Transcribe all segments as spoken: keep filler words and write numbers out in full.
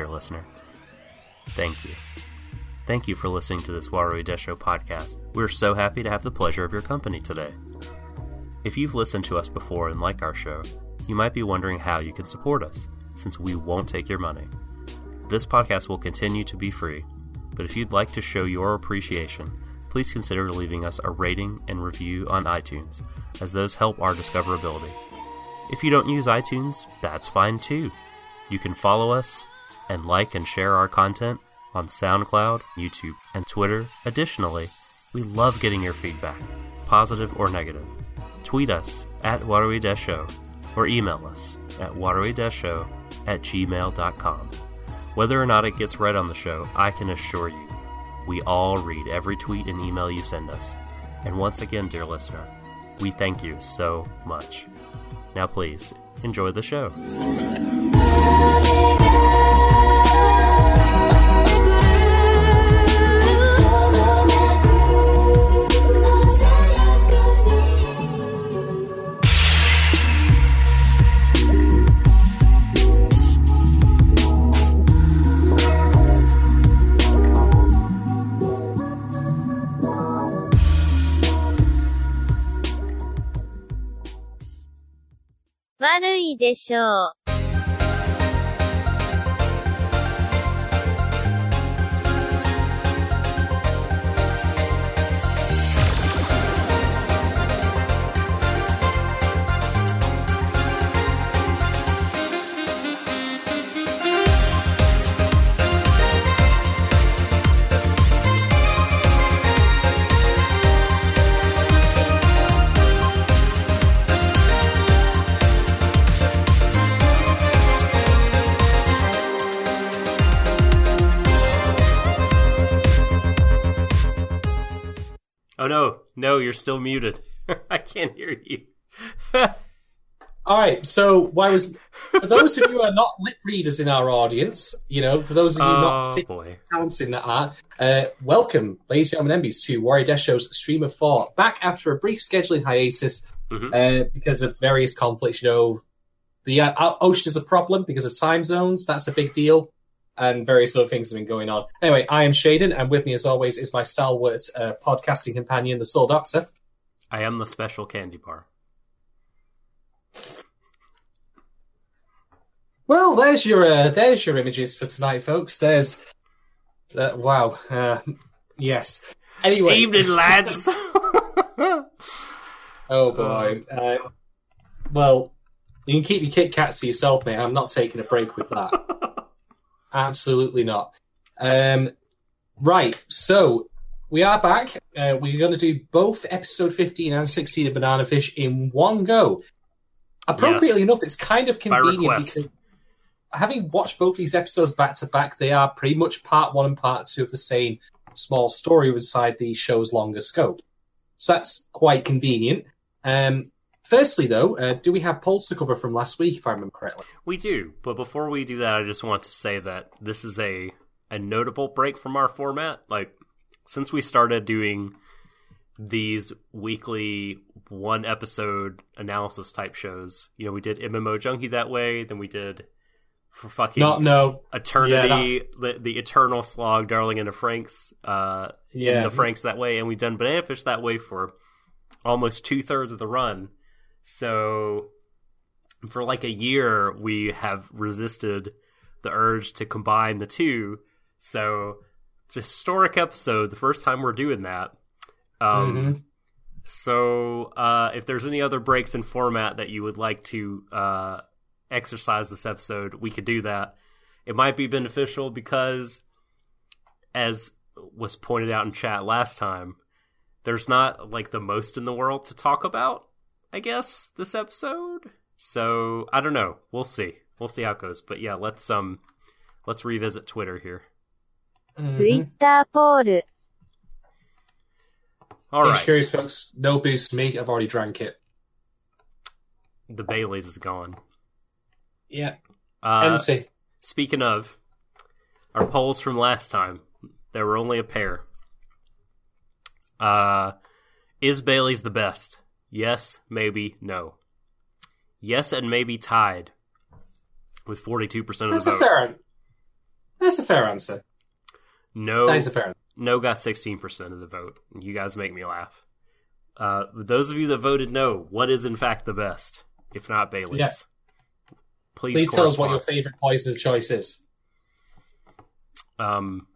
dear listener. Thank you. Thank you for listening to this Warui Desho podcast. We're so happy to have the pleasure of your company today. If you've listened to us before and like our show, you might be wondering how you can support us, since we won't take your money. This podcast will continue to be free, but if you'd like to show your appreciation, please consider leaving us a rating and review on iTunes, as those help our discoverability. If you don't use iTunes, that's fine too. You can follow us and like and share our content on SoundCloud, YouTube, and Twitter. Additionally, we love getting your feedback, positive or negative. Tweet us at Warui Desho or email us at waruidesho at gmail dot com. Whether or not it gets read on the show, I can assure you, we all read every tweet and email you send us. And once again, dear listener, we thank you so much. Now please, enjoy the show. Warui Desho. Oh no, no, you're still muted. I can't hear you. All right, so why was for those of you who are not lip readers in our audience, you know, for those of you oh, not particularly boy. talented in that art, uh, welcome, ladies and gentlemen, M Bs, to Warui Desho's Stream of Thought, back after a brief scheduling hiatus Mm-hmm. uh, because of various conflicts. You know, the uh, ocean is a problem because of time zones. That's a big deal. And various other things have been going on. Anyway, I am Shaden, and with me, as always, is my stalwart uh, podcasting companion, the Soul Doctor. I am the special candy bar. Well, there's your uh, there's your images for tonight, folks. There's uh, wow, uh, yes. Anyway, Evening, lads. oh boy. Uh, well, you can keep your Kit Kats to yourself, mate. I'm not taking a break with that. Absolutely not. Um, right, so we are back. Uh, we're going to do both episode fifteen and sixteen of Banana Fish in one go. Appropriately Yes. enough, it's kind of By convenient request. because having watched both these episodes back to back, they are pretty much part one and part two of the same small story inside the show's longer scope. So that's quite convenient. Um, Firstly, though, uh, do we have polls to cover from last week, if I remember correctly? We do, but before we do that, I just want to say that this is a, a notable break from our format. Like, since we started doing these weekly one-episode analysis type shows, you know, we did M M O Junkie that way, then we did for fucking Not, no. Eternity, yeah, the, the Eternal Slog, Darling in the Franks, uh, Yeah. in the Franks that way, and we've done Banana Fish that way for almost two-thirds of the run. So, for like a year, we have resisted the urge to combine the two. So, it's a historic episode, the first time we're doing that. Um, Mm-hmm. So, uh, if there's any other breaks in format that you would like to uh, exercise this episode, we could do that. It might be beneficial because, as was pointed out in chat last time, there's not like the most in the world to talk about, I guess, this episode. So I don't know. We'll see. We'll see how it goes. But yeah, let's um let's revisit Twitter here. Mm-hmm. ツイッターポール All Just right. curious, folks. No boost for me. I've already drank it. The Bailey's is gone. Yeah. Uh, Empty. speaking of our polls from last time, there were only a pair. Uh, is Bailey's the best? Yes, maybe, no. Yes and maybe tied with forty-two percent of That's the a vote. fair. That's a fair answer. No, that is a fair answer. No got sixteen percent of the vote. You guys make me laugh. Uh, those of you that voted no, what is in fact the best? If not Bailey's. Yeah. Please, Please tell us what your favorite poison of choice is. Um,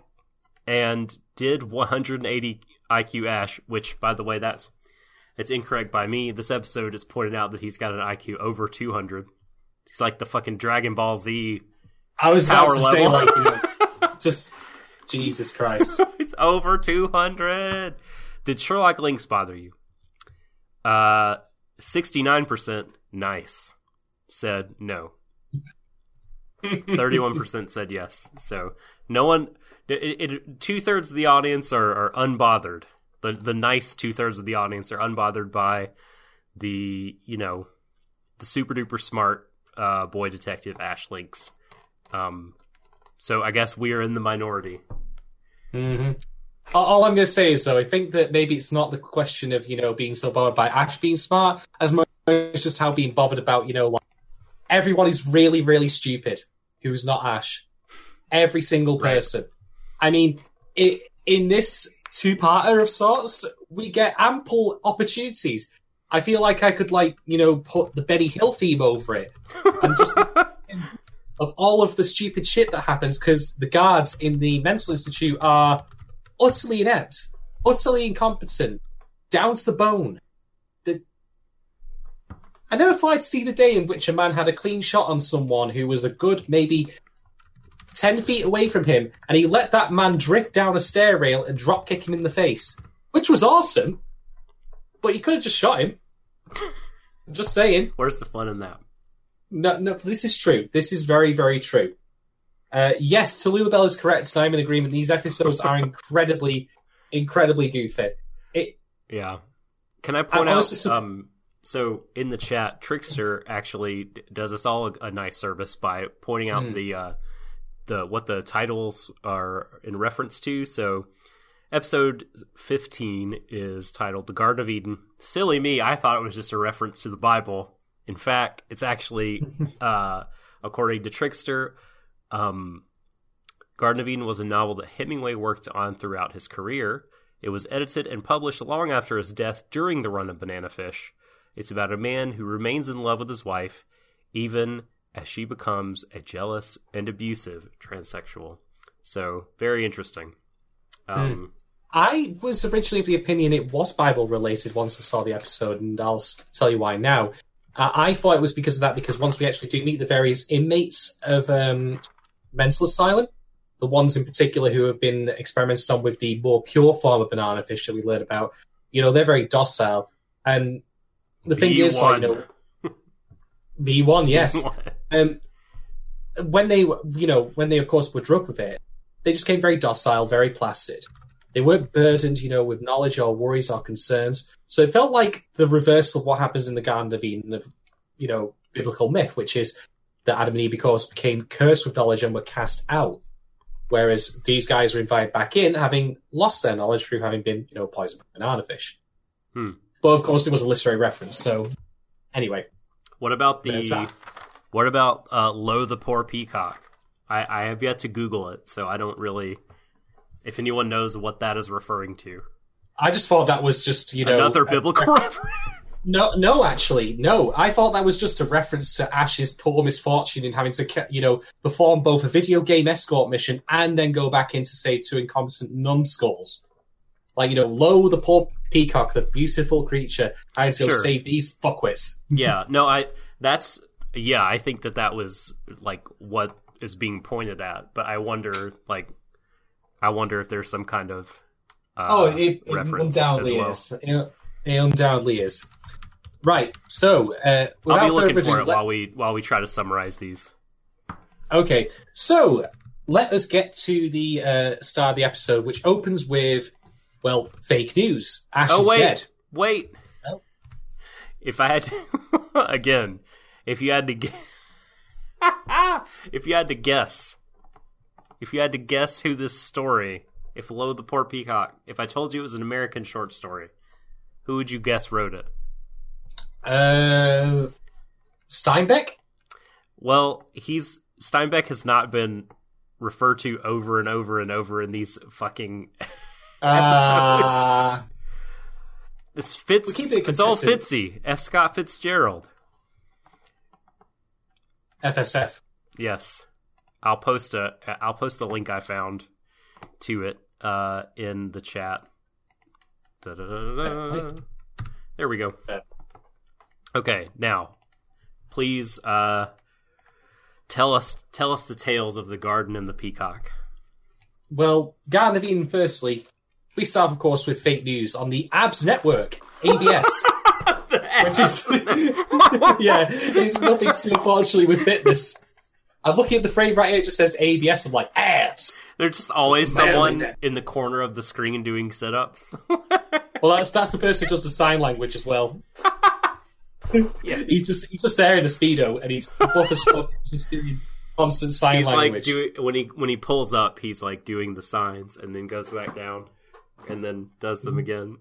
and did one hundred eighty I Q Ash, which, by the way, that's it's incorrect by me. This episode is pointing out that he's got an I Q over two hundred. He's like the fucking Dragon Ball Z I was power about to level. say, like, you know, just Jesus Christ. It's over two hundred. Did Sherlock Links bother you? Uh, sixty-nine percent nice said no. thirty-one percent said yes. So no one, it, it, two-thirds of the audience are, are unbothered. The the nice two-thirds of the audience are unbothered by the, you know, the super-duper smart uh, boy detective Ash Links. Um, so I guess we are in the minority. Mm-hmm. All, all I'm going to say is, though, I think that maybe it's not the question of, you know, being so bothered by Ash being smart, as much as just how being bothered about, you know, like, everyone is really, really stupid who's not Ash. Every single person. Right. I mean, it, in this two-parter of sorts, we get ample opportunities. I feel like I could, like, you know, put the Benny Hill theme over it. And just of all of the stupid shit that happens, because the guards in the mental institute are utterly inept, utterly incompetent, down to the bone. The... I never thought I'd see the day in which a man had a clean shot on someone who was a good maybe ten feet away from him, and he let that man drift down a stair rail and drop kick him in the face, which was awesome. But you could have just shot him. I'm just saying. Where's the fun in that? No, no, this is true. This is very, very true. Uh, yes, Tallulah Bell is correct, and I'm in agreement. These episodes are incredibly, incredibly goofy. It, yeah. Can I point I, out, so, um, so in the chat, Trickster actually does us all a, a nice service by pointing out mm. the, uh, the what the titles are in reference to. So episode fifteen is titled The Garden of Eden. Silly me, I thought it was just a reference to the Bible. In fact, it's actually, uh, according to Trickster, um, Garden of Eden was a novel that Hemingway worked on throughout his career. It was edited and published long after his death during the run of Banana Fish. It's about a man who remains in love with his wife, even as she becomes a jealous and abusive transsexual. So, very interesting. Um, mm. I was originally of the opinion it was Bible-related once I saw the episode, and I'll tell you why now. Uh, I thought it was because of that, because once we actually do meet the various inmates of um, mental asylum, the ones in particular who have been experimented on with the more pure form of banana fish that we learned about, you know, they're very docile. And the thing V one. is, like, you know, V one, yes. um, when they, you know, when they, of course, were drugged with it, they just came very docile, very placid. They weren't burdened, you know, with knowledge or worries or concerns. So it felt like the reversal of what happens in the Garden of Eden of, you know, biblical myth, which is that Adam and Eve, of course, became cursed with knowledge and were cast out. Whereas these guys were invited back in, having lost their knowledge through having been, you know, poisoned by banana fish. Hmm. But of course, it was a literary reference. So anyway, what about the? What about uh, Lo the Poor Peacock? I, I have yet to Google it, so I don't really. If anyone knows what that is referring to, I just thought that was just, you know, another biblical a, reference. No, no, actually, no. I thought that was just a reference to Ash's poor misfortune in having to, you know, perform both a video game escort mission and then go back in to save two incompetent numbskulls. Like, you know, Lo, the poor peacock, the beautiful creature, having to go sure. save these fuckwits. Yeah, no, I. That's yeah. I think that that was like what is being pointed at, but I wonder, like. I wonder if there's some kind of uh, oh, it, it reference undoubtedly as well. is. It, it undoubtedly is. Right. So, uh, I'll be looking for ado, it let... while we while we try to summarize these. Okay. So let us get to the uh, start of the episode, which opens with, well, fake news. Ash oh, is wait, dead. Wait. Oh. If I had to, again, if you had to, gu- if you had to guess. If you had to guess who this story, if Lo the Poor Peacock, if I told you it was an American short story, who would you guess wrote it? Uh, Steinbeck? Well, he's Steinbeck has not been refer to over and over and over in these fucking episodes. Uh, It's Fitz. we keep it It's all consistent. Fitzy. F. Scott Fitzgerald. F S F. Yes, I'll post a. I'll post the link I found to it uh, in the chat. Da-da-da-da-da. There we go. Okay, now, please uh, tell us tell us the tales of the garden and the peacock. Well, Garden of Eden, firstly, we start, of course, with fake news on the A B S network, A B S. Which is, yeah, it's nothing to do, unfortunately, with fitness. I'm looking at the frame right here, it just says A B S, I'm like, abs! There's just always Manly someone then. in the corner of the screen doing sit-ups. Well, that's that's the person who does the sign language as well. Yeah. He's just he's just there in a Speedo, and he's buff as fuck, just doing constant sign He's like language. doing when he when he pulls up, he's like doing the signs and then goes back down and then does them again.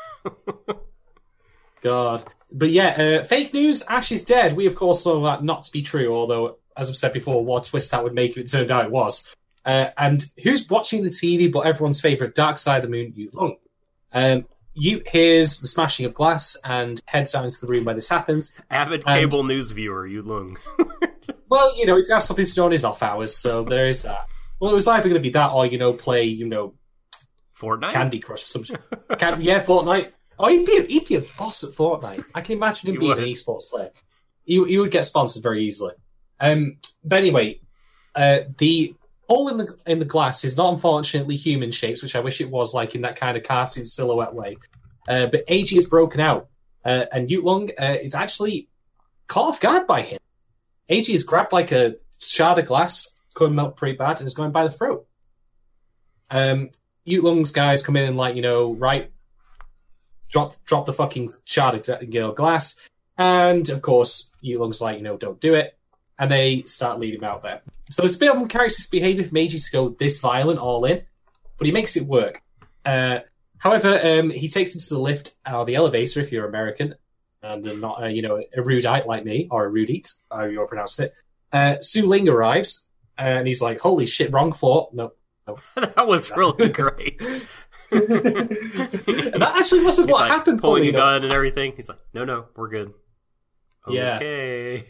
God. But yeah, uh, fake news, Ash is dead. We, of course, know that not to be true, although, as I've said before, what twist that would make if it turned out it was. Uh, and who's watching the T V but everyone's favourite Dark Side of the Moon, Yu Lung? Um, Yu hears the smashing of glass and heads out into the room where this happens. Avid And- cable news viewer, Yu Lung. Well, you know, he's got something to do on his off hours, so there is that. Well, it was either going to be that or, you know, play, you know, Fortnite? Candy Crush or something. Can- yeah, Fortnite. Oh, he'd be, a, he'd be a boss at Fortnite. I can imagine him He being would. an esports player. He, he would get sponsored very easily. Um, but anyway, uh, the hole in the in the glass is not unfortunately human shapes, which I wish it was, like in that kind of cartoon silhouette way. Uh, but A G is broken out, uh, and Yu Lung uh, is actually caught off guard by him. A G is grabbed like a shard of glass, going melt pretty bad, and is going by the throat. Um, Yu Lung's guys come in and, like, you know, right, drop drop the fucking shard of you know, glass, and of course, Yu Lung's like, you know, don't do it, and they start leading him out there. So there's a bit of uncharacteristic behaviour for Meiji to go this violent all in, but he makes it work. Uh, however, um, he takes him to the lift or the elevator if you're American and are not, uh, you know, a rudite like me, or a rudite, however you pronounce it. Uh, Su Ling arrives, and he's like, "Holy shit, wrong floor." No, no. That was really great. And that actually wasn't He's what like happened. pulling Fully a enough. gun and everything. He's like, no, no, we're good. Yeah. Okay.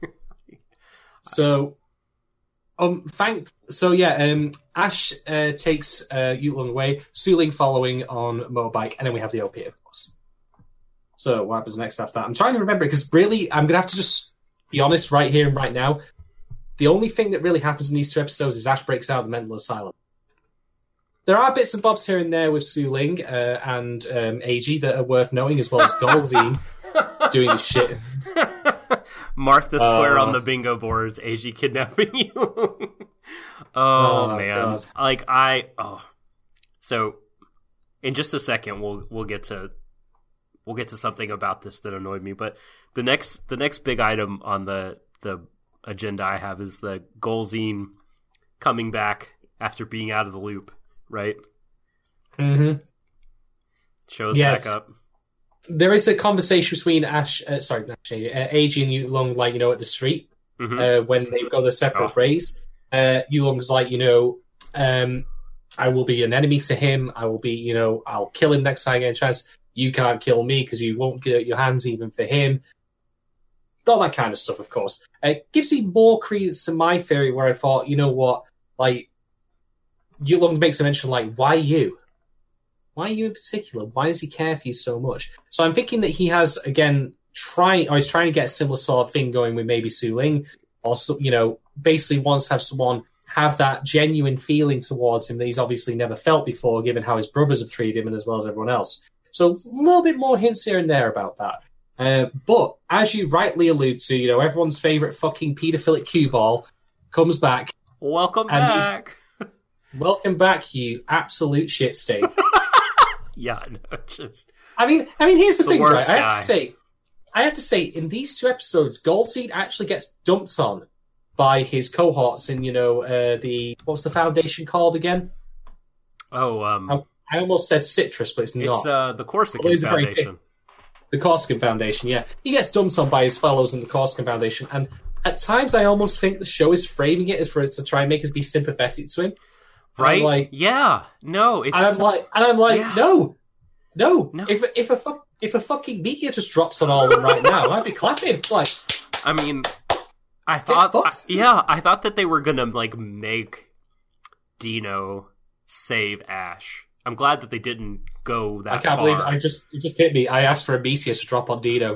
So, um, thank. So yeah, um, Ash uh, takes uh, Yu Lung away. Su Ling following on motorbike, and then we have the O P, of course. So what happens next after that? I'm trying to remember because really, I'm gonna have to just be honest right here and right now. The only thing that really happens in these two episodes is Ash breaks out of the mental asylum. There are bits and bobs here and there with Su Ling uh, and um, A G that are worth knowing, as well as Golzine doing his shit. Mark the square Uh, on the bingo boards. A G kidnapping you. oh, Oh, man, God. like I. Oh, so in just a second, we'll we'll get to we'll get to something about this that annoyed me. But the next the next big item on the the agenda I have is the Golzine coming back after being out of the loop. Right, Mm-hmm. shows Yeah. back up. There is a conversation between Ash, uh, sorry, not Ash, uh, A G and Yu Lung, like, you know, at the street, Mhm. uh, when they've got their separate Oh. ways. Uh, Yu Lung's like, you know, um, I will be an enemy to him. I will be, you know, I'll kill him next time I get a chance. You can't kill me because you won't get your hands even for him. All that kind of stuff, of course. Uh, it gives you more credence to my theory where I thought, you know what, like, Yu Lung makes a mention like, why you? Why you in particular? Why does he care for you so much? So I'm thinking that he has, again, trying, or he's trying to get a similar sort of thing going with maybe Su Ling, or, so, you know, basically wants to have someone have that genuine feeling towards him that he's obviously never felt before, given how his brothers have treated him and as well as everyone else. So a little bit more hints here and there about that. Uh, but as you rightly allude to, you know, everyone's favourite fucking paedophilic cue ball comes back. Welcome And he's- back. Welcome back, you absolute shit stain. Yeah, no, just I mean, I mean, here's the, The thing, right? worst I have guy. to say, I have to say, in these two episodes, Goldseed actually gets dumped on by his cohorts in, you know, uh, the what's the foundation called again? oh, um, I, I almost said Citrus, but it's not. it's uh the Corsican Well, it's a very Foundation. The Corsican Foundation, yeah. He gets dumped on by his fellows in the Corsican Foundation, and at times I almost think the show is framing it as for it to try and make us be sympathetic to him. Right? I'm like, yeah. No, it's... And I'm like, and I'm like, yeah. no, no. No. If if a fuck, if a fucking meteor just drops on all of them right now, I'd be clapping. Like, I mean, I thought, I, fucked. yeah, I thought that they were gonna like make Dino save Ash. I'm glad that they didn't go that I can't far. believe I just it just hit me. I asked for a meteor to drop on Dino.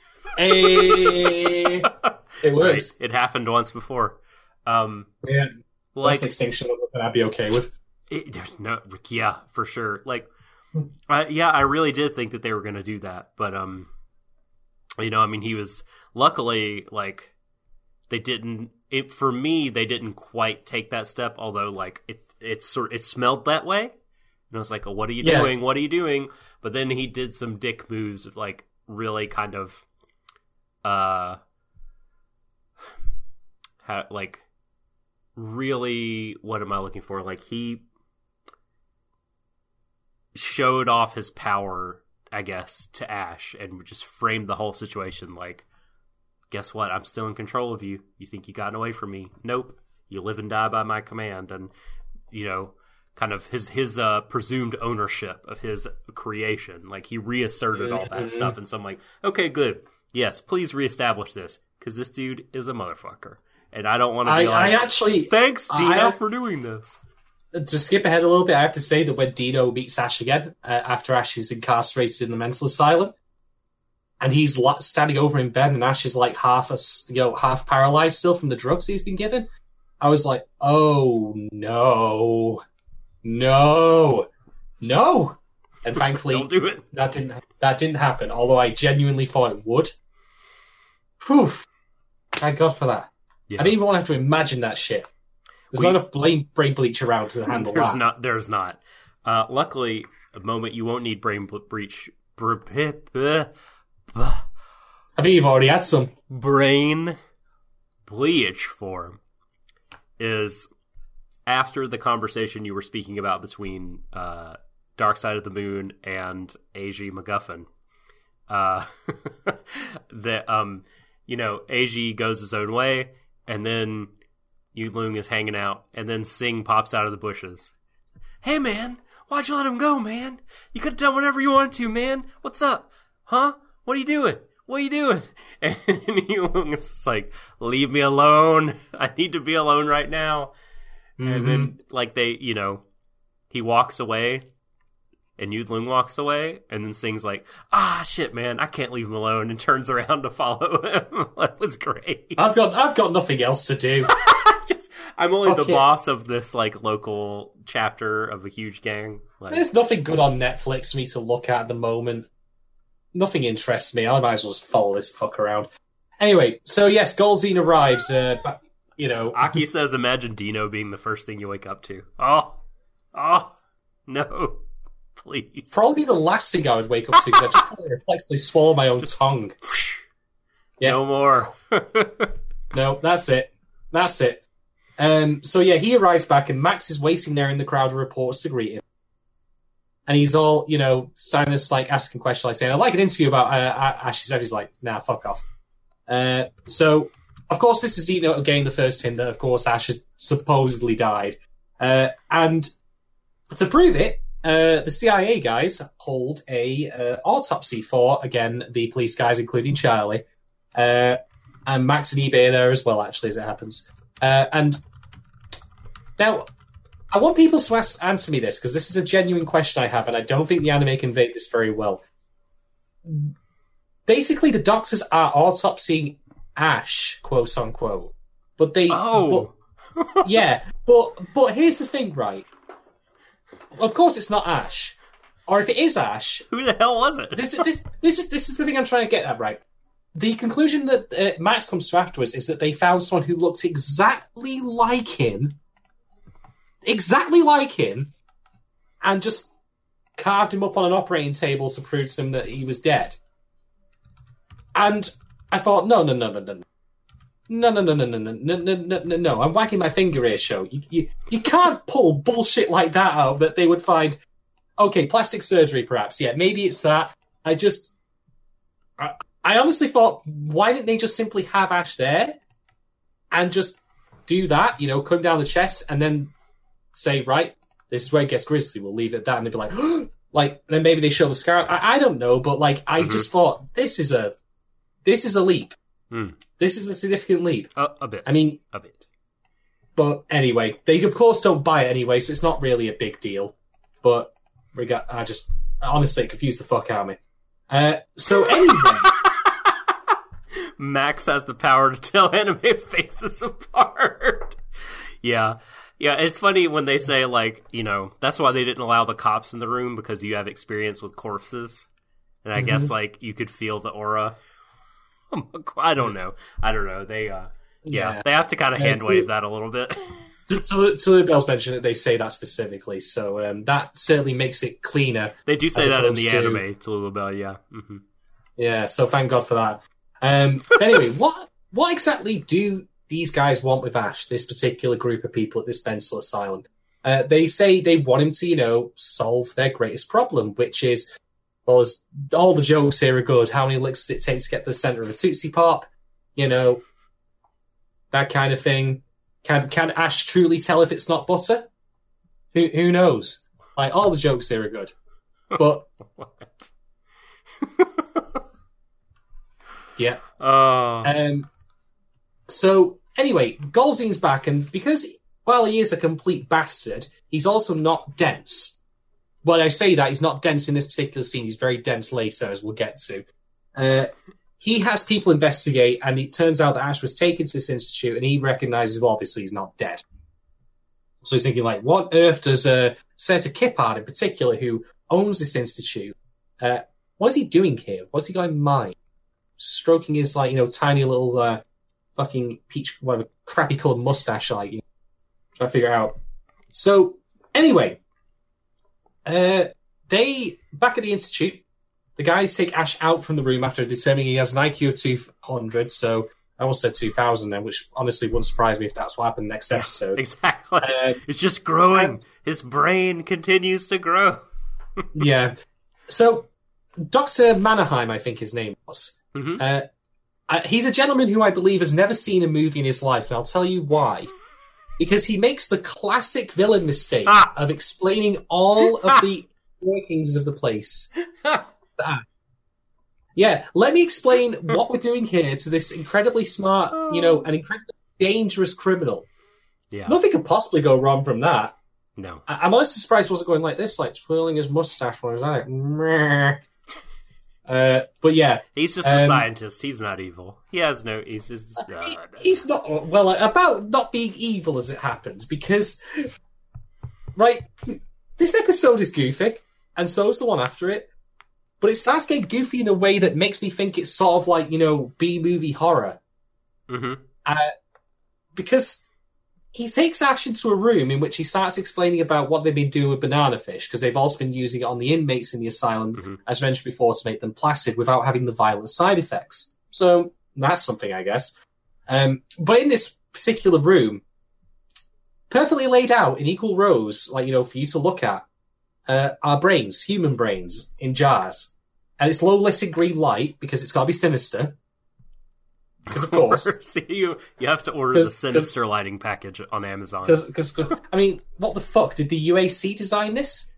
Hey, it works. Right. It happened once before. Um, Yeah, like that's an extinction level that I'd be okay with. it, there's no, yeah, for sure. Like, uh, yeah, I really did think that they were gonna do that, but um, you know, I mean, he was luckily like they didn't. It for me, they didn't quite take that step. Although, like it, it sort it smelled that way, and I was like, oh, "What are you Yeah. doing? What are you doing?" But then he did some dick moves, of like really kind of, uh, how, like really, what am I looking for? Like he showed off his power, I guess, to Ash, and just framed the whole situation like, guess what? I'm still in control of you. You think you got away from me? Nope. You live and die by my command. And, you know, kind of his his uh, presumed ownership of his creation. Like, he reasserted all that stuff. And so I'm like, okay, good. Yes, please reestablish this, because this dude is a motherfucker. And I don't want to be I, like, I actually, thanks, Dino, I- for doing this. to skip ahead a little bit, I have to say that when Dino meets Ash again, uh, after Ash is incarcerated in the mental asylum, and he's la- standing over in bed, and Ash is like half a, you know, half paralyzed still from the drugs he's been given, I was like, oh no, no, no, and thankfully Don't do it. that didn't that didn't happen. Although I genuinely thought it would. Whew. Thank God for that. Yeah. I didn't even want to have to imagine that shit. There's We- not enough brain, brain bleach around to handle There's that. not. There's not. Uh, luckily, a moment you won't need brain ble- breach. Br- br- br- br- I think you've already had some. brain bleach form is after the conversation you were speaking about between uh, Dark Side of the Moon and A G MacGuffin. Uh, that um, you know, A G goes his own way, and then Yulung is hanging out, and then Sing pops out of the bushes. Hey, man, why'd you let him go, man? You could have done whatever you wanted to, man. What's up? Huh? What are you doing? What are you doing? And Yulung is like, leave me alone. I need to be alone right now. Mm-hmm. And then, like, they, you know, he walks away, and Yulung walks away, and then Sing's like, ah, shit, man, I can't leave him alone, and turns around to follow him. That was great. I've got I've got nothing else to do. Just, I'm only Fuck the it. boss of this, like, local chapter of a huge gang. Like, There's nothing good on Netflix for me to look at at the moment. Nothing interests me. I might as well just follow this fuck around. Anyway, so yes, Golzine arrives. Uh, but, you know, Aki says, imagine Dino being the first thing you wake up to. Oh, oh, no, please. probably the last thing I would wake up to because I just want to reflexively swallow my own tongue. Yeah. No more. No, that's it. That's it. Um, so yeah, he arrives back, and Max is waiting there in the crowd of reporters to greet him. And he's all, you know, starting to like asking questions, like saying, "I'd like an interview about uh, Ash." He's like, "Nah, fuck off." Uh, so, of course, this is Dino getting the first hint that, of course, Ash has supposedly died. Uh, and to prove it, uh, the C I A guys hold a uh, autopsy for, again, the police guys, including Charlie, uh, and Max and eBay are there as well, actually, as it happens. Uh, and now, I want people to ask, answer me this, because this is a genuine question I have, and I don't think the anime conveyed this very well. Basically, the doctors are autopsying Ash, quote unquote, but they, Oh. but, yeah, but but here's the thing, right? Of course, it's not Ash, or if it is Ash, Who the hell was it? this this this is this is the thing I'm trying to get at, right? The conclusion that uh, Max comes to afterwards is that they found someone who looked exactly like him, exactly like him, and just carved him up on an operating table to prove to him that he was dead. And I thought, no, no, no, no, no, no, no, no, no, no, no, no, no, no, no, no. I'm wagging my finger here, show. You, you, you can't pull bullshit like that out that they would find. Okay, plastic surgery, perhaps. Yeah, maybe it's that. I just, I, I honestly thought, why didn't they just simply have Ash there? and just do that, you know, come down the chest, and then say, right, this is where it gets grisly. We'll leave it at that, and they'd be like, like, then maybe they show the scar. I, I don't know, but like, I mm-hmm. just thought this is a, this is a leap. Mm. This is a significant leap. Uh, a bit. I mean, a bit. But anyway, they of course don't buy it anyway, so it's not really a big deal. But I just honestly it confused the fuck out of me. Uh, so anyway, Max has the power to tell anime faces apart. Yeah. Yeah, it's funny when they say, like, you know, that's why they didn't allow the cops in the room, because you have experience with corpses. And I mm-hmm. guess, like, you could feel the aura. I don't know. I don't know. They, uh, yeah, yeah. they have to kind of hand wave that a little bit. So, so Bell's mentioned that they say that specifically, so um, that certainly makes it cleaner. They do say that in the to... anime, Tallulah Bell, yeah. Mm-hmm. Yeah, so thank God for that. Um, but anyway, what what exactly do these guys want with Ash, this particular group of people at this mental asylum? Uh, they say they want him to, you know, solve their greatest problem, which is, well, as all the jokes here are good. How many licks does it take to get to the centre of a Tootsie Pop? You know, that kind of thing. Can can Ash truly tell if it's not butter? Who who knows? Like, all the jokes here are good. But yeah. Oh. Um. So anyway, Golzine's back, and because while he is a complete bastard, he's also not dense. When I say that, he's not dense in this particular scene. He's very dense later, as we'll get to. Uh, he has people investigate, and it turns out that Ash was taken to this institute, and he recognizes, well, obviously, he's not dead. So he's thinking, like, what on earth does uh, Senator Kippard, in particular, who owns this institute, uh, what is he doing here? What's he got in mind? Stroking his, like, you know, tiny little uh, fucking peach, whatever, crappy-coloured mustache, like, you know, trying to figure out. So, anyway, uh, they, back at the institute, the guys take Ash out from the room after determining he has an I Q of two hundred, so I almost said two thousand then, which honestly wouldn't surprise me if that's what happened next episode. Exactly. Um, it's just growing. And, his brain continues to grow. Yeah. So, Doctor Mannerheim, I think his name was. Mm-hmm. Uh, uh, he's a gentleman who I believe has never seen a movie in his life, and I'll tell you why. Because he makes the classic villain mistake ah. of explaining all of the workings of the place. Ah. Yeah, let me explain what we're doing here to this incredibly smart, you know, an incredibly dangerous criminal. Yeah. Nothing could possibly go wrong from that. No. I- I'm honestly surprised he wasn't going like this, like twirling his mustache when he was at it. Uh, but yeah. He's just um, a scientist. He's not evil. He has no... He's just... Uh, he, he's not... Well, about not being evil as it happens, because... Right, this episode is goofy, and so is the one after it. But it starts getting goofy in a way that makes me think it's sort of like, you know, B-movie horror. Mm-hmm. Uh, because he takes Ash into a room in which he starts explaining about what they've been doing with banana fish, because they've also been using it on the inmates in the asylum, mm-hmm. as mentioned before, to make them placid without having the violent side effects. So that's something, I guess. Um, but in this particular room, perfectly laid out in equal rows, like, you know, for you to look at, Uh, our brains, human brains, in jars. And it's low-lit green light, because it's got to be sinister. Because, of course. See, you, you have to order the sinister lighting package on Amazon. Because, I mean, what the fuck? Did the U A C design this?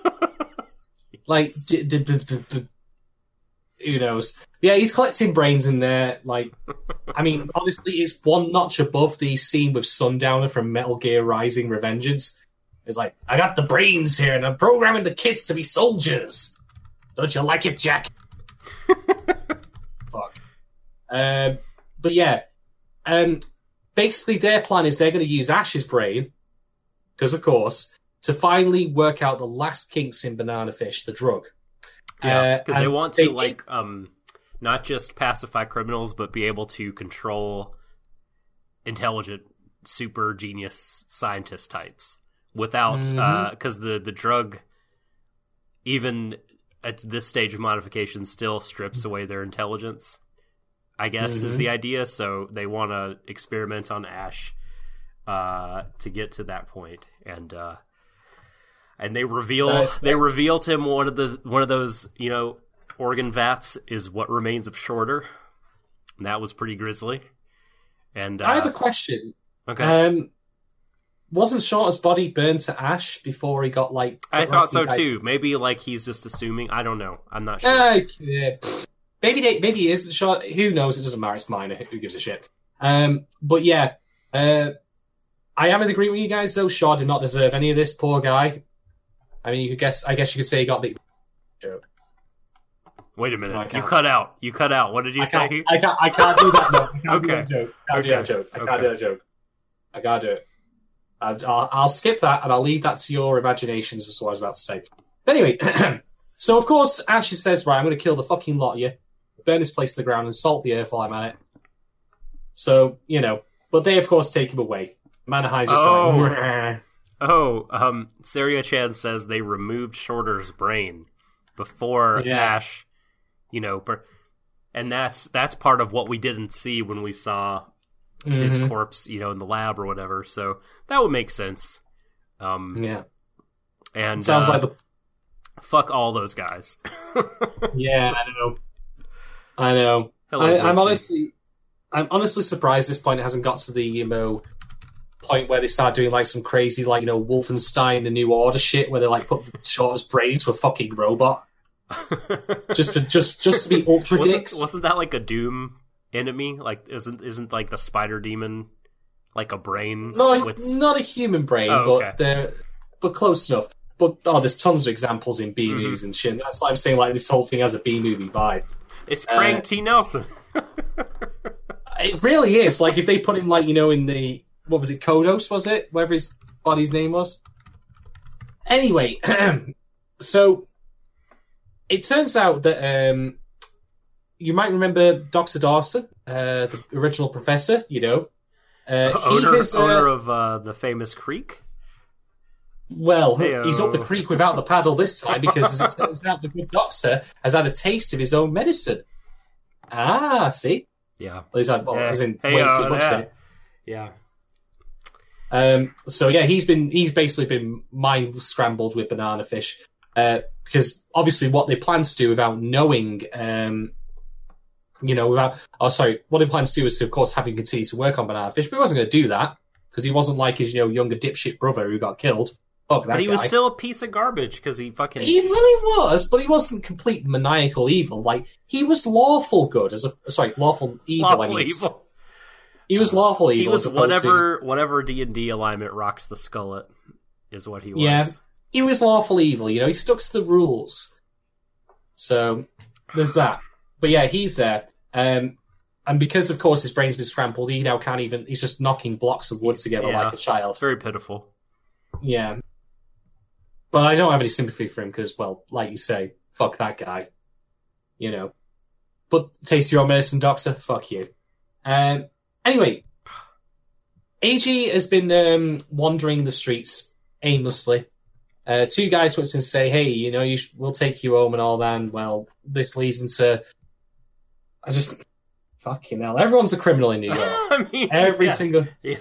Like, d- d- d- d- d- who knows? Yeah, he's collecting brains in there. Like, I mean, honestly, it's one notch above the scene with Sundowner from Metal Gear Rising: Revengeance. It's like, I got the brains here, and I'm programming the kids to be soldiers. Don't you like it, Jack? Fuck. Um, but yeah, um, basically their plan is they're going to use Ash's brain, because of course, to finally work out the last kinks in Banana Fish, the drug. Yeah, because uh, they want to, they, like, um, not just pacify criminals, but be able to control intelligent, super genius scientist types. Without, because mm-hmm. uh, the, the drug, even at this stage of modification, still strips away their intelligence, I guess, mm-hmm. is the idea. So they want to experiment on Ash uh, to get to that point. And uh, and they reveal nice, they nice. reveal to him one of the one of those, you know, organ vats is what remains of Shorter. And that was pretty grisly. And uh, I have a question. Okay. Um, wasn't Shorter's body burned to ash before he got like? I thought so too. Maybe like he's just assuming. I don't know. I'm not sure. Uh, yeah. Maybe they, maybe he is Short. Who knows? It doesn't matter. It's minor. Who gives a shit? Um, but yeah, uh, I am in agreement with you guys. Though Shaw did not deserve any of this. Poor guy. I mean, you could guess. I guess you could say he got the joke. Wait a minute. No, you cut out. You cut out. What did you I say? Can't, I can't. I can't do that. No. I can't Okay. do that joke. I can't Okay. do that joke. I can't Okay. do that joke. I can't do it. I'll, I'll, I'll skip that and I'll leave that to your imaginations. Is what I was about to say. But anyway, so of course Ash says, "Right, I'm going to kill the fucking lot of you, burn this place to the ground, and salt the earth while I'm at it." So you know, but they of course take him away. Manahai just Oh. like, "Meh." Oh, um, Saria Chan says they removed Shorter's brain before Yeah. Ash, you know, per- and that's that's part of what we didn't see when we saw his Mhm. corpse, you know, in the lab or whatever. So that would make sense. Um, Yeah, and sounds uh, like the fuck all those guys. yeah. I know, I know. Hello, I, I'm Lucy. honestly, I'm honestly surprised at this point it hasn't got to the you know point where they start doing like some crazy like you know Wolfenstein: The New Order shit where they like put the Shorter's brain to a fucking robot just to just just to be ultra wasn't, dicks. wasn't that like a Doom enemy? Like, isn't isn't like the spider demon like a brain? No, with... not a human brain, Oh, okay. but they're but close enough. But oh, there's tons of examples in B Mhm. movies and shit. That's why I'm saying like this whole thing has a B movie vibe. It's Craig uh, T. Nelson. It really is. Like if they put him like you know in the what was it Kodos was it whatever his body's name was. Anyway, so it turns out that um, you might remember Doctor Dawson, uh, the original professor. You know, uh, he owner has, uh, owner of uh, the famous creek. Well, Hey-o. he's up the creek without the paddle this time because, as it turns out, the good doctor has had a taste of his own medicine. Ah, see? Yeah. Well, he's had, well, Yeah. as in, way Hey-o, too much yeah. of it. Yeah. Um, so, yeah, he's been he's basically been mind scrambled with banana fish uh, because, obviously, what they plan to do without knowing, um, you know, without... Oh, sorry. What they plan to do is, to, of course, have him continue to work on banana fish, but he wasn't going to do that because he wasn't like his, you know, younger dipshit brother who got killed. Fuck that But he guy. was still a piece of garbage because he fucking... He really was, but he wasn't complete maniacal evil. Like he was lawful good as a sorry, lawful evil. lawful I mean, evil. he was lawful evil. He was as opposed whatever whatever D and D alignment rocks the skullet is what he was. Yeah. to, he was lawful evil. You know, he stuck to the rules. So there's that. But yeah, he's there, um, and because of course his brain's been scrambled, he now can't even. He's just knocking blocks of wood together Yeah. like a child. It's very pitiful. Yeah. But I don't have any sympathy for him because, well, like you say, fuck that guy. You know. But taste your own medicine, doctor. Fuck you. Um, anyway, A G has been um, wandering the streets aimlessly. Uh, two guys went and say, hey, you know, you sh- we'll take you home and all that. And, well, this leads into... I just... Fucking hell. Everyone's a criminal in New York. I mean, Every yeah. single... Yeah.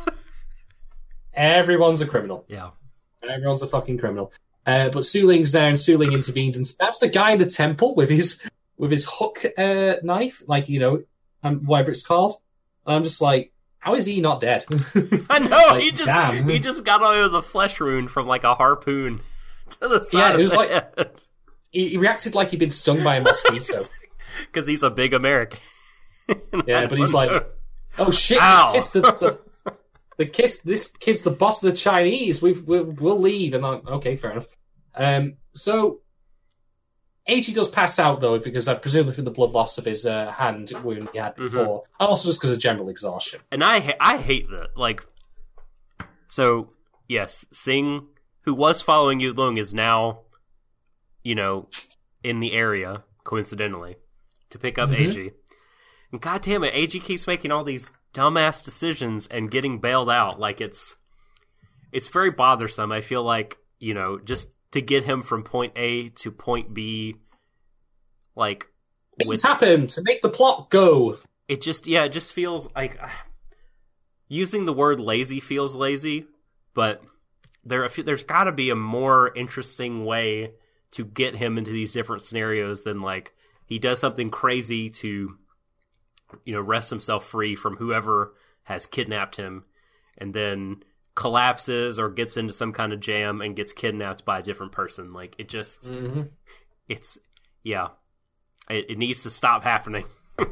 Everyone's a criminal. yeah. Everyone's a fucking criminal. Uh, but Su Ling's there, and Su Ling intervenes and stabs the guy in the temple with his with his hook uh, knife, like you know, um, whatever it's called. And I'm just like, how is he not dead? I know. Like, he just damn. he just got out of the flesh wound from like a harpoon to the side Yeah, it of was the like- head. he, he reacted like he'd been stung by a mosquito. Because he's a big American. Yeah, but he's like, oh shit, Ow. this kid's the, the the kiss. This kid's the boss of the Chinese. We've we'll, we'll leave. And I'm okay, fair enough. Um, so A G does pass out though, because I presume from the blood loss of his uh, hand wound he had before, and also just because of general exhaustion. And I ha- I hate that. Like, so yes, Singh, who was following Yu Lung, is now, you know, in the area coincidentally to pick up Mhm. A G. And God damn it, A G keeps making all these dumbass decisions and getting bailed out. Like it's it's very bothersome. I feel like, you know, just to get him from point A to point B, like What's happened to make the plot go? it just yeah, it just feels like uh, using the word lazy feels lazy, but there there's got to be a more interesting way to get him into these different scenarios than like he does something crazy to you know, wrests himself free from whoever has kidnapped him, and then collapses or gets into some kind of jam and gets kidnapped by a different person. Like, it just, Mm-hmm. it's, yeah, it, it needs to stop happening.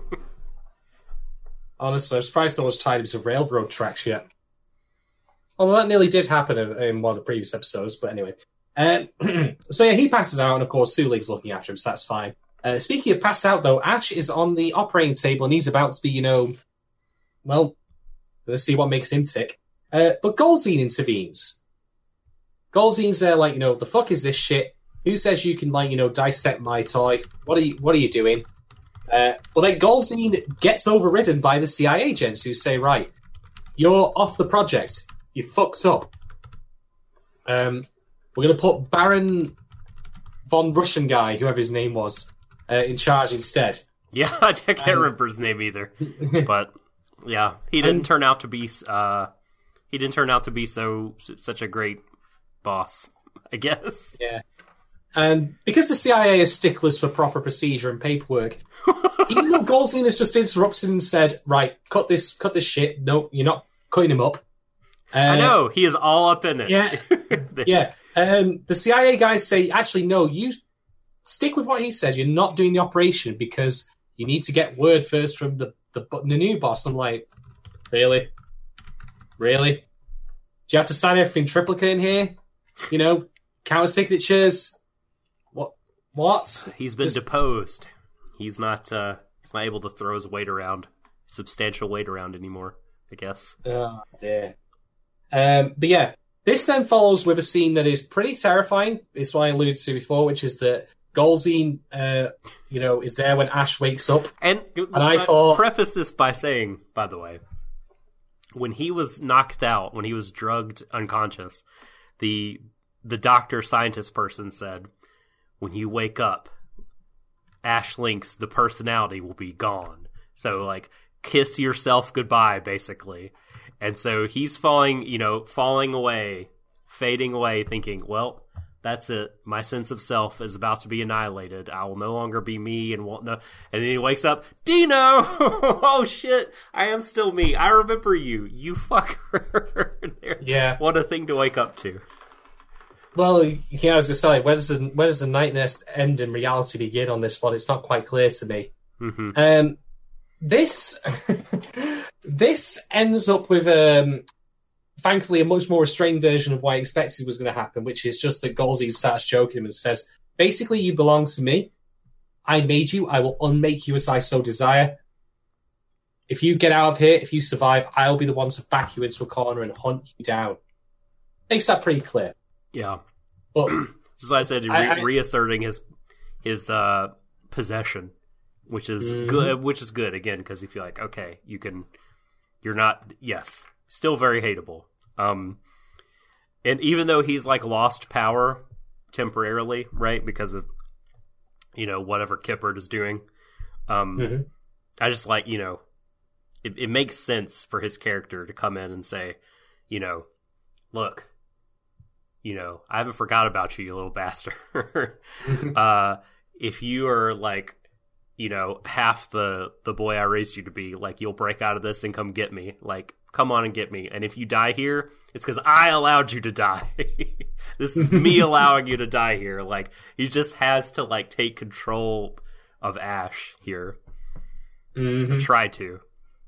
Honestly, I'm surprised no one's tied him to railroad tracks yet. Although that nearly did happen in, in one of the previous episodes, but anyway. Um, so yeah, he passes out, and of course Suling's looking after him, so that's fine. Uh, speaking of pass out, though, Ash is on the operating table, and he's about to be, you know, well, let's see what makes him tick. Uh, but Golzine intervenes. Golzine's there like, you know, the fuck is this shit? Who says you can, like, you know, dissect my toy? What are you, what are you doing? Uh, but then Golzine gets overridden by the C I A agents who say, right, you're off the project. You fucked up. Um, we're going to put Baron von Russian guy, whoever his name was, uh, in charge instead. Yeah, I can't Um, remember his name either. But, yeah, he didn't And- turn out to be, uh, he didn't turn out to be so, such a great boss, I guess. Yeah. And because the C I A is sticklers for proper procedure and paperwork, even though Golzine has just interrupted and said, right, cut this cut this shit. No, you're not cutting him up. Uh, I know, he is all up in it. Yeah. Yeah. Um, the C I A guys say, actually, no, you stick with what he said. You're not doing the operation because you need to get word first from the, the, the new boss. I'm like, really? Really? Do you have to sign everything triplicate in here? You know, counter signatures? What? What? He's been Just- deposed. He's not, uh, he's not able to throw his weight around, substantial weight around anymore, I guess. Oh, dear. Um, but yeah, this then follows with a scene that is pretty terrifying. It's what I alluded to before, which is that Golzine, uh, you know, is there when Ash wakes up. And, And I uh, thought- preface this by saying, by the way, when he was knocked out, when he was drugged unconscious, the the doctor scientist person said, when you wake up, Ash Link's, the personality will be gone. So, like, kiss yourself goodbye, basically. And so he's falling, you know, falling away, fading away, thinking, well, that's it. My sense of self is about to be annihilated. I will no longer be me and won't know. And then he wakes up, Dino! Oh, shit. I am still me. I remember you. You fucker. Yeah. What a thing to wake up to. Well, yeah, I was going to say, where does, the, where does the nightmare end and reality begin on this one? It's not quite clear to me. Mm-hmm. Um, this this ends up with, um, thankfully, a much more restrained version of what I expected was going to happen, which is just that Golzine starts joking him and says, basically, you belong to me. I made you. I will unmake you as I so desire. If you get out of here, if you survive, I'll be the one to back you into a corner and hunt you down. Makes that pretty clear. Yeah. But As I said, re- I- I- reasserting his his uh, possession, which is Mhm. good. Which is good again because you feel like, okay, you can. You're not. Yes, still very hateable. Um, and even though he's like lost power temporarily, right, because of you know whatever Kippert is doing, um, Mhm. I just like you know, it, it makes sense for his character to come in and say, you know, look. You know, I haven't forgot about you, you little bastard. uh, if you are like, you know, half the, the boy I raised you to be, like, you'll break out of this and come get me. Like, come on and get me. And if you die here, it's because I allowed you to die. This is me allowing you to die here. Like, he just has to, like, take control of Ash here. Mhm. Try to.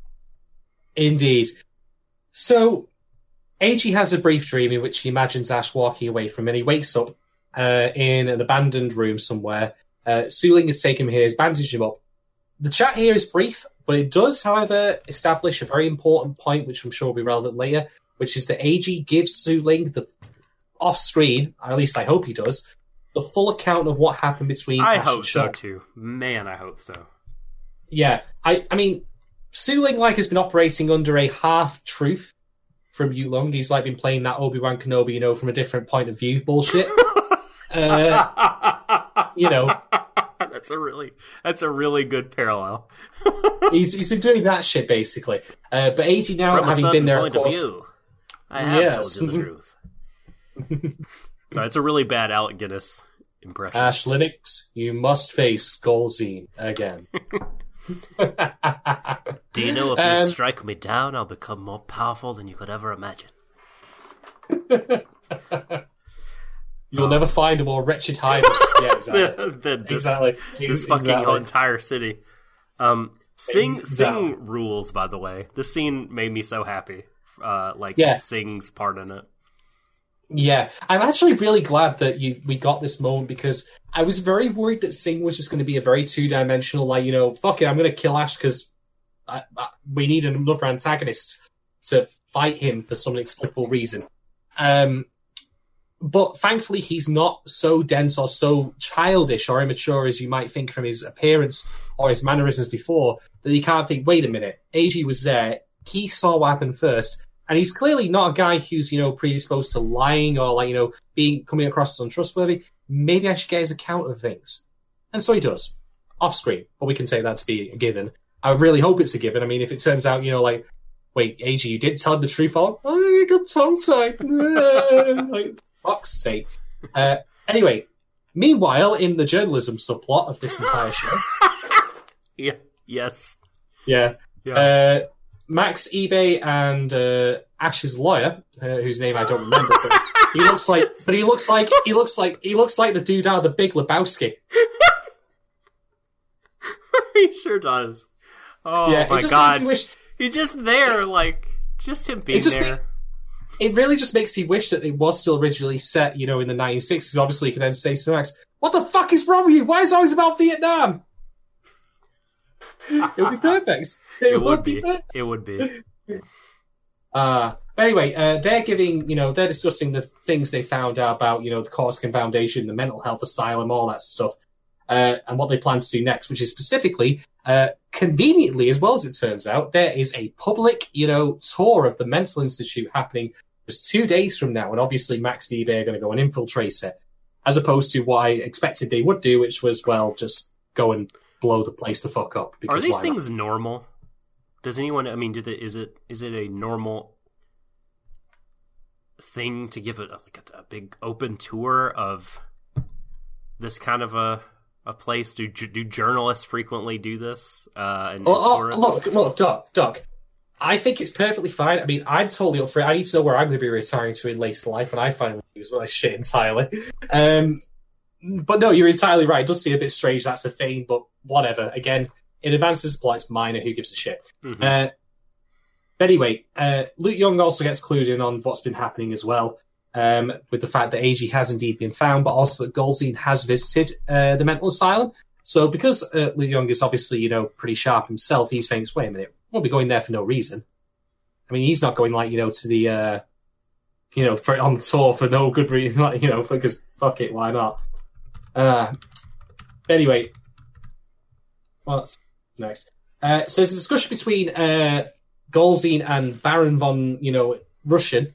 Indeed. So, A G has a brief dream in which he imagines Ash walking away from him, and he wakes up uh, in an abandoned room somewhere. Uh, Suling has taken him here, has bandaged him up. The chat here is brief, but it does, however, establish a very important point, which I'm sure will be relevant later, which is that A G gives Suling the off-screen, or at least I hope he does, the full account of what happened between I Ash hope and so, Shaw. too. Man, I hope so. Yeah, I, I mean, Suling like has been operating under a half-truth from Yu Long. He's like been playing that Obi-Wan Kenobi, you know, from a different point of view bullshit. uh, you know, that's a really that's a really good parallel. he's he's been doing that shit basically. Uh, but A G now, From a having certain been there, point of of course, view, I have Yes. told you the truth. So it's a really bad Alec Guinness impression. Ash Linux, you must face Golzine again. Do you know if Um, you strike me down, I'll become more powerful than you could ever imagine? You'll Oh. never find a more wretched hibis. Yeah, exactly. Than this, exactly. this fucking exactly. entire city. Um, Sing Exactly. Sing rules, by the way. This scene made me so happy. Uh, like Yeah. Sing's part in it. Yeah, I'm actually really glad that you we got this moment because I was very worried that Sing was just going to be a very two dimensional, like, you know, fuck it, I'm going to kill Ash because we need another antagonist to fight him for some inexplicable reason. Um, but thankfully, he's not so dense or so childish or immature as you might think from his appearance or his mannerisms before, that you can't think, wait a minute, A G was there, he saw what happened first. And he's clearly not a guy who's, you know, predisposed to lying or, like, you know, being coming across as untrustworthy. Maybe I should get his account of things. And so he does. Off screen. But we can take that to be a given. I really hope it's a given. I mean, if it turns out, you know, like, wait, A G, you did tell him the truth all? Oh, you got tongue-tied. Like, fuck's sake. Uh, anyway, meanwhile, in the journalism subplot of this entire show... Yeah. Yes. Yeah. Yeah. Uh, Max eBay and uh, Ash's lawyer, uh, whose name I don't remember, but he looks like, but he looks like, he looks like, he looks like the dude out of The Big Lebowski. He sure does. Oh yeah, my it just god. makes me wish. He's just there, like, just him being It just there. ma- It really just makes me wish that it was still originally set, you know, in the nineteen sixties. Obviously, you can then say to Max, "What the fuck is wrong with you? Why is it always about Vietnam?" It would be perfect. It, It would be. perfect. It would be. Uh, but anyway, uh, they're giving, you know, they're discussing the things they found out about, you know, the Corsican Foundation, the mental health asylum, all that stuff, uh, and what they plan to do next, which is specifically, uh, conveniently, as well as it turns out, there is a public, you know, tour of the mental institute happening just two days from now, and obviously Max and eBay are going to go and infiltrate it, as opposed to what I expected they would do, which was, well, just go and blow the place the fuck up. Are these why not? things normal? Does anyone? I mean, did it, is it is it a normal thing to give it like a, a big open tour of this kind of a a place? Do do journalists frequently do this? Uh, and, Oh, and oh, tour it? look, look, Doc, Doc. I think it's perfectly fine. I mean, I'm totally up for it. I need to know where I'm going to be retiring to in later life, and I find news my shit entirely. Um, but no, you're entirely right. It does seem a bit strange. That's a thing, but whatever. Again, in advance of this plot, it's minor. Who gives a shit? Mhm. Uh, but anyway, uh, Luke Young also gets clued in on what's been happening as well, um, with the fact that A G has indeed been found, but also that Golzine has visited uh, the mental asylum. So because uh, Luke Young is obviously, you know, pretty sharp himself, he thinks, wait a minute, won't be going there for no reason. I mean, he's not going, like, you know, to the, uh, you know, for on tour for no good reason, like, you know, because fuck it, why not? Uh, anyway, what's next? Uh, so there's a discussion between uh, Golzine and Baron von, you know, Russian.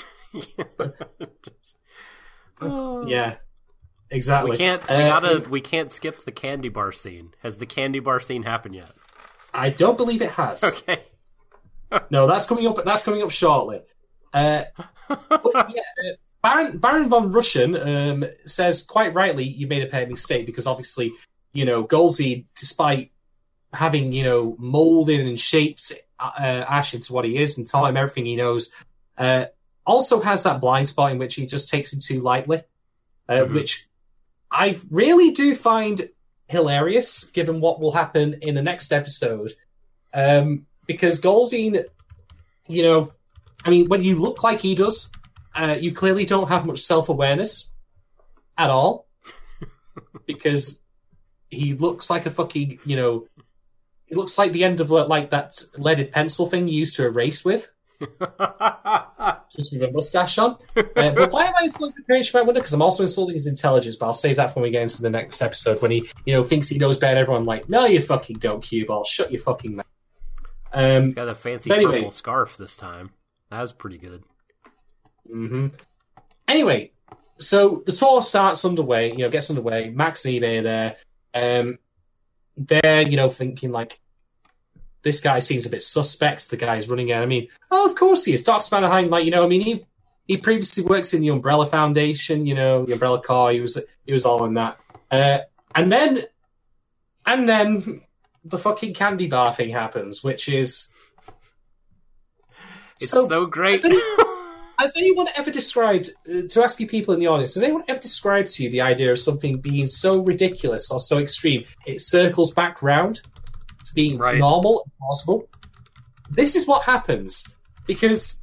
Oh. Yeah, exactly. We can't. We Uh, gotta. We can't skip the candy bar scene. Has the candy bar scene happened yet? I don't believe it has. Okay. No, that's coming up. That's coming up shortly. Uh, but yeah, uh, Baron Baron von Russian um, says quite rightly, you made a pair mistake because obviously, you know, Golzine, despite having, you know, molded and shaped uh, Ash into what he is and taught him everything he knows, uh, also has that blind spot in which he just takes it too lightly, uh, Mhm. which I really do find hilarious, given what will happen in the next episode. Um, because Golzine, you know, I mean, when you look like he does, uh, you clearly don't have much self-awareness at all, because he looks like a fucking, you know, he looks like the end of like that leaded pencil thing you used to erase with, just with a mustache on. Uh, but why am I insulting the creation? I wonder, because I'm also insulting his intelligence, but I'll save that for when we get into the next episode, when he, you know, thinks he knows better than everyone. Like, no, you fucking don't, cue ball. Shut your fucking mouth. Um, Got a fancy But anyway. purple scarf this time. That was pretty good. hmm Anyway, so the tour starts underway, you know, gets underway. Max and eBay are there. Um, they're, you know, thinking like, this guy seems a bit suspect. The guy's running out. I mean, oh, of course he is. Doc Spannerheim, like, you know, I mean, he he previously works in the Umbrella Foundation, you know, the Umbrella Corps. He was he was all in that. Uh, and then, and then, the fucking candy bar thing happens, which is it's so, so great. Has, any, has anyone ever described uh, to ask you people in the audience? Has anyone ever described to you the idea of something being so ridiculous or so extreme it circles back round to being right. normal and possible? This is what happens because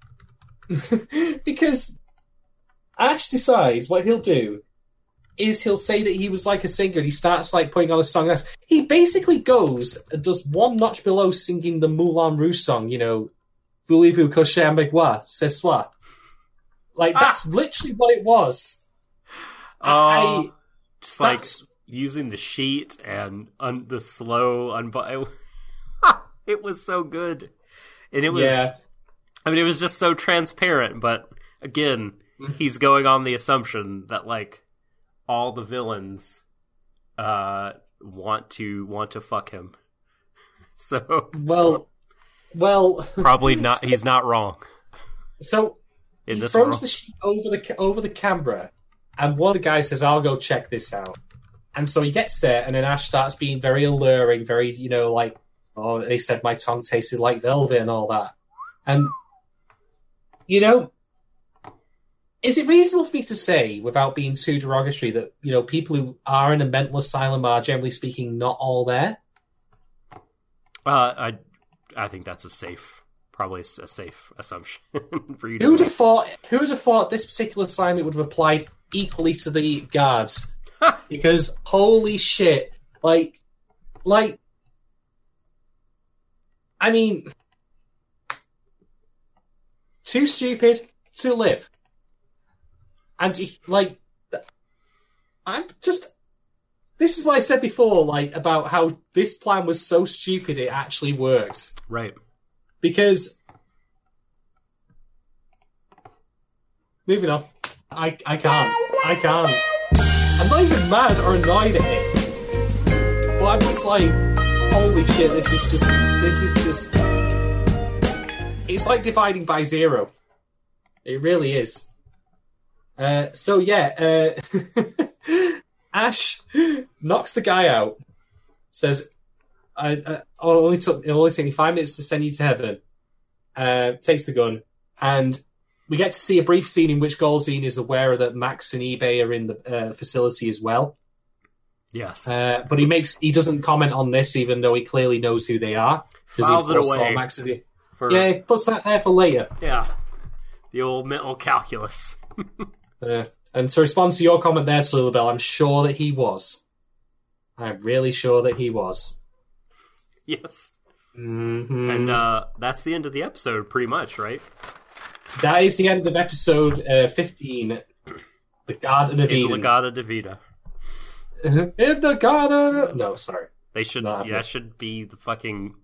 because Ash decides what he'll do is he'll say that he was like a singer and he starts like putting on a song. He basically goes and does one notch below singing the Moulin Rouge song, you know, Voulez-vous coucher avec moi ce soir? Like, that's ah. literally what it was. Uh, I, just like using the sheet and un- the slow unbutton. It was so good. And it was, yeah. I mean, it was just so transparent, but again, he's going on the assumption that, like, all the villains uh, want to want to fuck him. So well, well, probably not. He's not wrong. So In he this throws world. the sheet over the over the camera, and one of the guys says, "I'll go check this out." And so he gets there, and then Ash starts being very alluring, very you know like, "Oh, they said my tongue tasted like velvet" and all that, and you know. Is it reasonable for me to say, without being too derogatory, that you know people who are in a mental asylum are, generally speaking, not all there? Uh, I, I think that's a safe, probably a safe assumption for you. Who would have thought? Who would have thought this particular assignment would have applied equally to the guards? Because holy shit, like, like, I mean, too stupid to live. And, like, I'm just... This is what I said before, like, about how this plan was so stupid it actually works. Right. Because... Moving on. I, I can't. I can't. I'm not even mad or annoyed at it. But I'm just like, holy shit, this is just... This is just... It's like dividing by zero. It really is. Uh, so yeah, uh, Ash knocks the guy out. Says, "I, I oh, it only took it only took me five minutes to send you to heaven." Uh, takes the gun, and we get to see a brief scene in which Golzine is aware that Max and eBay are in the uh, facility as well. Yes, uh, but he makes he doesn't comment on this, even though he clearly knows who they are. Files he it away. Max the, for... Yeah, he puts that there for later. Yeah, the old mental calculus. Uh, and to respond to your comment there, Lilibel, I'm sure that he was. I'm really sure that he was. Yes. Mm-hmm. And uh, that's the end of the episode, pretty much, right? That is the end of episode uh, fifteen, The Garden of Eden. In the Garden of Eden. In the Garden of... No, sorry. They should, yeah, that should be the fucking...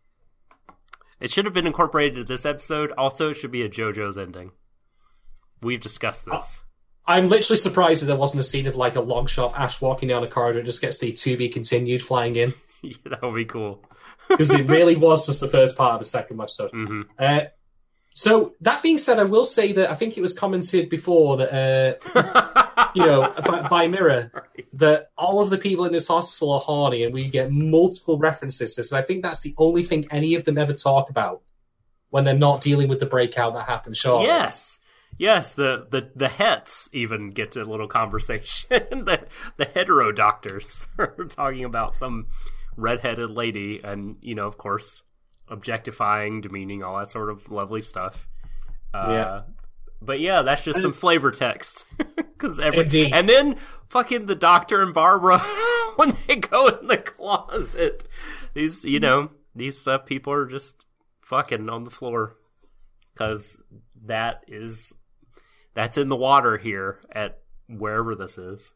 It should have been incorporated into this episode. Also, it should be a JoJo's ending. We've discussed this. I'm literally surprised that there wasn't a scene of like a long shot of Ash walking down a corridor and just gets the to be continued flying in. Yeah, that would be cool. Because it really was just the first part of the second episode. Mm-hmm. Uh, so, that being said, I will say that I think it was commented before that, uh, you know, by, by Mirror, Sorry. that all of the people in this hospital are horny and we get multiple references to this. I think that's the only thing any of them ever talk about when they're not dealing with the breakout that happened shortly. Yes! Yes, the, the, the hets even get a little conversation. the the hetero doctors are talking about some redheaded lady and, you know, of course, objectifying, demeaning, all that sort of lovely stuff. Uh, yeah. But yeah, that's just some flavor text. Cause every, Indeed. And then fucking the doctor and Barbara, when they go in the closet, these, you know, these uh, people are just fucking on the floor. Because that is... That's in the water here at wherever this is.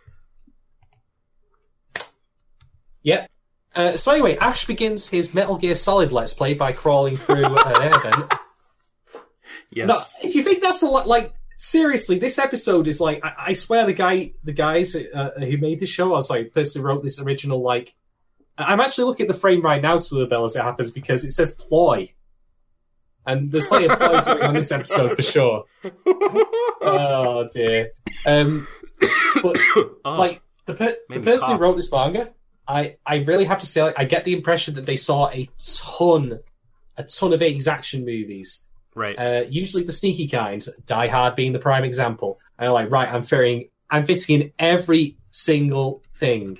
Yep. Uh, so anyway, Ash begins his Metal Gear Solid Let's Play by crawling through an air vent. Yes. No, if you think that's the like, seriously, this episode is like, I, I swear the guy, the guys uh, who made the show, I was like, the person who wrote this original, like, I'm actually looking at the frame right now, to the bell as it happens, because it says ploy. And there's plenty of ploys going on this episode for sure. Oh dear. Um, but oh, like the per- the person who wrote this manga, I, I really have to say, like, I get the impression that they saw a ton, a ton of eighties action movies. Right. Uh, usually the sneaky kind, Die Hard being the prime example. And they're like, right, I'm fitting, I'm fitting in every single thing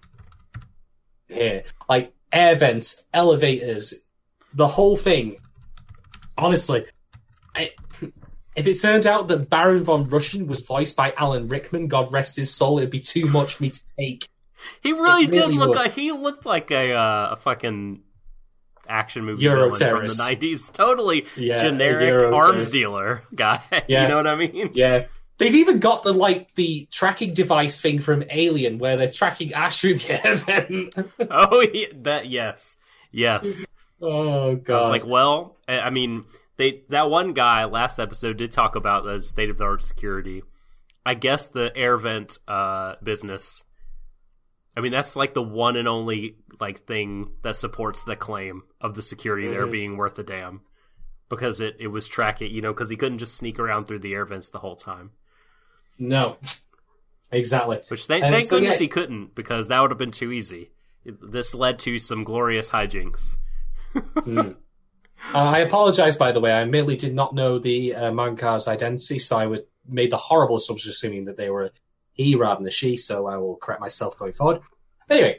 here. Like, air vents, elevators, the whole thing. Honestly, I, if it turned out that Baron von Russian was voiced by Alan Rickman, God rest his soul, it'd be too much for me to take. He really, It did really look would. like he looked like a uh, a fucking action movie Euro villain from the terrorist. nineties. Totally Yeah, a generic Euro arms terrorist. dealer guy. Yeah. You know what I mean? Yeah. They've even got the like the tracking device thing from Alien where they're tracking Ash through the air vent. Oh, yeah, that yes, yes. Oh I god. was like, well, I I mean, they that one guy last episode did talk about the state of the art security. I guess the air vent uh, business. I mean, that's like the one and only like thing that supports the claim of the security Mm-hmm. there being worth a damn, because it, it was tracking, you know, because he couldn't just sneak around through the air vents the whole time. No. Exactly. Which thank, And thank so, goodness yeah. he couldn't, because that would have been too easy. It- this led to some glorious hijinks. Mm. Uh, I apologize, by the way. I merely did not know the uh, Mankar's identity, so I was, made the horrible assumption assuming that they were a he rather than a she, so I will correct myself going forward. Anyway,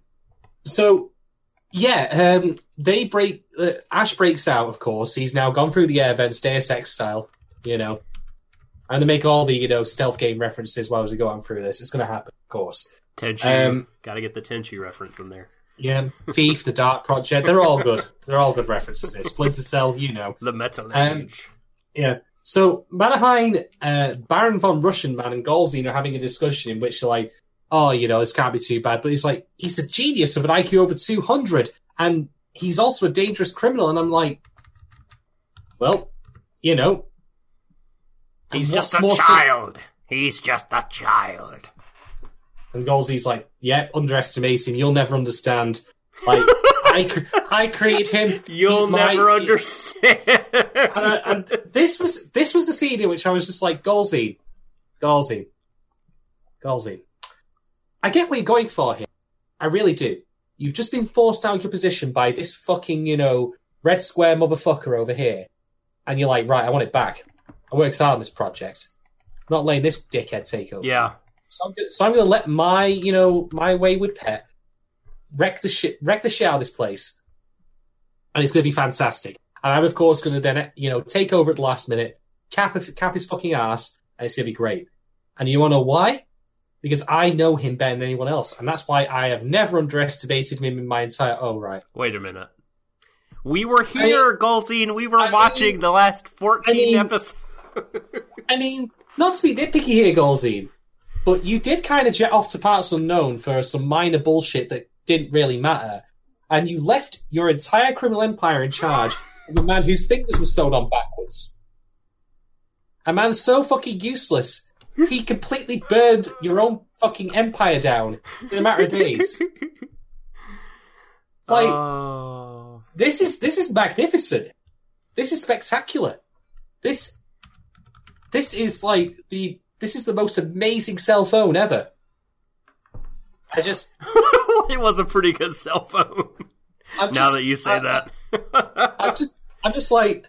so, yeah, um, they break... Uh, Ash breaks out, of course. He's now gone through the air vents, Deus Ex style, you know. And to make all the, you know, stealth game references while we go on through this. It's going to happen, of course. Tenchu, Um, gotta get the Tenchu reference in there. Yeah, Thief, The Dark Project, they're all good. They're all good references here. Splinter Cell, you know. The Metal Um, Age. Yeah. So Mannerheim, uh, Baron von Russian man, and Golzine are having a discussion in which they're like, "Oh, you know, this can't be too bad." But he's like, "He's a genius of an I Q over two hundred, and he's also a dangerous criminal." And I'm like, "Well, you know, He's and just what's a more child. He's just a child. And Golzine's like, "Yeah, underestimate him. You'll never understand. Like, I, cr- I created him. You'll He's my- never understand." And, I, and this was this was the scene in which I was just like, Golzine, Golzine, Golzine. I get what you're going for here. I really do. You've just been forced out of your position by this fucking, you know, red square motherfucker over here. And you're like, right, I want it back. I worked hard on this project. I'm not letting this dickhead take over. Yeah. So I'm, so I'm going to let my, you know, my wayward pet wreck the shit, wreck the shit out of this place. And it's going to be fantastic. And I'm, of course, going to then, you know, take over at the last minute, cap, cap his fucking ass, and it's going to be great. And you want to know why? Because I know him better than anyone else. And that's why I have never underestimated him in my entire... Oh, right. Wait a minute. We were here, Golzine. We were I mean- watching the last fourteen I mean- episodes. I mean, not to be nitpicky here, Golzine, but you did kind of jet off to parts unknown for some minor bullshit that didn't really matter. And you left your entire criminal empire in charge of a man whose fingers were sewed on backwards. A man so fucking useless, he completely burned your own fucking empire down in a matter of days. Like, Oh. this is this is magnificent. This is spectacular. This this is like the this is the most amazing cell phone ever. I just It was a pretty good cell phone. I'm Now just, that you say I, that. I'm just I'm just like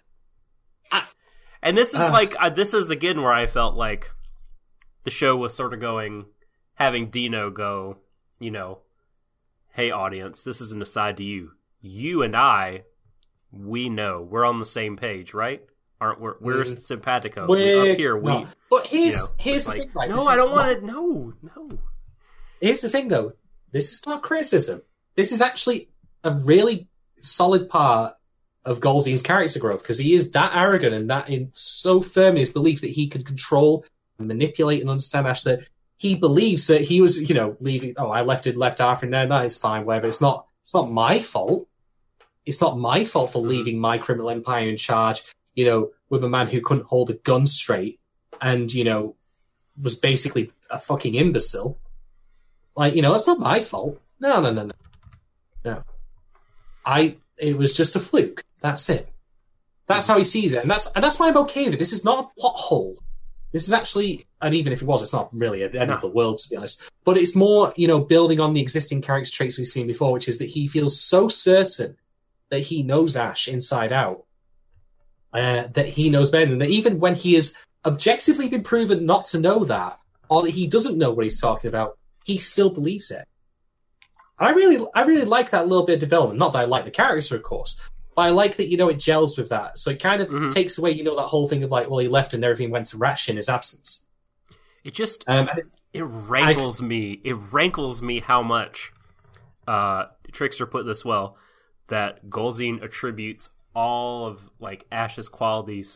And this is Ugh. like, uh, this is again where I felt like the show was sort of going, having Dino go, you know, hey audience, this is an aside to you. You and I, we know, we're on the same page, right? Aren't we? We're Mm. simpatico. we're Up here, we, not. But here's you know, here's it's the like, thing, right? no, This I is don't not- want to, no, no. Here's the thing, though. This is not criticism. This is actually a really solid part of Golzine's character growth, because he is that arrogant and that in so firm in his belief that he could control and manipulate and understand Ash that he believes that he was, you know, leaving. Oh, I left it, left Arthur in there. That is fine. Whatever. It's not. It's not my fault. It's not my fault for leaving my criminal empire in charge. You know, with a man who couldn't hold a gun straight and you know was basically a fucking imbecile. Like, you know, that's not my fault. No, no, no, no, no. I. It was just a fluke. That's it. That's how he sees it, and that's and that's why I'm okay with it. This is not a plot hole. This is actually, and even if it was, it's not really at the end No. of the world, to be honest. But it's more, you know, building on the existing character traits we've seen before, which is that he feels so certain that he knows Ash inside out, uh, that he knows better, and that even when he has objectively been proven not to know that, or that he doesn't know what he's talking about, he still believes it. And I really, I really like that little bit of development. Not that I like the character, of course, but I like that, you know, it gels with that. So it kind of Mhm. takes away, you know, that whole thing of like, well, he left and everything went to Ratch in his absence. It just Um, and it's, it rankles me. It rankles me how much uh, Trickster put this well that Golzine attributes all of like Ash's qualities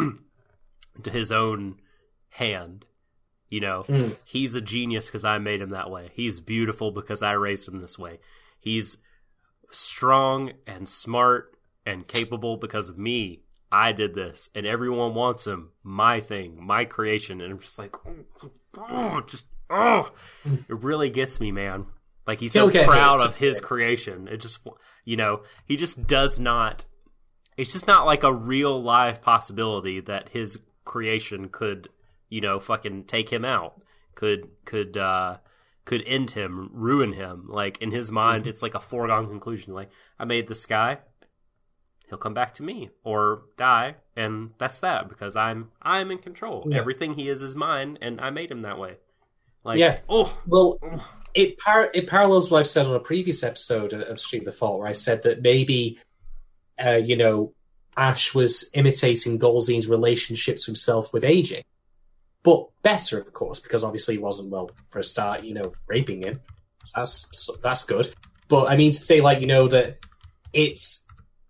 to his own hand. You know, Mm. he's a genius because I made him that way. He's beautiful because I raised him this way. He's strong and smart and capable because of me. I did this, and everyone wants him. My thing, my creation, and I'm just like, oh, oh, just oh, it really gets me, man. Like he's so He'll get proud his. of his creation. It just, you know, he just does not. It's just not like a real live possibility that his creation could, you know, fucking take him out. Could could uh, could end him, ruin him. Like in his mind, it's like a foregone conclusion. Like I made this guy. He'll come back to me or die, and that's that because I'm I'm in control. Yeah. Everything he is is mine, and I made him that way. Like, Yeah. oh, well, it par- it parallels what I've said on a previous episode of Stream of Thought, where I said that maybe, uh, you know, Ash was imitating Golzine's relationship to himself with A J. But better, of course, because obviously he wasn't, well, for a start, you know, raping him. So that's that's good. But I mean to say, like, you know, that it's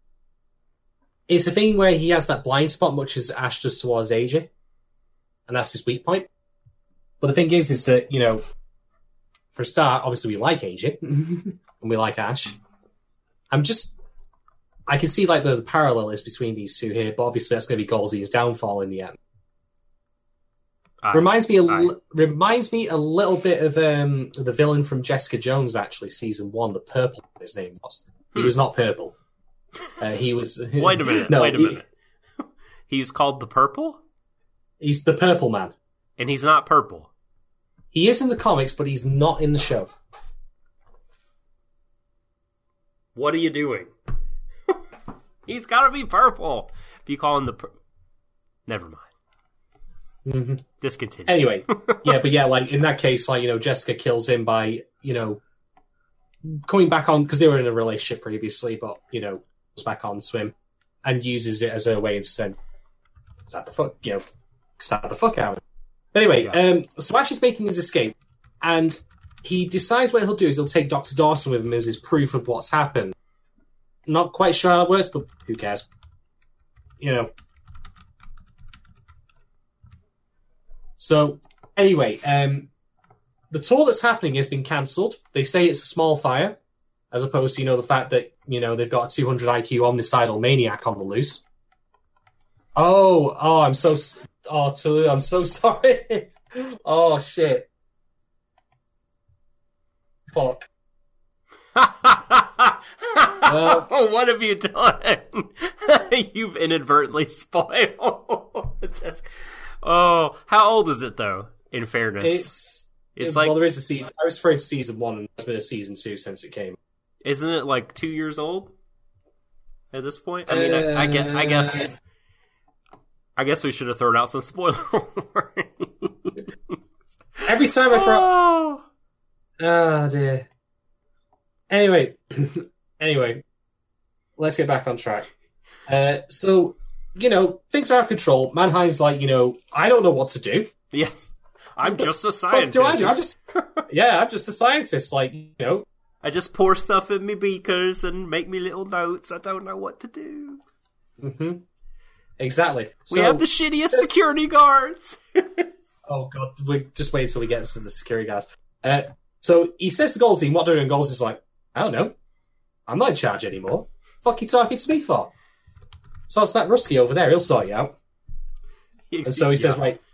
it's a thing where he has that blind spot, much as Ash does towards A J, and that's his weak point. But the thing is, is that, you know, for a start, obviously we like A J, and we like Ash. I'm just... I can see, like, the, the parallel is between these two here, but obviously that's going to be Golzine's downfall in the end. I- reminds me a I- li- reminds me a little bit of um, the villain from Jessica Jones, actually, season one, the purple his name was. He Hmm. was not purple. Uh, he was. wait a minute. No, wait a he- minute. He's called the Purple, he's the purple man. and he's not purple. He is in the comics, but he's not in the show. What are you doing? He's got to be purple. If you call him the, pur- never mind. hmm Discontinue. Anyway, yeah, but yeah, like in that case, like, you know, Jessica kills him by, you know, coming back on, because they were in a relationship previously, but, you know, goes back on to him and uses it as a way instead. Stab the fuck, you know, stab the fuck out of him. Anyway, Yeah. um, so Ash is making his escape, and he decides what he'll do is he'll take Doctor Dawson with him as his proof of what's happened. Not quite sure how it works, but who cares? You know. So, anyway, um, the tour that's happening has been cancelled. They say it's a small fire, as opposed to, you know, the fact that, you know, they've got a two hundred I Q omnicidal maniac on the loose. Oh, oh, I'm so, s- oh, Tulu, I'm so sorry. Oh, shit. Fuck. What have you done? You've inadvertently spoiled. Just, oh, how old is it though? In fairness, It's, It's well, like- there is a season. I was afraid of season one, and there's been a season two since it came. isn't it like two years old at this point? I mean, I, I get, I guess, I guess we should have thrown out some spoiler warning. Every time I throw, Oh. oh dear. Anyway, anyway, let's get back on track. Uh, so, you know, things are out of control. Mannheim's like, you know, I don't know what to do. Yes, I'm just a What scientist. do I do? I'm just, yeah, I'm just a scientist. Like, you know, I just pour stuff in me beakers and make me little notes. I don't know what to do. hmm exactly. We So, have the shittiest security guards. oh god, we just wait until we get to the security guys. Uh, so he says to Goldsy, "What do you do?" And Goldy's like, "I don't know. I'm not in charge anymore. Fuck you talking to me for?" So it's that Rusky over there. He'll sort you out. And so he says, Yeah. like,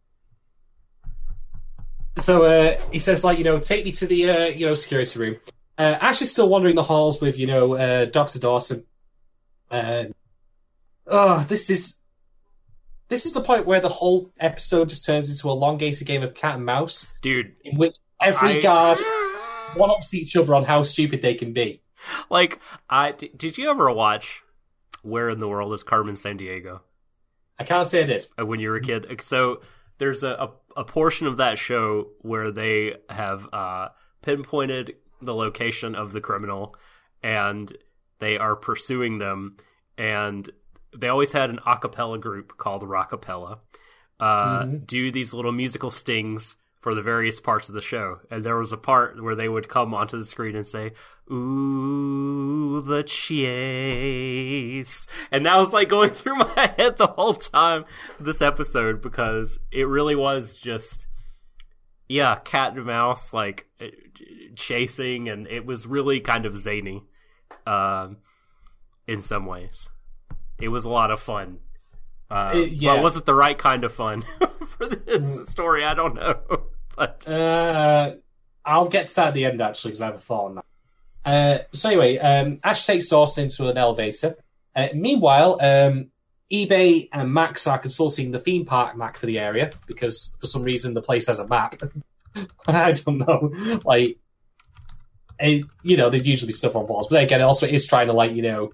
so uh, he says, like, you know, take me to the, uh, you know, security room. Uh, Ash is still wandering the halls with, you know, uh, Doctor Dawson. Uh, oh, this is, this is the point where the whole episode just turns into a elongated game of cat and mouse, dude. In which every I... guard one-ups each other on how stupid they can be. Like, I d- did you ever watch Where in the World is Carmen Sandiego? I can't say I did. When you were a kid. So there's a, a, a portion of that show where they have uh, pinpointed the location of the criminal, and they are pursuing them, and they always had an a cappella group called Rockapella uh, mm-hmm. do these little musical stings for the various parts of the show. And there was a part where they would come onto the screen and say, "Ooh, the chase." And that was like going through my head the whole time this episode, because it really was just, yeah, cat and mouse, like chasing, and it was really kind of zany um, in some ways. It was a lot of fun. Uh, it, yeah. But was it the right kind of fun for this mm. story? I don't know. But uh, I'll get to that at the end, actually, because I have a thought on that. Uh, so anyway, um, Ash takes Dawson into an elevator. Uh, meanwhile, um, eBay and Max are consulting the theme park map for the area, because for some reason the place has a map. I don't know. Like, it, you know, there's usually stuff on walls. But again, it also is trying to, like, you know...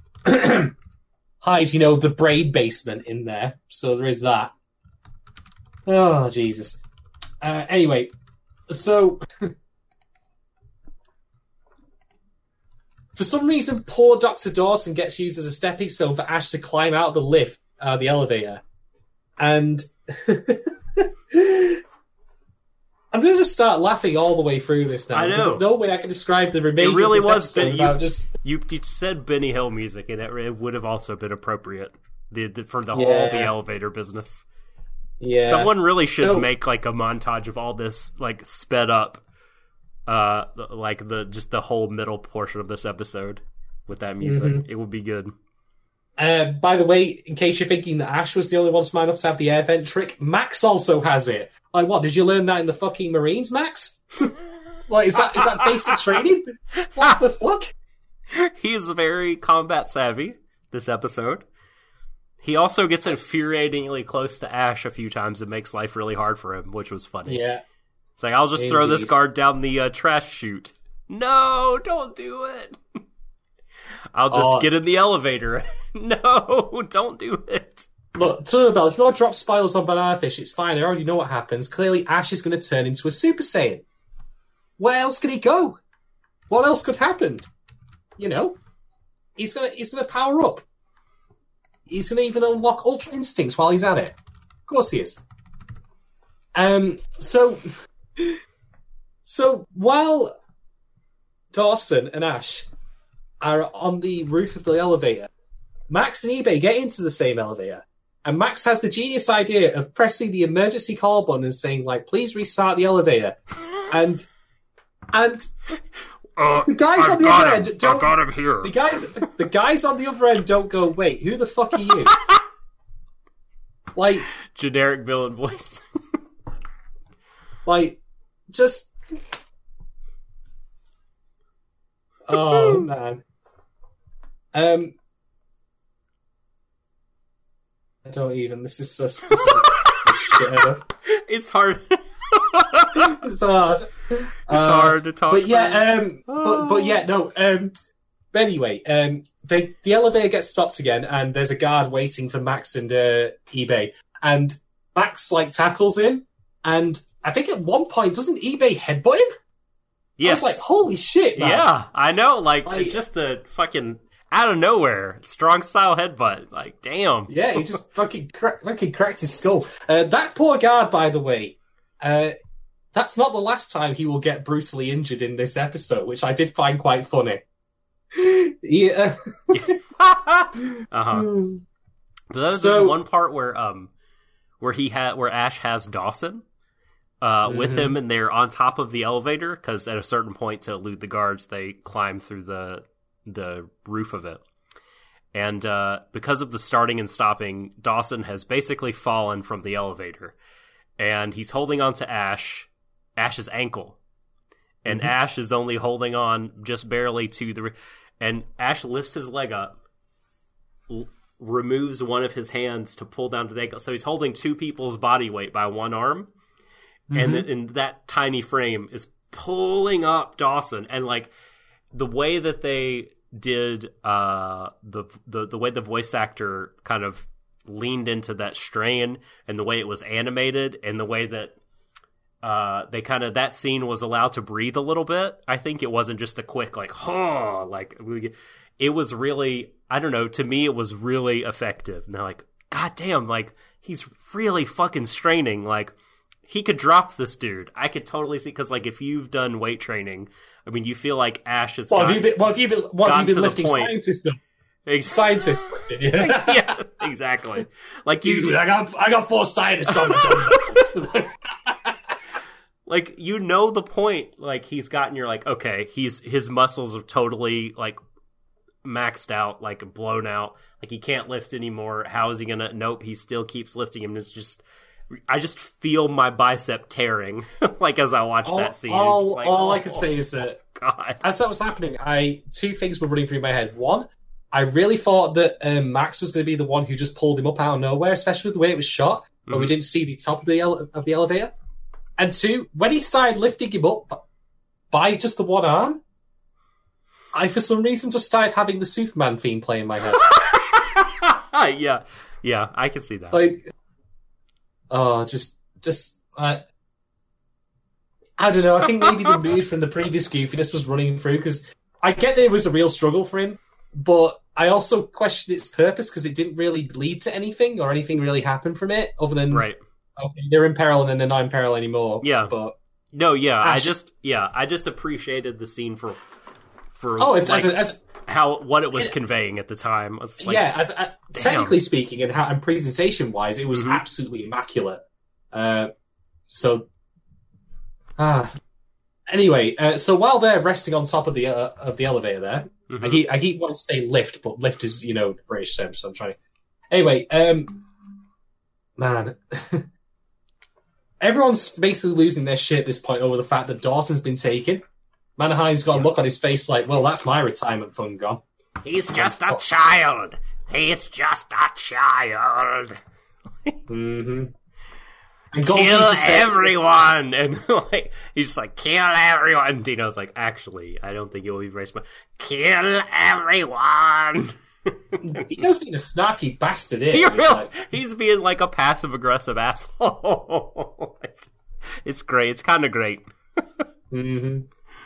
hide, you know, the braid basement in there. So there is that. Oh, Jesus. Uh, anyway, so... for some reason, poor Doctor Dawson gets used as a stepping stone for Ash to climb out of the lift, uh, the elevator. And... I'm going to just start laughing all the way through this now. I know. There's no way I can describe the remainder it really of this was episode without you, just... You, you said Benny Hill music, and it, it would have also been appropriate the, the, for the yeah. whole the elevator business. Yeah. Someone really should so, make like a montage of all this, like sped up, uh, like the just the whole middle portion of this episode with that music. Mm-hmm. It would be good. Uh, by the way, in case you're thinking that Ash was the only one smart enough to have the air vent trick, Max also has it. Like, what, did you learn that in the fucking Marines, Max? Like, is that is that basic training? What the fuck? He's very combat savvy this episode. He also gets infuriatingly close to Ash a few times and makes life really hard for him, which was funny. Yeah. It's like, I'll just Indeed. throw this guard down the uh, trash chute. No, don't do it. I'll just uh, get in the elevator. No, don't do it. Look, Tunnelbell, if you want to drop spirals on Banana Fish, it's fine. I already know what happens. Clearly, Ash is going to turn into a Super Saiyan. Where else could he go? What else could happen? You know? He's going to he's gonna power up. He's going to even unlock Ultra Instincts while he's at it. Of course he is. Um, so... so, while Dawson and Ash are on the roof of the elevator, Max and eBay get into the same elevator, and Max has the genius idea of pressing the emergency call button and saying, like, "Please restart the elevator." And and uh, the guys I've on the other him. end don't. I got him here. The guys, the guys on the other end don't go, "Wait, who the fuck are you?" Like generic villain voice. Like, just. Oh man. Um, I don't even. This is just. This is just shit ever. It's hard. It's hard. It's uh, hard to talk. But yeah, um, but but yeah, no. Um, but anyway, um, they, the elevator gets stopped again, and there's a guard waiting for Max and uh, eBay, and Max like tackles him, and I think at one point doesn't eBay headbutt him? Yes. I was like, holy shit, man. Yeah, I know. Like, like just the fucking out of nowhere, strong style headbutt. Like, damn. Yeah, he just fucking, cra- fucking cracked his skull. Uh, that poor guard, by the way, uh, that's not the last time he will get brutally injured in this episode, which I did find quite funny. Yeah. uh-huh. There's So- one part where um where he had where Ash has Dawson uh with Mhm. him, and they're on top of the elevator, because at a certain point, to elude the guards, they climb through the the roof of it. And uh, because of the starting and stopping, Dawson has basically fallen from the elevator, and he's holding on to Ash, Ash's ankle, and Mhm. Ash is only holding on just barely to the, and Ash lifts his leg up, l- removes one of his hands to pull down to the ankle. So he's holding two people's body weight by one arm. Mm-hmm. And in that tiny frame is pulling up Dawson. And like the way that they did uh, the, the the way the voice actor kind of leaned into that strain and the way it was animated and the way that uh, they kind of, that scene was allowed to breathe a little bit. I think it wasn't just a quick like, huh, like we, it was really, I don't know, to me it was really effective. And they're like, God damn, like he's really fucking straining. Like he could drop this dude. I could totally see, because like if you've done weight training, I mean, you feel like Ash has what got, have you been, what have you been, what have you been lifting scientists up? Scientists lifted, yeah. Yeah, exactly. Like you, Dude, I got I got four scientists on my dumbbells. Like, you know the point, like, he's gotten, you're like, okay, he's, his muscles are totally, like, maxed out, like, blown out. Like, he can't lift anymore. How is he gonna, nope, he still keeps lifting him. It's just, I just feel my bicep tearing, like, as I watch all, that scene. All, like, all oh, I can say is that, God. as that was happening, I two things were running through my head. One, I really thought that um, Max was going to be the one who just pulled him up out of nowhere, especially the way it was shot, where mm-hmm. we didn't see the top of the ele- of the elevator. And two, when he started lifting him up by just the one arm, I, for some reason, just started having the Superman theme play in my head. yeah, yeah, I can see that. Like, oh, just, just, uh, I don't know, I think maybe the mood from the previous goofiness was running through, because I get that it was a real struggle for him, but I also questioned its purpose, because it didn't really lead to anything, or anything really happened from it, other than... Right. Okay, they're in peril and then they're not in peril anymore. Yeah, but no, yeah, Ash... I just, yeah, I just appreciated the scene for, for oh, it's like, as, a, as how what it was it, conveying at the time. It's like, yeah, as uh, technically speaking and, how, and presentation wise, it was mm-hmm. absolutely immaculate. Uh, so, ah, anyway, uh, so while they're resting on top of the uh, of the elevator, there, mm-hmm. I keep I keep wanting to say lift, but lift is you know the British term, so I'm trying. Anyway, um, man. Everyone's basically losing their shit at this point over the fact that Dawson's been taken. Manahai's got a look on his face like, well, that's my retirement fund gone. He's just a child. He's just a child. mm-hmm. And kill just everyone! There. And like he's just like, kill everyone! And Dino's like, actually, I don't think it will be very smart. Kill everyone! Dino's being a snarky bastard here. He he's, really, like... he's being like a passive-aggressive asshole. Like, it's great. It's kind of great. mm-hmm.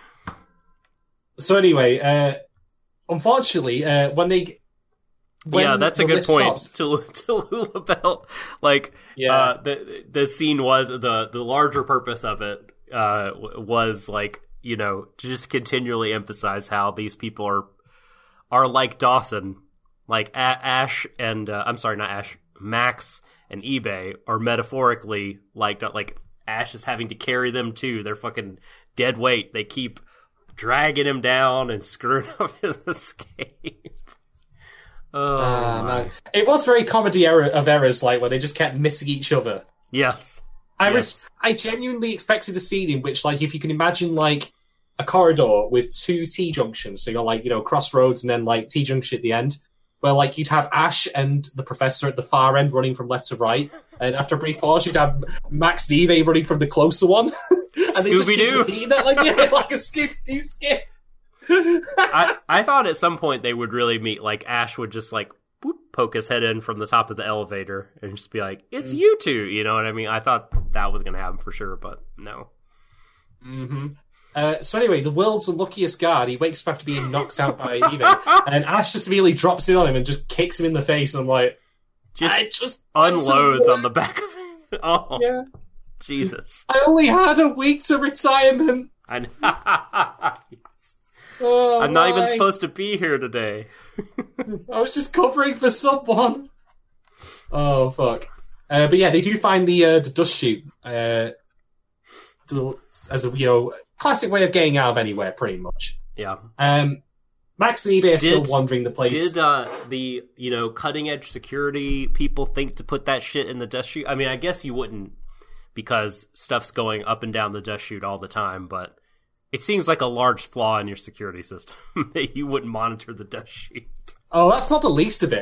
So anyway, uh, unfortunately, uh, when they... When yeah, that's a good point. Stops... To to Lulabelle, like yeah. uh, the the scene was the the larger purpose of it uh, was like you know to just continually emphasize how these people are are like Dawson, like a- Ash and uh, I'm sorry, not Ash, Max and eBay are metaphorically like like Ash is having to carry them too. They're fucking dead weight. They keep dragging him down and screwing up his escape. Oh, uh, man. It was very comedy error of errors, like where they just kept missing each other. Yes, I yes. was. I genuinely expected a scene in which, like, if you can imagine, like, a corridor with two T junctions, so you're like, you know, crossroads and then like T junction at the end, where like you'd have Ash and the Professor at the far end running from left to right, and after a brief pause, you'd have Max and Eve running from the closer one, and they just keep repeating that, like, yeah, like a Scooby-Doo skit. I, I thought at some point they would really meet. Like Ash would just like whoop, poke his head in from the top of the elevator and just be like, "It's mm. you two," you know what I mean? I thought that was going to happen for sure, but no. Mm-hmm. Uh, so anyway, the world's unluckiest guard. He wakes up after being knocked out by Eva, and Ash just immediately drops in on him and just kicks him in the face. And I'm like, just, I just unloads on the back of it. Oh, yeah. Jesus! I only had a week to retirement. I know. Oh, I'm not my. even supposed to be here today. I was just covering for someone. Oh, fuck. Uh, but yeah, they do find the uh, the dust chute uh, to, as a, you know, classic way of getting out of anywhere, pretty much. Yeah. Um, Max and eBay are did, still wandering the place. Did uh, the, you know, cutting-edge security people think to put that shit in the dust chute? I mean, I guess you wouldn't, because stuff's going up and down the dust chute all the time, but... It seems like a large flaw in your security system that you wouldn't monitor the dust sheet. Oh, that's not the least of it.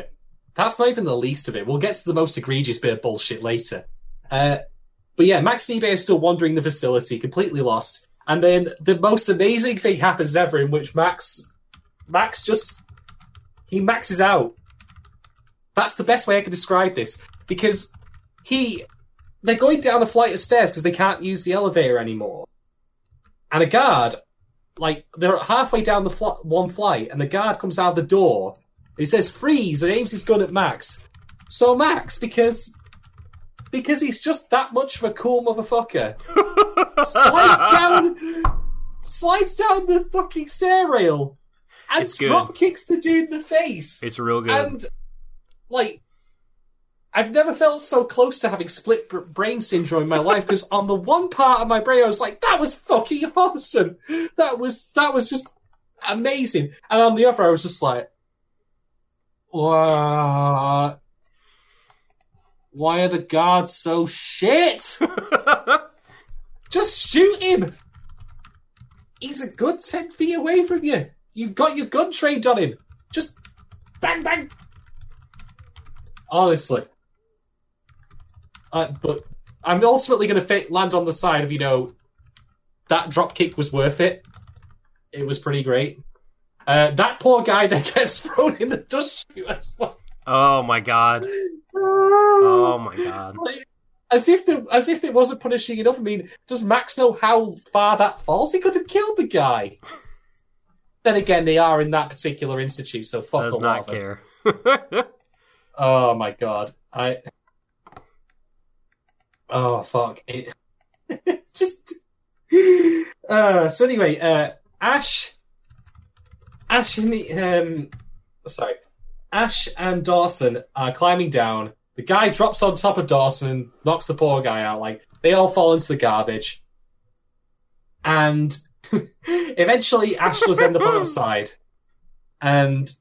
that's not even the least of it. We'll get to the most egregious bit of bullshit later. Uh, but yeah, Max and eBay are still wandering the facility, completely lost. And then the most amazing thing happens ever, in which Max, Max just he maxes out. That's the best way I can describe this, because he they're going down a flight of stairs because they can't use the elevator anymore, and a guard, like they're halfway down the fl- one flight, and the guard comes out of the door. He says freeze and aims his gun at Max. So Max, because because he's just that much of a cool motherfucker, slides down slides down the fucking stair rail and drop kicks the dude in the face. It's real good. And like, I've never felt so close to having split brain syndrome in my life, because on the one part of my brain I was like, that was fucking awesome. That was that was just amazing. And on the other I was just like, what? Why are the guards so shit? Just shoot him. He's a good ten feet away from you. You've got your gun trained on him. Just bang, bang. Honestly. Uh, but I'm ultimately going to fa- land on the side of, you know, that drop kick was worth it. It was pretty great. Uh, that poor guy that gets thrown in the dust chute as well. Oh my god. Oh my god. Like, as if the, as if it wasn't punishing enough. I mean, does Max know how far that falls? He could have killed the guy. Then again, they are in that particular institute, so fuck Does the not lava. care. Oh my god. I Oh fuck. It just uh so anyway, uh Ash Ash and the, um sorry. Ash and Dawson are climbing down. The guy drops on top of Dawson and knocks the poor guy out. Like, they all fall into the garbage. And eventually Ash does end up outside. And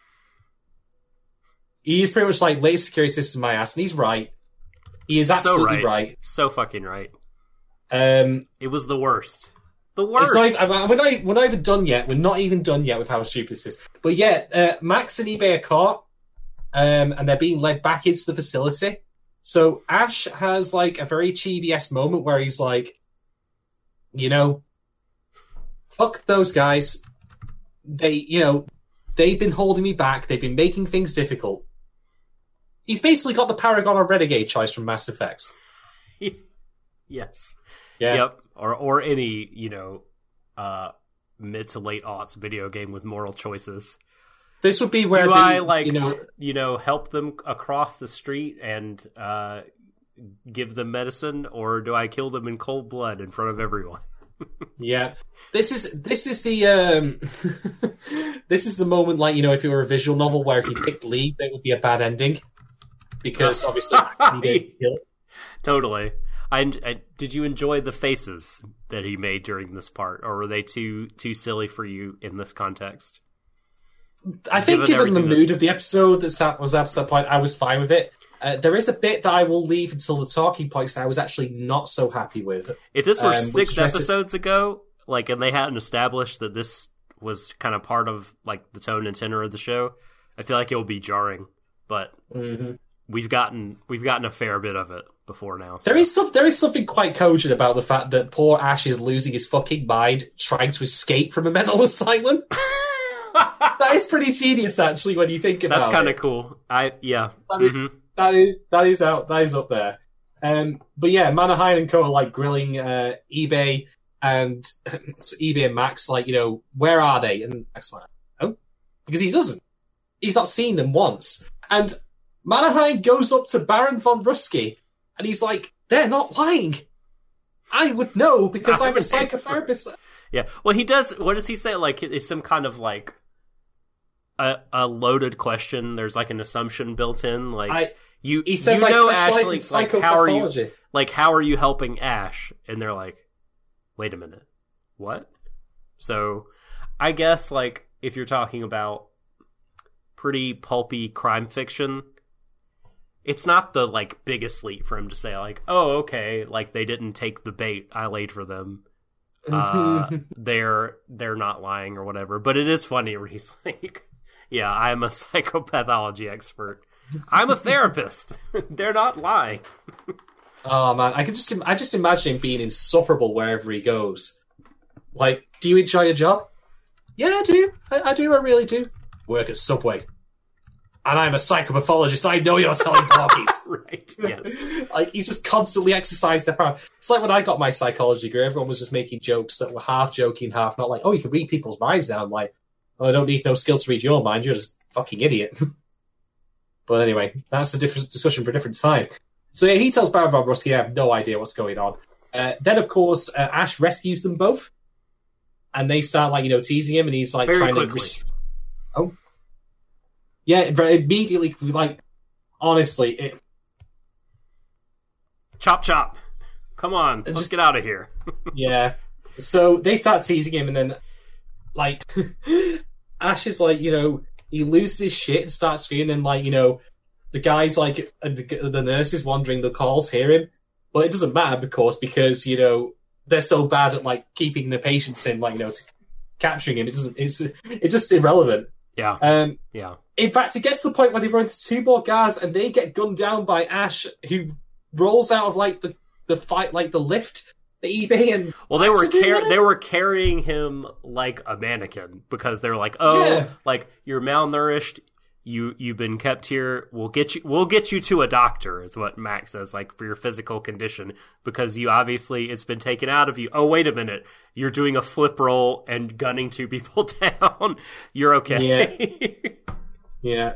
he's pretty much like, latest security system my ass, and he's right. He is absolutely so right. right. So fucking right. Um, it was the worst. The worst. It's not, we're, not, we're not even done yet. We're not even done yet with how stupid this is. But yeah, uh, Max and eBay are caught, um, and they're being led back into the facility. So Ash has like a very chibi-esque moment where he's like, you know, fuck those guys. They, you know, they've been holding me back. They've been making things difficult. He's basically got the Paragon of Renegade choice from Mass Effect. Yes. Yeah. Yep. Or or any, you know, uh, mid to late aughts video game with moral choices. This would be where do the, I like you know, you know help them across the street and uh, give them medicine, or do I kill them in cold blood in front of everyone? Yeah, this is this is the um, this is the moment, like, you know, if it were a visual novel where if you picked Lee, that would be a bad ending, because obviously he didn't kill. Totally. I, I did you enjoy the faces that he made during this part, or were they too too silly for you in this context? I think, given, given the mood of the episode that was at that point, I was fine with it. Uh, there is a bit that I will leave until the talking points that I was actually not so happy with. If this were um, six episodes ago, like, and they hadn't established that this was kind of part of like the tone and tenor of the show, I feel like it would be jarring. But mm-hmm. we've gotten we've gotten a fair bit of it before now. So. There is some there is something quite cogent about the fact that poor Ash is losing his fucking mind trying to escape from a mental asylum. That is pretty genius, actually, when you think about it. That's kind of cool. I yeah. That is, mm-hmm. that is that is out that is up there. Um, but yeah, Manahine and Co are like grilling uh, eBay and so eBay and Max, like, you know, where are they? And Max like, oh, because he doesn't. He's not seen them once. And Manahine goes up to Baron von Ruski, and he's like, they're not lying. I would know because I'm a psychotherapist. Yeah. Well, he does. What does he say? Like, it's some kind of like a, a loaded question. There's like an assumption built in. Like, I, you, he says, you know, I specialize Ash, in like, like, how are you? psychopathology. Like, how are you helping Ash? And they're like, wait a minute, what? So, I guess like if you're talking about pretty pulpy crime fiction, it's not the like biggest leap for him to say like, oh, okay, like they didn't take the bait I laid for them. Uh, they're they're not lying or whatever. But it is funny where he's like, yeah, I'm a psychopathology expert. I'm a therapist. They're not lying. Oh man, I can just I just imagine him being insufferable wherever he goes. Like, do you enjoy your job? Yeah, I do. I, I do. I really do. Work at Subway. And I'm a psychopathologist. I know you're selling porkies. Right, yes. Like, he's just constantly exercised their power. It's like when I got my psychology degree, everyone was just making jokes that were half joking, half not. Like, oh, you can read people's minds now. I'm like, oh, I don't need no skill to read your mind. You're just a fucking idiot. But anyway, that's a different discussion for a different time. So yeah, he tells Baron von Brusky, I have no idea what's going on. Uh, then, of course, uh, Ash rescues them both. And they start, like, you know, teasing him, and he's, like, Very trying quickly. to... Rest- oh. Yeah, very immediately, like, honestly, it... Chop, chop. Come on, let's Just- get out of here. Yeah. So they start teasing him, and then, like, Ash is like, you know, he loses his shit and starts screaming, and, like, you know, the guys, like, and the, the nurses wandering the calls hear him. But it doesn't matter, of course, because, you know, they're so bad at, like, keeping the patients in, like, you know, to capturing him. It doesn't, it's, it's just irrelevant. Yeah, Um, yeah. in fact, it gets to the point where they run into two more guards, and they get gunned down by Ash, who rolls out of, like, the, the fight, like, the lift, the eBay, and... Well, they were Accident car- it? they were carrying him like a mannequin because they're like, oh, Yeah. like you're malnourished, you you've been kept here. We'll get you. We'll get you to a doctor, is what Max says, like for your physical condition, because you obviously it's been taken out of you. Oh, wait a minute, you're doing a flip roll and gunning two people down. You're okay. Yeah. Yeah.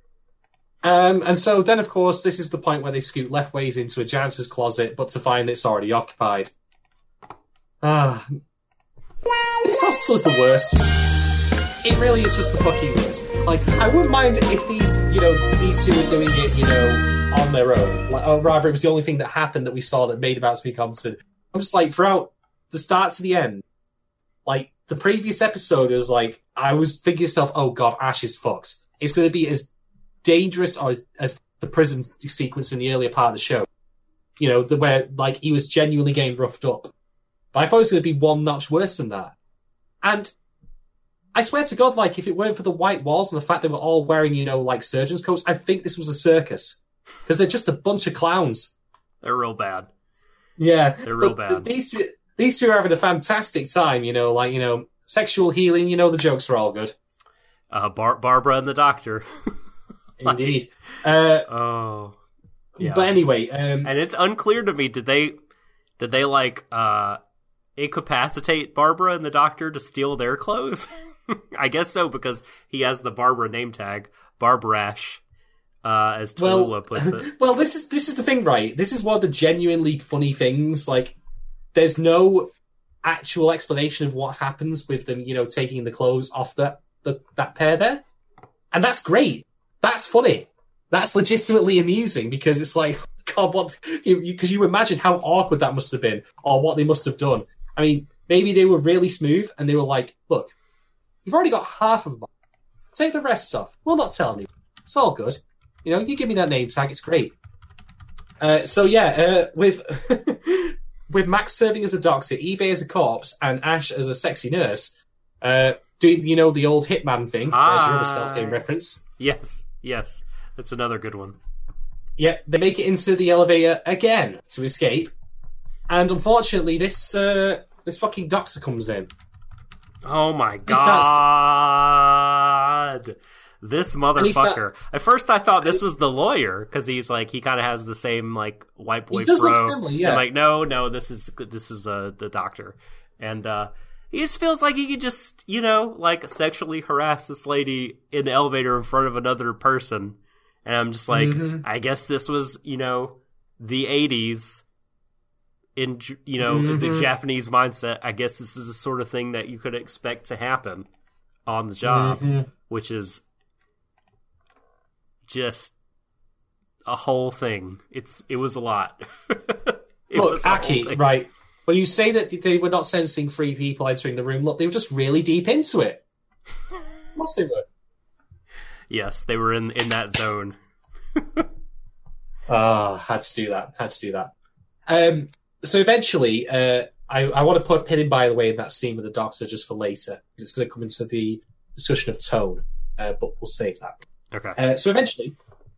Um, and so then, of course, this is the point where they scoot left ways into a janitor's closet, but to find it's already occupied. Ah, this hospital is the worst. It really is just the fucking worst. Like, I wouldn't mind if these, you know, these two were doing it, you know, on their own. Like, or rather, it was the only thing that happened that we saw that made about to be competent. I'm just like, throughout the start to the end, like, the previous episode was like, I was thinking to myself, oh god, Ash is fucked. It's going to be as dangerous or as the prison sequence in the earlier part of the show. You know, the where, like, he was genuinely getting roughed up. But I thought it was going to be one notch worse than that. And I swear to God, like, if it weren't for the white walls and the fact they were all wearing, you know, like, surgeon's coats, I think this was a circus. Because they're just a bunch of clowns. They're real bad. Yeah. They're real but bad. th- These two, these two are having a fantastic time, you know, like, you know, sexual healing, you know, the jokes are all good. Uh, Bar- Barbara and the doctor. Indeed. Uh, Oh. Yeah. But anyway, um, And it's unclear to me, did they, did they like, uh, incapacitate Barbara and the doctor to steal their clothes? I guess so, because he has the Barbara name tag, Barbarash, uh, as Tallulah well, puts it. well, this is this is the thing, right? This is one of the genuinely funny things. Like, there's no actual explanation of what happens with them, you know, taking the clothes off that the, that pair there, and that's great. That's funny. That's legitimately amusing because it's like, God, what? Because you, you, 'cause you imagine how awkward that must have been, or what they must have done. I mean, maybe they were really smooth, and they were like, look, you've already got half of them. Take the rest off. We'll not tell anyone. It's all good. You know, you give me that name tag, it's great. Uh, so yeah, uh, with with Max serving as a doctor, eBay as a corpse, and Ash as a sexy nurse, uh, doing, you know, the old Hitman thing. There's your other stealth game reference. Yes, yes. That's another good one. Yeah, they make it into the elevator again to escape. And unfortunately, this uh, this fucking doctor comes in. Oh my He starts- god. This he motherfucker. At first I thought this was the lawyer, because he's like, he kind of has the same, like, white boy He does look fro. similar, And yeah. I'm like, no, no, this is, this is, uh, the doctor. And, uh, he just feels like he could just, you know, like, sexually harass this lady in the elevator in front of another person. And I'm just like, Mhm. I guess this was, you know, the eighties in, J- you know, the Mhm. Japanese mindset. I guess this is the sort of thing that you could expect to happen on the job, Mhm. which is just a whole thing. It's it was a lot. It Look, was a whole Aki, thing. right. When you say that they were not sensing three people entering the room, look, they were just really deep into it. Of course they were. Yes, they were in in that zone. Ah, had to do that. Had to do that. Um, so eventually, uh, I, I want to put a pin in, by the way, in that scene with the doctor just for later, because it's going to come into the discussion of tone, uh, but we'll save that. Okay. Uh, so eventually,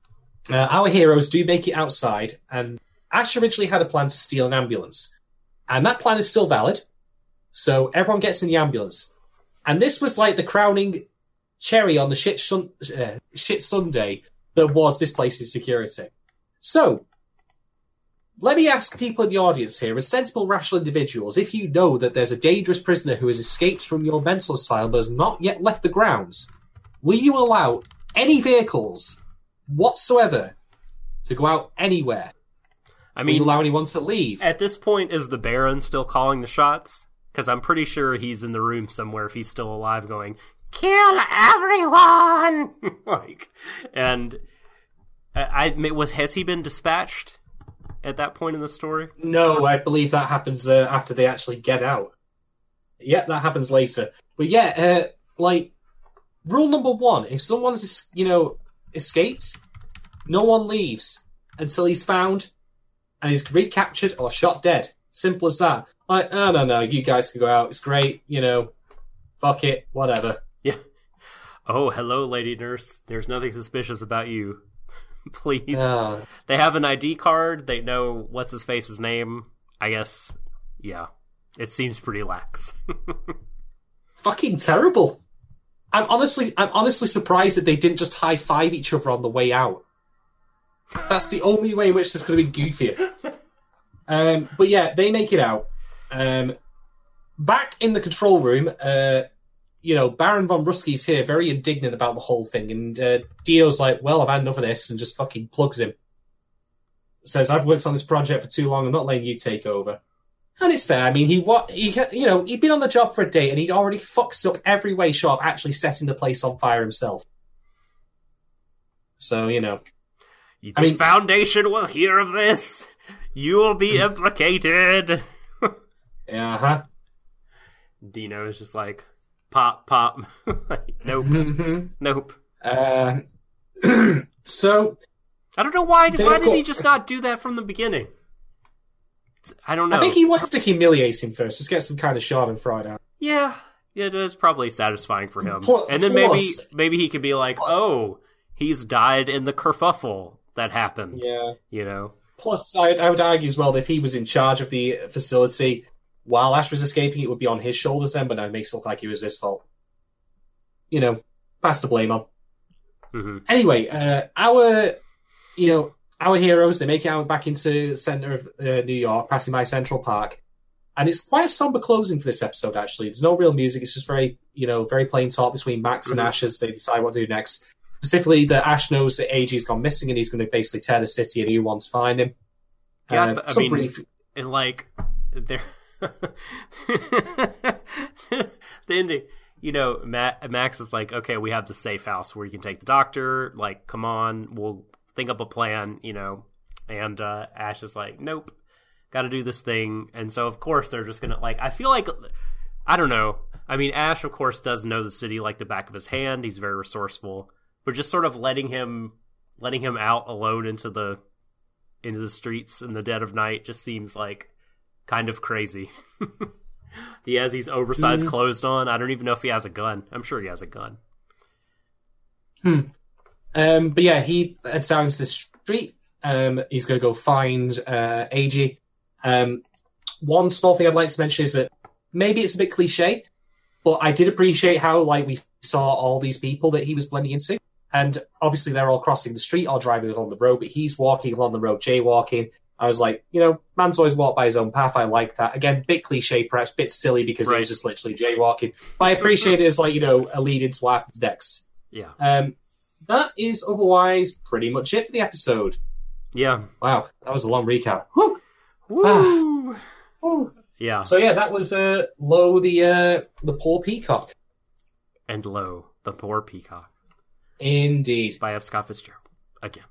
uh, our heroes do make it outside, and Ash originally had a plan to steal an ambulance. And that plan is still valid, so everyone gets in the ambulance. And this was like the crowning cherry on the shit, sun- uh, shit Sunday that was this place's security. So, let me ask people in the audience here, as sensible, rational individuals, if you know that there's a dangerous prisoner who has escaped from your mental asylum but has not yet left the grounds, will you allow any vehicles whatsoever to go out anywhere? I mean, will you allow anyone to leave? At this point, is the Baron still calling the shots? Because I'm pretty sure he's in the room somewhere if he's still alive going, kill everyone! like, and I, I was has he been dispatched at that point in the story? No, I believe that happens uh, after they actually get out. Yep, that happens later. But yeah, uh, like, rule number one, if someone's, you know, escaped, no one leaves until he's found and he's recaptured or shot dead. Simple as that. Like, oh, no, no, you guys can go out. It's great, you know, fuck it, whatever. Yeah. Oh, hello, lady nurse. There's nothing suspicious about you. Please. Uh, they have an I D card. They know what's his face's name. I guess, yeah. It seems pretty lax. Fucking terrible. I'm honestly, I'm honestly surprised that they didn't just high five each other on the way out. That's the only way in which this could have been goofier. Um, but yeah, they make it out. Um, back in the control room, uh, you know, Baron von Ruski's here, very indignant about the whole thing, and uh, Dio's like, well, I've had enough of this, and just fucking plugs him. Says, I've worked on this project for too long, I'm not letting you take over. And it's fair, I mean, he, what, he, you know, he'd been on the job for a day, and he'd already fucked up every way short of actually setting the place on fire himself. So, you know. The I mean, Foundation will hear of this. You will be implicated. Yeah, huh? Dino is just like, pop, pop. Nope. Mm-hmm. Nope. Uh, so... I don't know why, why did he just not do that from the beginning? I don't know. I think he wants to humiliate him first, just get some kind of schadenfreude out. Yeah, yeah, it is probably satisfying for him. Plus, and then maybe maybe he could be like, plus, oh, he's died in the kerfuffle that happened. Yeah. You know? Plus, I, I would argue as well that if he was in charge of the facility while Ash was escaping, it would be on his shoulders then, but now it makes it look like it was his fault. You know, pass the blame on. Mm-hmm. Anyway, uh, our, you know, our heroes, they make it out back into the centre of uh, New York, passing by Central Park. And it's quite a somber closing for this episode, actually. There's no real music. It's just very, you know, very plain talk between Max mm-hmm. and Ash as they decide what to do next. Specifically, that Ash knows that A G's gone missing and he's going to basically tear the city and he wants to find him. Yeah, uh, I mean, brief... and like, they're... the ending, you know, Matt, Max is like, okay, we have the safe house where you can take the doctor. Like, come on, we'll think up a plan, you know. And uh, Ash is like, nope, got to do this thing. And so, of course, they're just going to, like, I feel like, I don't know. I mean, Ash, of course, does know the city like the back of his hand. He's very resourceful. But just sort of letting him, letting him out alone into the, into the streets in the dead of night just seems like kind of crazy. He has these oversized mm. clothes on. I don't even know if he has a gun. I'm sure he has a gun. Hmm. Um, but yeah, he heads down into the street. Um, he's going to go find uh, A G. Um, one small thing I'd like to mention is that maybe it's a bit cliche, but I did appreciate how like we saw all these people that he was blending into. And obviously they're all crossing the street or driving along the road, but he's walking along the road, jaywalking. I was like, you know, man's always walked by his own path. I like that. Again, bit cliche, perhaps, bit silly because right. He's just literally jaywalking. But I appreciate it as, like, you know, a lead into what happens next. Yeah. Um, that is otherwise pretty much it for the episode. Yeah. Wow, that was a long recap. Woo! Woo! Ah. Woo. Yeah. So yeah, that was uh, Lo the uh, the Poor Peacock. And Lo the Poor Peacock. Indeed. By F. Scott Fitzgerald. Again.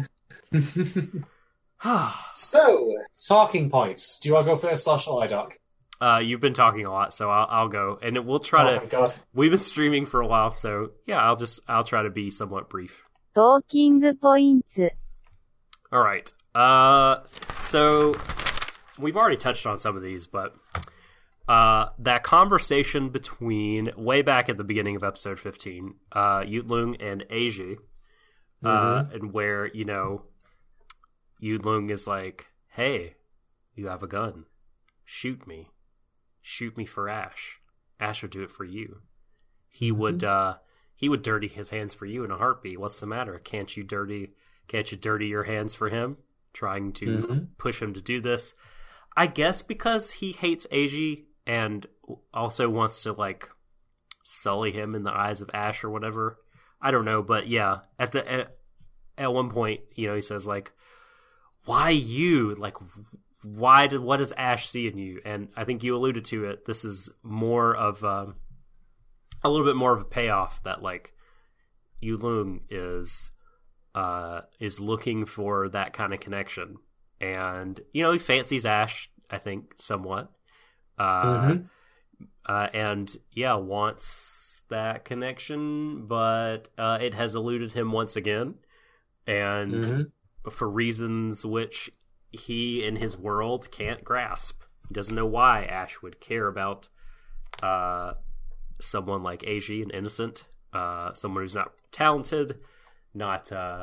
So, talking points. Do you want to go first, or shall I, Doc? Uh, you've been talking a lot, so I'll, I'll go, and we'll try oh, to. God. We've been streaming for a while, so yeah, I'll just I'll try to be somewhat brief. Talking points. All right. Uh, so we've already touched on some of these, but uh, that conversation between way back at the beginning of episode fifteen, uh, Yutlung and Eiji, uh, Mhm. and where, you know, Yu Lung is like, hey, you have a gun. Shoot me. Shoot me for Ash. Ash would do it for you. He would uh, he would dirty his hands for you in a heartbeat. What's the matter? Can't you dirty can't you dirty your hands for him? Trying to Mhm. push him to do this. I guess because he hates Eiji and also wants to like sully him in the eyes of Ash or whatever. I don't know, but yeah, at the at, at one point, you know, he says like, "Why you? Like, why did what does Ash see in you?" And I think you alluded to it. This is more of um, a little bit more of a payoff that like Yu Lung is uh, is looking for that kind of connection, and you know he fancies Ash, I think, somewhat, uh, Mhm. uh, and yeah, wants that connection, but uh, it has eluded him once again, and Mhm. for reasons which he in his world can't grasp. He doesn't know why Ash would care about uh, someone like Eiji, an innocent, uh, someone who's not talented, not uh,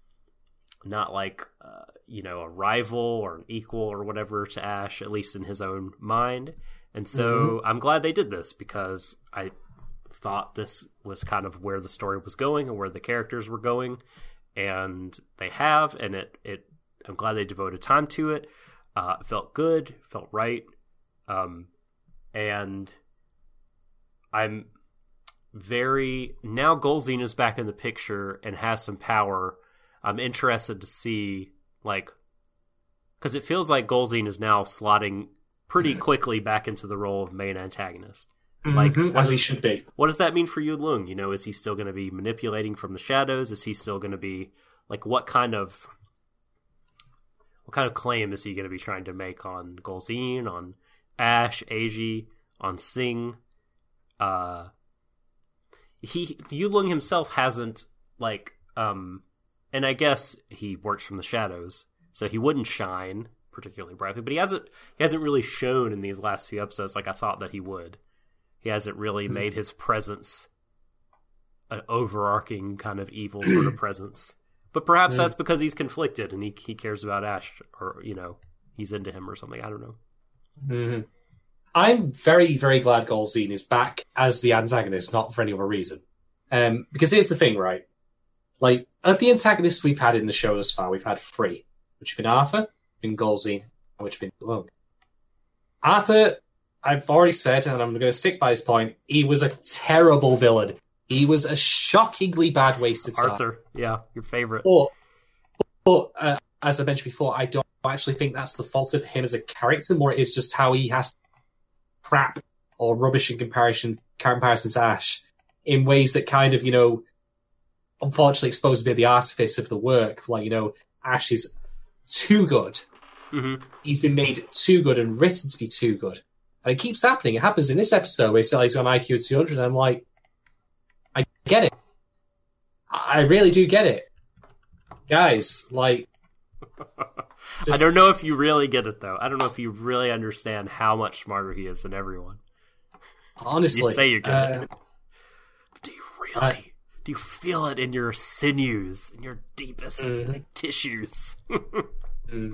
not like uh, you know a rival or an equal or whatever to Ash, at least in his own mind. And so I'm glad they did this because I thought this was kind of where the story was going and where the characters were going, and they have, and it it I'm glad they devoted time to it. Uh, it felt good, felt right, um, and I'm very now. Golzine is back in the picture and has some power. I'm interested to see, like, because it feels like Golzine is now slotting pretty quickly back into the role of main antagonist. Like, Mhm. what As he does- should be. What does that mean for Yu Lung? You know, is he still going to be manipulating from the shadows? Is he still going to be like what kind of what kind of claim is he going to be trying to make on Golzine, on Ash, Eiji, on Sing? Uh, he Yu Lung himself hasn't like, um, and I guess he works from the shadows, so he wouldn't shine particularly brightly. But he hasn't he hasn't really shown in these last few episodes like I thought that he would. He hasn't really Hmm. made his presence an overarching kind of evil sort of presence. But perhaps Hmm. that's because he's conflicted and he he cares about Ash, or you know, he's into him or something. I don't know. Mhm. I'm very, very glad Golzine is back as the antagonist, not for any other reason. Um, because here's the thing, right? Like, of the antagonists we've had in the show thus far, we've had three, which have been Arthur, been Golzine, and which have been Lung. Arthur, I've already said, and I'm going to stick by this point, he was a terrible villain. He was a shockingly bad waste of time. Arthur, yeah, your favorite. But, but uh, as I mentioned before, I don't actually think that's the fault of him as a character. More it is just how he has crap or rubbish in comparison comparison to Ash in ways that kind of, you know, unfortunately expose a bit of the artifice of the work. Like, you know, Ash is too good. Mm-hmm. He's been made too good and written to be too good. And it keeps happening. It happens in this episode where he's got an I Q of two hundred, and I'm like, I get it. I really do get it. Guys, like... I just- don't know if you really get it though. I don't know if you really understand how much smarter he is than everyone. Honestly. You say you get uh, it. Do you really? Do you feel it in your sinews, in your deepest Mhm. tissues? Mm.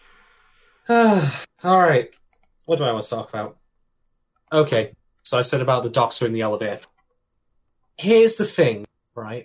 All right. What do I want to talk about? Okay. So I said about the doctor in the elevator. Here's the thing, right?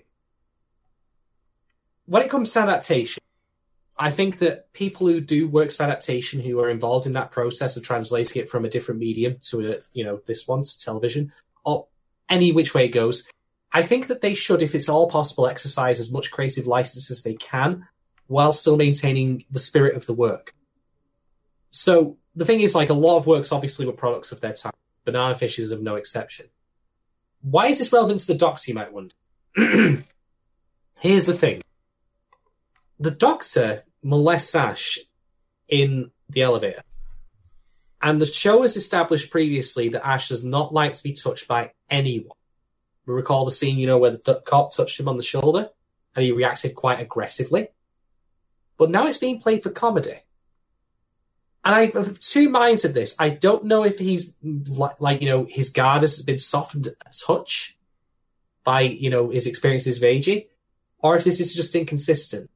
When it comes to adaptation, I think that people who do works of adaptation, who are involved in that process of translating it from a different medium to a, you know, this one to television, or any which way it goes, I think that they should, if it's all possible, exercise as much creative license as they can, while still maintaining the spirit of the work. So the thing is, like, a lot of works obviously were products of their time. Banana Fish is of no exception. Why is this relevant to the Doctor, you might wonder? Here's the thing. The Doctor molests Ash in the elevator. And the show has established previously that Ash does not like to be touched by anyone. We recall the scene, you know, where the cop touched him on the shoulder and he reacted quite aggressively. But now it's being played for comedy. And I have two minds of this. I don't know if he's, like, like, you know, his guard has been softened a touch by, you know, his experiences with Eiji, or if this is just inconsistent.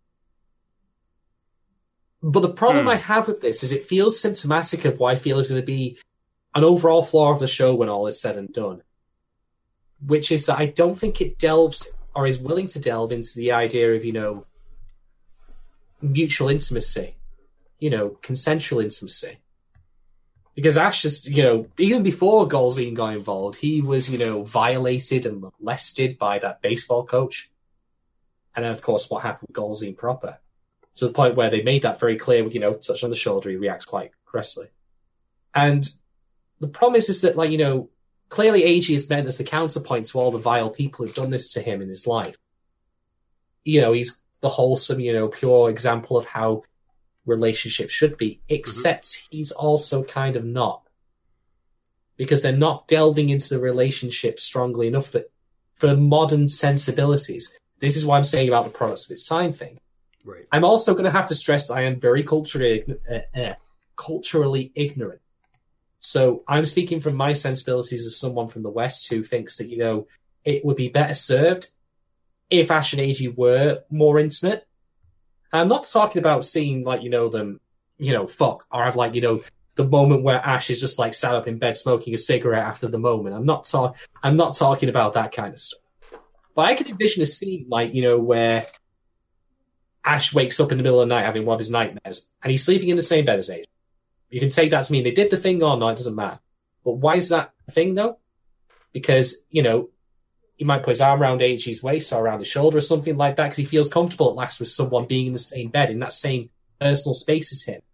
But the problem Hmm. I have with this is it feels symptomatic of what I feel is going to be an overall flaw of the show when all is said and done, which is that I don't think it delves or is willing to delve into the idea of, you know, mutual intimacy, you know, consensual intimacy. Because Ash is, you know, even before Golzine got involved, he was, you know, violated and molested by that baseball coach. And then, of course, what happened with Golzine proper. To the point where they made that very clear, you know, touch on the shoulder, he reacts quite aggressively. And the problem is, is that, like, you know, clearly Eiji is meant as the counterpoint to all the vile people who've done this to him in his life. You know, he's the wholesome, you know, pure example of how relationships should be, except mm-hmm. he's also kind of not. Because they're not delving into the relationship strongly enough that for modern sensibilities. This is what I'm saying about the products of its time thing. Right. I'm also going to have to stress that I am very culturally, uh, uh, culturally ignorant. So I'm speaking from my sensibilities as someone from the West who thinks that, you know, it would be better served if Ash and Eiji were more intimate. I'm not talking about seeing, like, you know, them, you know, fuck, or have, like, you know, the moment where Ash is just, like, sat up in bed smoking a cigarette after the moment. I'm not talk- I'm not talking about that kind of stuff. But I can envision a scene, like, you know, where Ash wakes up in the middle of the night having one of his nightmares, and he's sleeping in the same bed as Eiji. You can take that to mean they did the thing or not, it doesn't matter. But why is that a thing, though? Because, you know, he might put his arm around Eiji's waist or around his shoulder or something like that because he feels comfortable at last with someone being in the same bed, in that same personal space as him.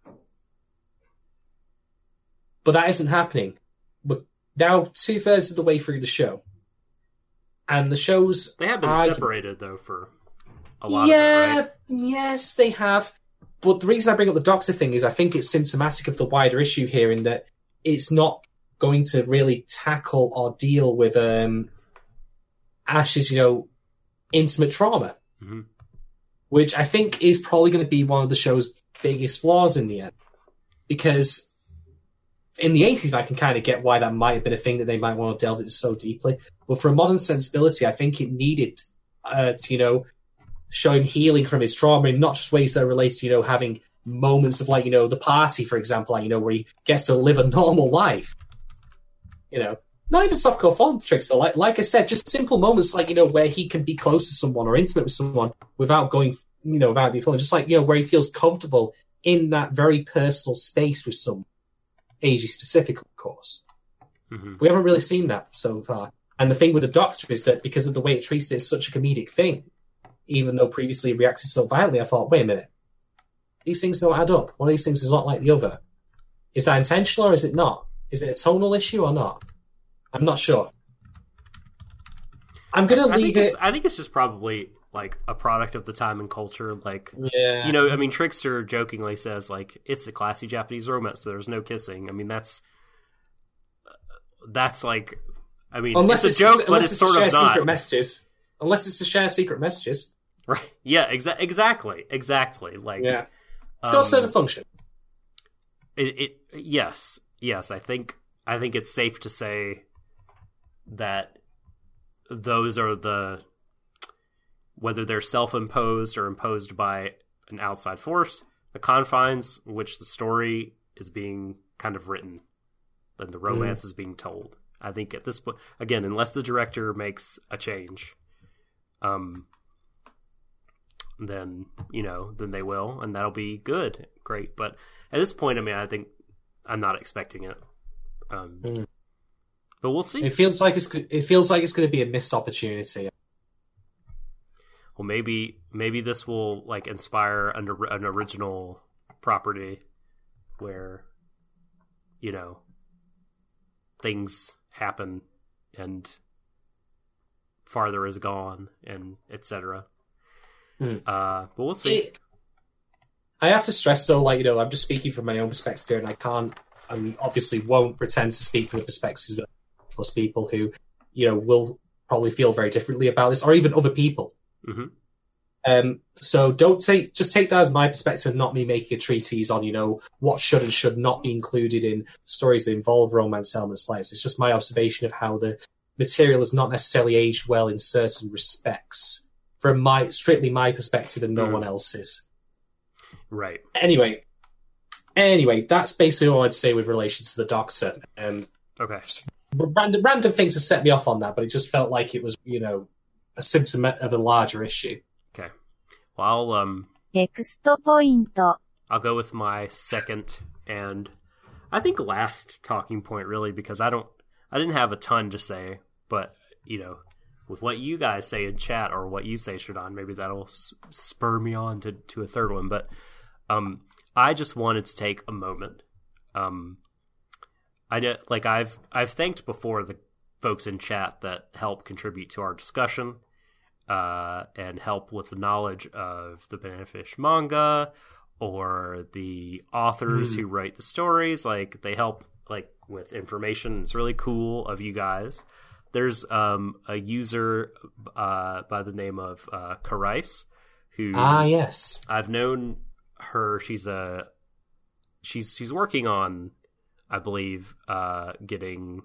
But that isn't happening. We're now two-thirds of the way through the show. And the show's... They have been argument, separated, though, for a lot yeah, of it, right? Yes, they have. But the reason I bring up the Doctor thing is I think it's symptomatic of the wider issue here in that it's not going to really tackle or deal with um, Ash's, you know, intimate trauma, mm-hmm. which I think is probably going to be one of the show's biggest flaws in the end. Because in the eighties, I can kind of get why that might have been a thing that they might want to delve into so deeply. But for a modern sensibility, I think it needed uh, to, you know, show him healing from his trauma in not just ways that are related to, you know, having moments of, like, you know, the party, for example, like, you know, where he gets to live a normal life. You know, not even softcore font tricks, though. Like, like I said, just simple moments like, you know, where he can be close to someone or intimate with someone without going, you know, without being feeling, just like, you know, where he feels comfortable in that very personal space with someone. Eiji specifically, of course. Mm-hmm. We haven't really seen that so far. And the thing with the Doctor is that because of the way it treats it, it's such a comedic thing. Even though previously it reacted so violently, I thought, wait a minute. These things don't add up. One of these things is not like the other. Is that intentional or is it not? Is it a tonal issue or not? I'm not sure. I'm going to leave it... I think it's just probably, like, a product of the time and culture. Like, yeah. You know, I mean, Trickster jokingly says, like, it's a classy Japanese romance, so there's no kissing. I mean, that's... That's, like... I mean, unless it's a joke, it's, but it's, it's sort share of not. Secret messages. Unless it's to share secret messages. Right. Yeah, exa- exactly. Exactly. Like, yeah. It's got um, to serve a function. It, it yes. Yes, I think I think it's safe to say that those are the, whether they're self-imposed or imposed by an outside force, the confines in which the story is being kind of written and the romance mm. is being told. I think at this point, again, unless the director makes a change, um, then, you know, then they will, and that'll be good, great. But at this point, I mean, I think I'm not expecting it. Um, mm. But we'll see. It feels like it's it feels like it's going to be a missed opportunity. Well, maybe maybe this will, like, inspire an, an original property where, you know, things happen and farther is gone and et cetera. Hmm. Uh, but we'll see. It, I have to stress, though, like, you know, I'm just speaking from my own perspective here, and I can't, I obviously won't pretend to speak from the perspectives of plus people who, you know, will probably feel very differently about this, or even other people. Mm-hmm. Um, so don't take, just take that as my perspective and not me making a treatise on, you know, what should and should not be included in stories that involve romance elements slice. It's just my observation of how the material has not necessarily aged well in certain respects. For from my strictly my perspective and no Mm. one else's. Right. Anyway, anyway, that's basically all I'd say with relation to the Doctor. Um, Okay. random, random things to set me off on that, but it just felt like it was, you know, a symptom of a larger issue. Okay. Well, I'll um, ネクストポイント。 I'll go with my second and I think last talking point, really, because I don't, I didn't have a ton to say, but you know, with what you guys say in chat or what you say, Shadon, maybe that'll s- spur me on to, to a third one. But um, I just wanted to take a moment. Um, I know, like I've I've thanked before the folks in chat that help contribute to our discussion uh, and help with the knowledge of the Banana Fish manga or the authors Mm. who write the stories. Like they help like with information. It's really cool of you guys. There's um, a user uh, by the name of uh, Karais, who Ah, yes. I've known her. She's a she's she's working on, I believe, uh, getting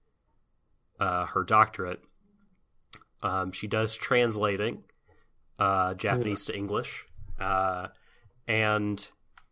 uh, her doctorate. Um, she does translating uh, Japanese to English, uh, and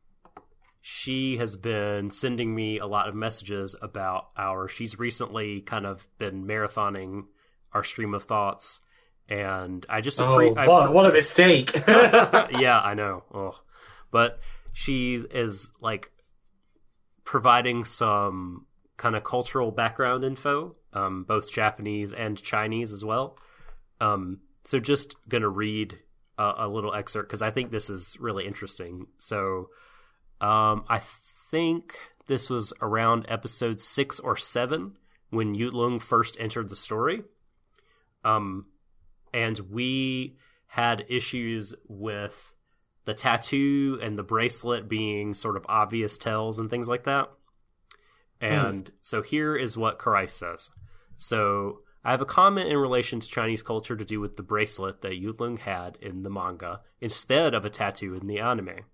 she has been sending me a lot of messages about our. She's recently kind of been marathoning our stream of thoughts, and I just Oh, appre- I what, what a mistake. yeah, I know. Oh. But she is like providing some kind of cultural background info, um, both Japanese and Chinese as well. Um, so just going to read a, a little excerpt because I think this is really interesting. So um, I think this was around episode six or seven when Yutlung first entered the story. Um, and we had issues with the tattoo and the bracelet being sort of obvious tells and things like that. And mm. so here is what Karai says. So I have a comment in relation to Chinese culture to do with the bracelet that Yutlung had in the manga instead of a tattoo in the anime.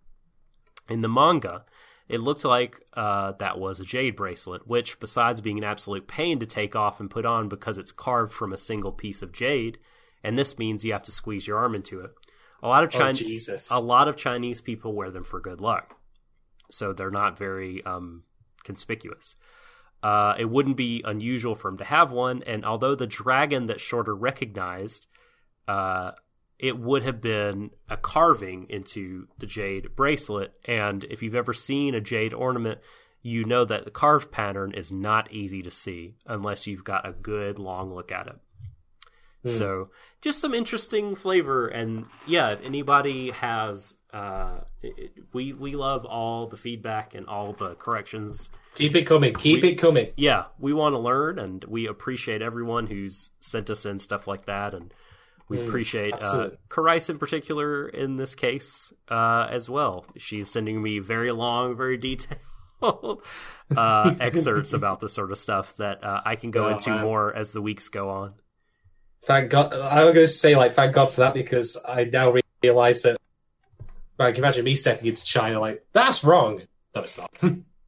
In the manga, it looked like uh, that was a jade bracelet, which, besides being an absolute pain to take off and put on because it's carved from a single piece of jade, and this means you have to squeeze your arm into it. A lot of China- oh, Jesus. a lot of Chinese people wear them for good luck, so they're not very um, conspicuous. Uh, it wouldn't be unusual for him to have one, and although the dragon that Shorter recognized, uh, it would have been a carving into the jade bracelet, and if you've ever seen a jade ornament, you know that the carved pattern is not easy to see unless you've got a good long look at it. Mm. So just some interesting flavor, and yeah, if anybody has, uh, it, we we love all the feedback and all the corrections. Keep it coming. Keep we, it coming. Yeah, we want to learn, and we appreciate everyone who's sent us in stuff like that, and we mm, appreciate uh, Karais in particular in this case uh, as well. She's sending me very long, very detailed uh, excerpts about this sort of stuff that uh, I can go oh, into man. more as the weeks go on. Thank God. I was going to say, like, thank God for that, because I now realize that, like, can imagine me stepping into China, like, that's wrong. No, it's not.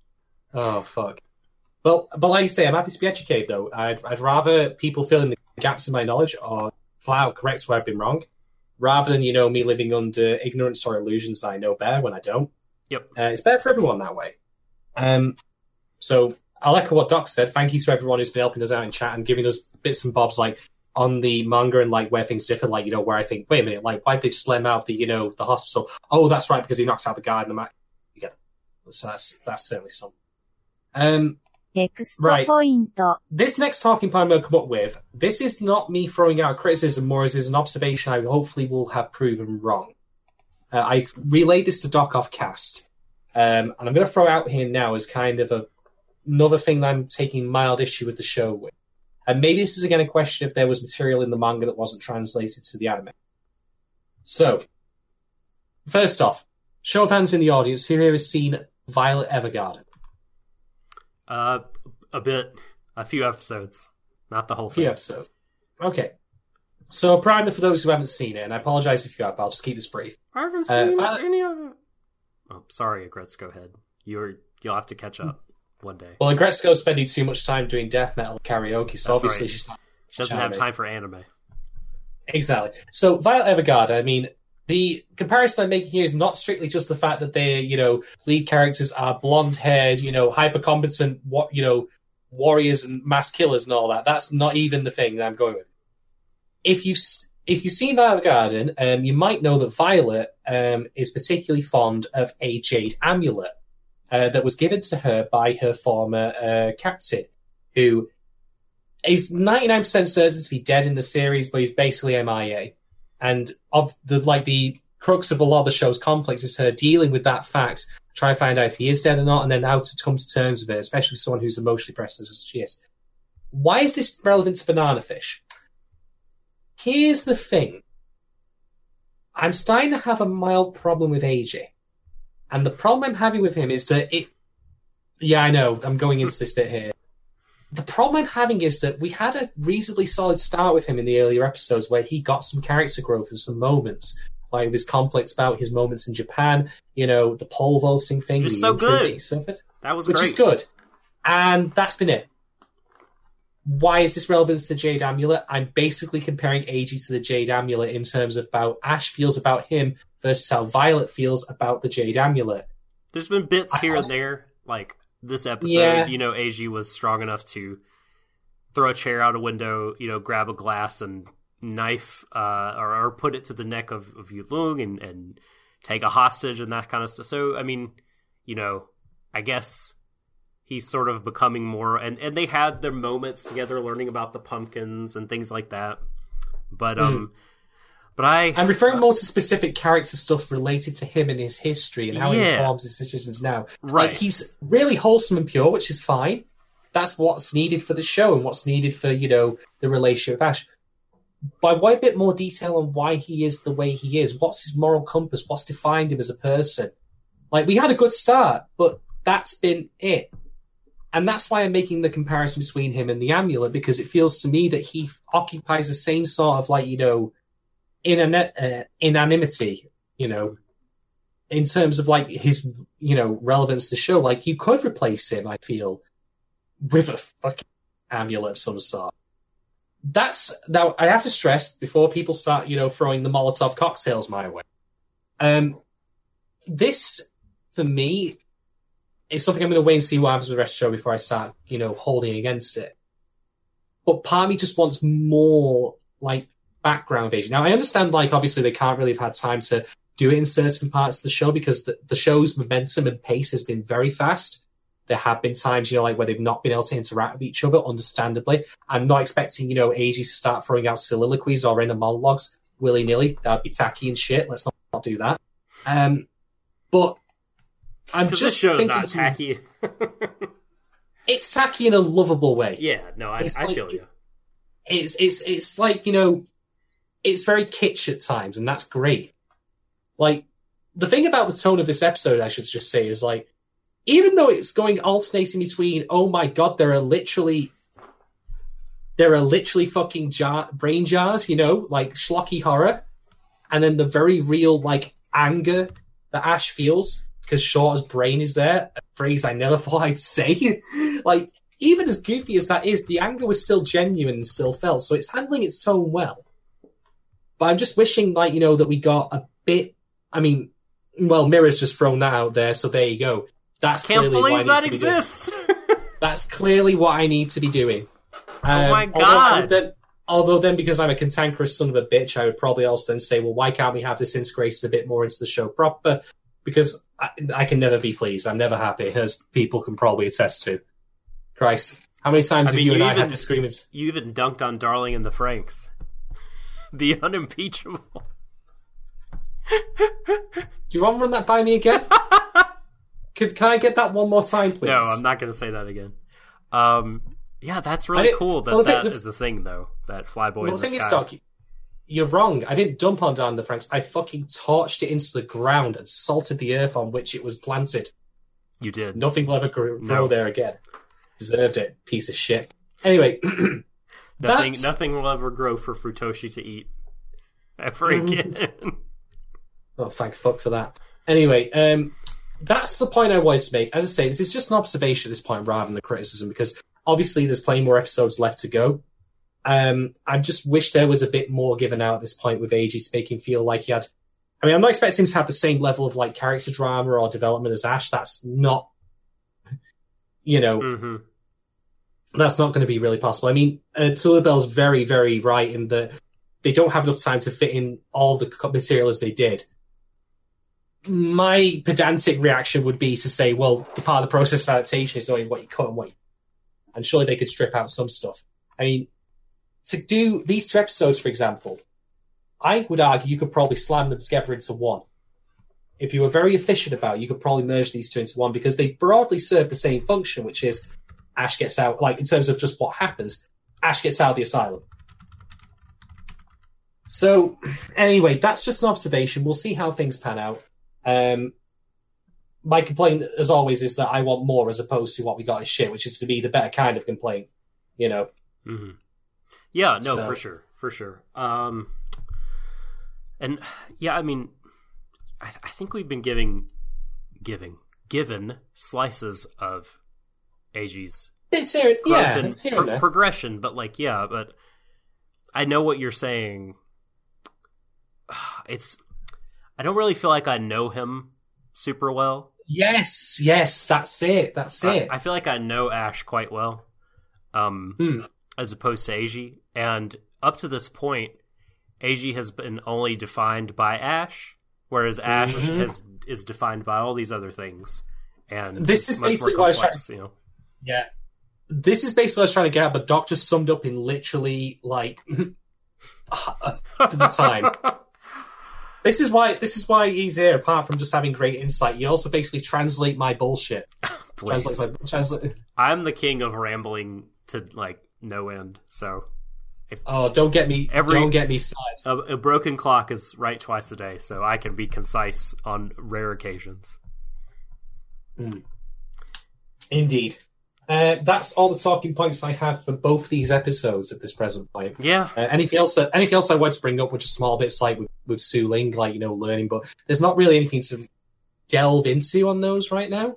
Oh, fuck. Well, but like I say, I'm happy to be educated, though. I'd, I'd rather people fill in the gaps in my knowledge or flat out correct where I've been wrong, rather than, you know, me living under ignorance or illusions that I know better when I don't. Yep. Uh, it's better for everyone that way. Um, so I'll echo what Doc said. Thank you to everyone who's been helping us out in chat and giving us bits and bobs, like, on the manga and, like, where things differ, like, you know, where I think, wait a minute, like, why'd they just let him out of the, you know, the hospital? Oh, that's right, because he knocks out the guard in the match. Yeah. So that's, that's certainly something. Um, right. This next talking point I'm going to come up with, this is not me throwing out criticism, more as is an observation I hopefully will have proven wrong. Uh, I relayed this to Doc off cast, um, and I'm going to throw out here now as kind of a, another thing that I'm taking mild issue with the show with. And maybe this is again a question if there was material in the manga that wasn't translated to the anime. So, first off, show of hands in the audience, who here has seen Violet Evergarden? Uh, a bit, a few episodes, not the whole thing. A few episodes. Okay. So, a primer for those who haven't seen it, and I apologise if you have, but I'll just keep this brief. I haven't seen uh, Violet... any of it. Oh, sorry, Agretz, go ahead. You're, you'll have to catch up one day. Well, Agretzko's spending too much time doing death metal karaoke, so That's obviously right. she's not... She doesn't have time for anime. Exactly. So Violet Evergarden, I mean, the comparison I'm making here is not strictly just the fact that they, you know, lead characters are blonde-haired, you know, hyper-competent, what you know, warriors and mass killers and all that. That's not even the thing that I'm going with. If you've if you've seen Violet Evergarden, um, you might know that Violet um, is particularly fond of a jade amulet uh, that was given to her by her former uh, captain, who is ninety-nine percent certain to be dead in the series, but he's basically M I A. And of the like the crux of a lot of the show's conflicts is her dealing with that fact, trying to find out if he is dead or not, and then how to come to terms with it, especially with someone who's emotionally pressed as she is. Why is this relevant to Banana Fish? Here's the thing. I'm starting to have a mild problem with A J. And the problem I'm having with him is that it... Yeah, I know, I'm going into this bit here. The problem I'm having is that we had a reasonably solid start with him in the earlier episodes where he got some character growth and some moments. Like his conflicts about his moments in Japan, you know, the pole vaulting thing. Which is so good. That, he suffered, that was which great. is good. And that's been it. Why is this relevant to the Jade Amulet? I'm basically comparing A J to the Jade Amulet in terms of how Ash feels about him versus how Violet feels about the Jade Amulet. There's been bits here I, and there, like this episode, yeah. you know, A J was strong enough to throw a chair out a window, you know, grab a glass and knife uh, or, or put it to the neck of, of Yulung and, and take a hostage and that kind of stuff. So, I mean, you know, I guess he's sort of becoming more... And, and they had their moments together learning about the pumpkins and things like that. But, mm. um... But I... I'm referring more to specific character stuff related to him and his history and how yeah. he informs his decisions now. Right. Like, he's really wholesome and pure, which is fine. That's what's needed for the show and what's needed for, you know, the relationship with Ash. But I want a bit more detail on why he is the way he is. What's his moral compass? What's defined him as a person? Like, we had a good start, but that's been it. And that's why I'm making the comparison between him and the amulet, because it feels to me that he occupies the same sort of, like, you know, Inan- uh, inanimity, you know, in terms of like his, you know, relevance to the show. Like, you could replace him, I feel, with a fucking amulet of some sort. That's now I have to stress before people start, you know, throwing the Molotov cocktails my way. Um, this for me is something I'm going to wait and see what happens with the rest of the show before I start, you know, holding against it. But part of me just wants more like background invasion. Now, I understand, like, obviously they can't really have had time to do it in certain parts of the show because the, the show's momentum and pace has been very fast. There have been times, you know, like where they've not been able to interact with each other, understandably. I'm not expecting, you know, A J to start throwing out soliloquies or inner monologues willy-nilly. That'd be tacky and shit. Let's not, not do that. Um, but I'm just this show's thinking... not tacky. It's tacky in a lovable way. Yeah, no, I, I like, feel you. It's, it's, it's like, you know... It's very kitsch at times, and that's great. Like, the thing about the tone of this episode, I should just say, is like, even though it's going alternating between, oh my god, there are literally, there are literally fucking jar, brain jars, you know, like schlocky horror, and then the very real, like, anger that Ash feels because Shorter's brain is there, a phrase I never thought I'd say. Like, even as goofy as that is, the anger was still genuine and still felt, so it's handling its tone well. But I'm just wishing, like, you know, that we got a bit... I mean, well, Mirror's just thrown that out there, so there you go. That's Can't clearly what I believe need that to exists! be doing. That's clearly what I need to be doing. Um, oh my although, god! then, although then, because I'm a cantankerous son of a bitch, I would probably also then say, well, why can't we have this integrated a bit more into the show proper? Because I, I can never be pleased. I'm never happy, as people can probably attest to. Christ. How many times I have mean, you, you and even, I had disagreements? You even dunked on Darling and the Franks. The unimpeachable. Do you want to run that by me again? Can, can I get that one more time, please? No, I'm not going to say that again. Um, yeah, that's really did, cool that well, the, that the, is a thing, though. That Flyboy well, in the the thing sky. is, Doc, you're wrong. I didn't dump on Dan the Franks. I fucking torched it into the ground and salted the earth on which it was planted. You did. Nothing will ever grow no. there again. Deserved it, piece of shit. Anyway, nothing, nothing will ever grow for Futoshi to eat ever again. Oh, thank fuck for that. Anyway, um, that's the point I wanted to make. As I say, this is just an observation at this point rather than a criticism, because obviously there's plenty more episodes left to go. Um, I just wish there was a bit more given out at this point with Eiji to make him feel like he had. I mean, I'm not expecting him to have the same level of like character drama or development as Ash. That's not, you know, Mm-hmm. that's not going to be really possible. I mean, uh, Tula Bell's very, very right in that they don't have enough time to fit in all the material as they did. My pedantic reaction would be to say, well, the part of the process of adaptation is knowing what you cut and what you... And surely they could strip out some stuff. I mean, to do these two episodes, for example, I would argue you could probably slam them together into one. If you were very efficient about it, you could probably merge these two into one because they broadly serve the same function, which is Ash gets out, like in terms of just what happens, Ash gets out of the asylum. So, anyway, that's just an observation. We'll see how things pan out. Um, my complaint, as always, is that I want more as opposed to what we got as shit, which is to be the better kind of complaint, you know? Mm-hmm. Yeah, no, So- for sure, for sure. Um, and yeah, I mean, I, th- I think we've been giving, giving, given slices of Eiji's It's here, growth yeah, and here pro- and there. progression, but like, yeah, but I know what you're saying. It's, I don't really feel like I know him super well. Yes, yes, that's it, that's I, it. I feel like I know Ash quite well, um, Hmm. as opposed to Eiji. And up to this point, Eiji has been only defined by Ash, whereas Ash Mhm. has is defined by all these other things. And This it's is much basically more what I was trying- complex, you know. Yeah. This is basically what I was trying to get at, but Doctor summed up in literally, like, to the time. This is why This is why he's here, apart from just having great insight. You also basically translate my bullshit. Please. Translate my... Translate... I'm the king of rambling to like no end. So Oh, don't get me... Every- Don't get me started. a, a broken clock is right twice a day, so I can be concise on rare occasions. Indeed. Uh, that's all the talking points I have for both these episodes at this present point. Yeah. Uh, anything else that anything else I want to bring up, which is small bits like with, with Su Ling, like, you know, learning, but there's not really anything to delve into on those right now.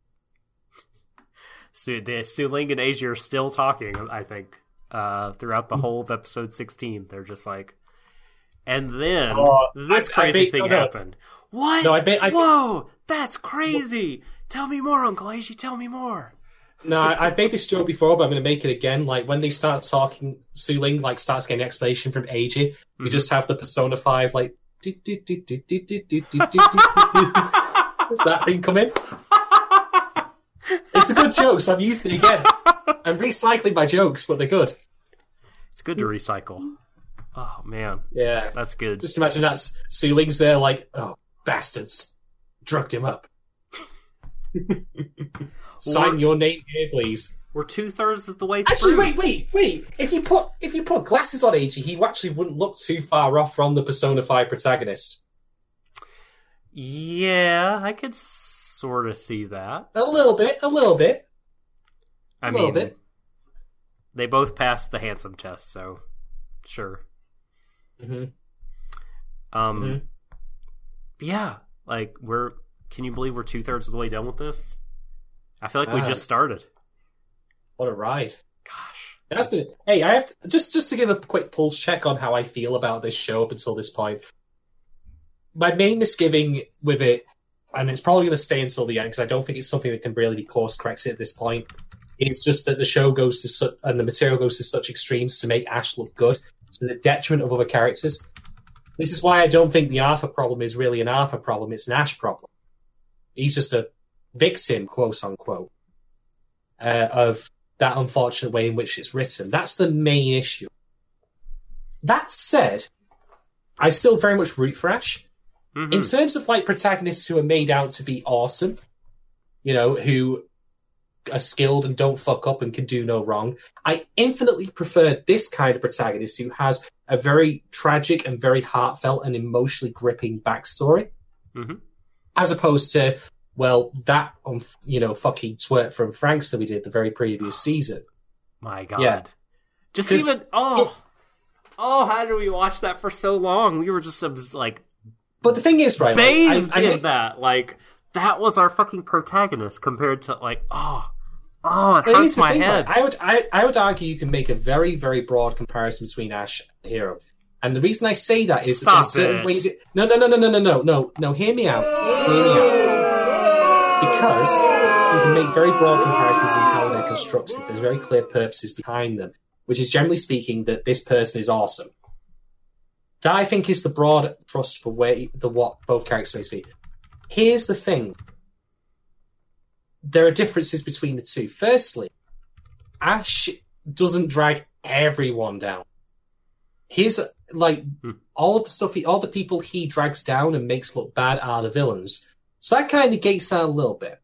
So the Su Ling and Eiji are still talking, I think, uh, throughout the whole of episode sixteen. They're just like, and then Oh, this I- I crazy bet- thing no, no. happened. What? No, I bet- I bet- Whoa, that's crazy. Tell me more, Uncle Eiji. Tell me more. No, I, I've made this joke before, but I'm going to make it again. Like, when they start talking, Su Ling, like, starts getting explanation from Eiji, we Mhm. just have the Persona five, like, do, do, do, do, do, do, do, do, do, do, do. that thing come in. It's a good joke, so I'm using it again. I'm recycling my jokes, but they're good. It's good to recycle. Oh man, Yeah. that's good. Just imagine that Su Ling's there, like, oh, bastards. Drugged him up. Sign Or- your name here, please. We're two thirds of the way through. Actually, wait, wait, wait. If you put if you put glasses on Eiji, he actually wouldn't look too far off from the Persona five protagonist. Yeah, I could sort of see that. A little bit, a little bit. I A little mean, bit. they both passed the handsome test, so sure. Mm-hmm. Um, Mhm. yeah, like we're. Can you believe we're two thirds of the way done with this? I feel like we Wow. just started. What a ride. Gosh, It has been, hey, I have to, just just to give a quick pulse check on how I feel about this show up until this point. My main misgiving with it, and it's probably going to stay until the end because I don't think it's something that can really be course corrected at this point, is just that the show goes to su- and the material goes to such extremes to make Ash look good to the detriment of other characters. This is why I don't think the Arthur problem is really an Arthur problem; it's an Ash problem. He's just a victim, quote unquote, uh, of that unfortunate way in which it's written. That's the main issue. That said, I still very much root for Ash. Mhm. In terms of like protagonists who are made out to be awesome, you know, who are skilled and don't fuck up and can do no wrong, I infinitely prefer this kind of protagonist who has a very tragic and very heartfelt and emotionally gripping backstory, Mhm. as opposed to, well, that um, you know, fucking twerp from Franks that we did the very previous season. My God, Yeah. just 'Cause even oh, oh, how did we watch that for so long? We were just obs- like But the thing is, right, like, bathed I, I in make- that. Like that was our fucking protagonist compared to like oh, Oh, it But here's hurts the my thing, head. like, I would, I, I would argue you can make a very, very broad comparison between Ash and Hero. And the reason I say that is Stop that there's certain it. ways. It, no, no, no, no, no, no, no, no, no. Hear me out. Hear me out. Because you can make very broad comparisons in how they're constructed. There's very clear purposes behind them, which is generally speaking that this person is awesome. That I think is the broad thrust for where the what both characters may be. Here's the thing. There are differences between the two. Firstly, Ash doesn't drag everyone down. His like Hmm. all of the stuff, he, all the people he drags down and makes look bad are the villains. So that kind of negates that a little bit.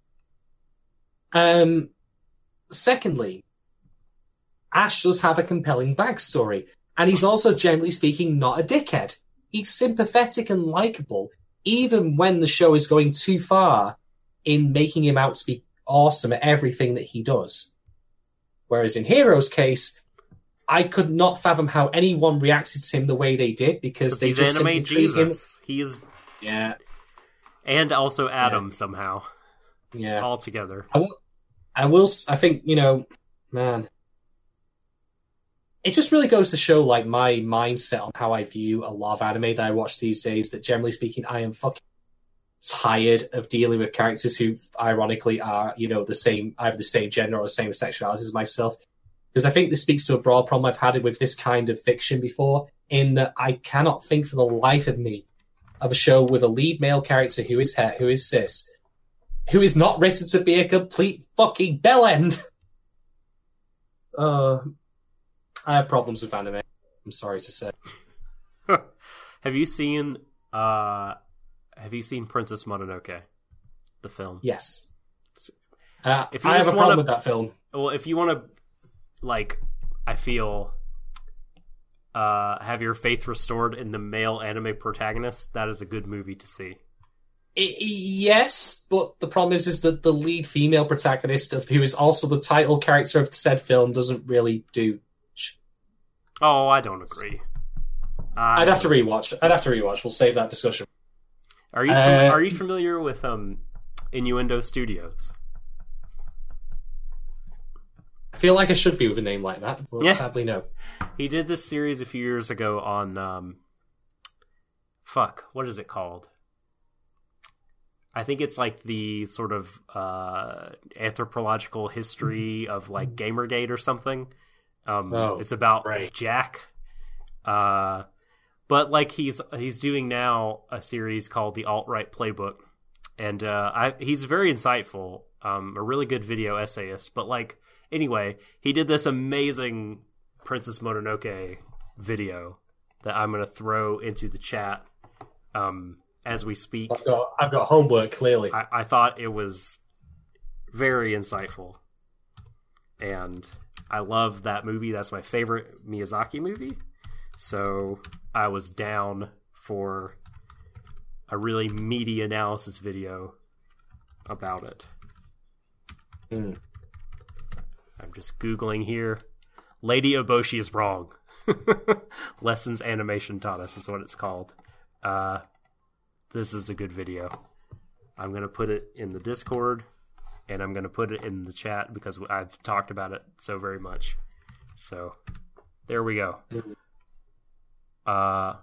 Um, secondly, Ash does have a compelling backstory, and he's also, generally speaking, not a dickhead. He's sympathetic and likable, even when the show is going too far in making him out to be awesome at everything that he does. Whereas in Hero's case, I could not fathom how anyone reacted to him the way they did, because they he's just anime simply treat him. Jesus. He is, Yeah, and also Adam somehow, yeah. all together. I will, I will. s- I think you know, man. It just really goes to show, like, my mindset on how I view a lot of anime that I watch these days. That generally speaking, I am fucking tired of dealing with characters who, ironically, are you know the same, either the same gender or the same sexuality as myself. Because I think this speaks to a broad problem I've had with this kind of fiction before, in that I cannot think for the life of me of a show with a lead male character who is het, who is cis, who is not written to be a complete fucking bellend. Uh, I have problems with anime. I'm sorry to say. Have you seen? Uh, have you seen Princess Mononoke, the film? Yes. Uh, If you I have just a problem wanna- with that film. Well, if you want to, like, I feel, uh, have your faith restored in the male anime protagonist, that is a good movie to see. I- yes, but the problem is, is that the lead female protagonist, of who is also the title character of said film, doesn't really do. Oh, I don't agree. I I'd have to rewatch. I'd have to rewatch. We'll save that discussion. Are you Uh, are you familiar with um, Innuendo Studios? I feel like I should be with a name like that, but Yeah. sadly no. He did this series a few years ago on um, fuck, what is it called? I think it's like the sort of uh, anthropological history of like Gamergate or something. Um, Oh, it's about right. Jack. Uh, but like he's he's doing now a series called the Alt-Right Playbook, and uh, I, he's very insightful, um, a really good video essayist. But like anyway, he did this amazing Princess Mononoke video that I'm gonna throw into the chat um, as we speak. I've got, I've got homework, clearly. I, I thought it was very insightful, and I love that movie. That's my favorite Miyazaki movie. So I was down for a really meaty analysis video about it. Mm. I'm just Googling here. Lady Oboshi is wrong. Lessons Animation Taught Us is what it's called. Uh, this is a good video. I'm going to put it in the Discord, and I'm going to put it in the chat because I've talked about it so very much. So there we go. Mm. Uh,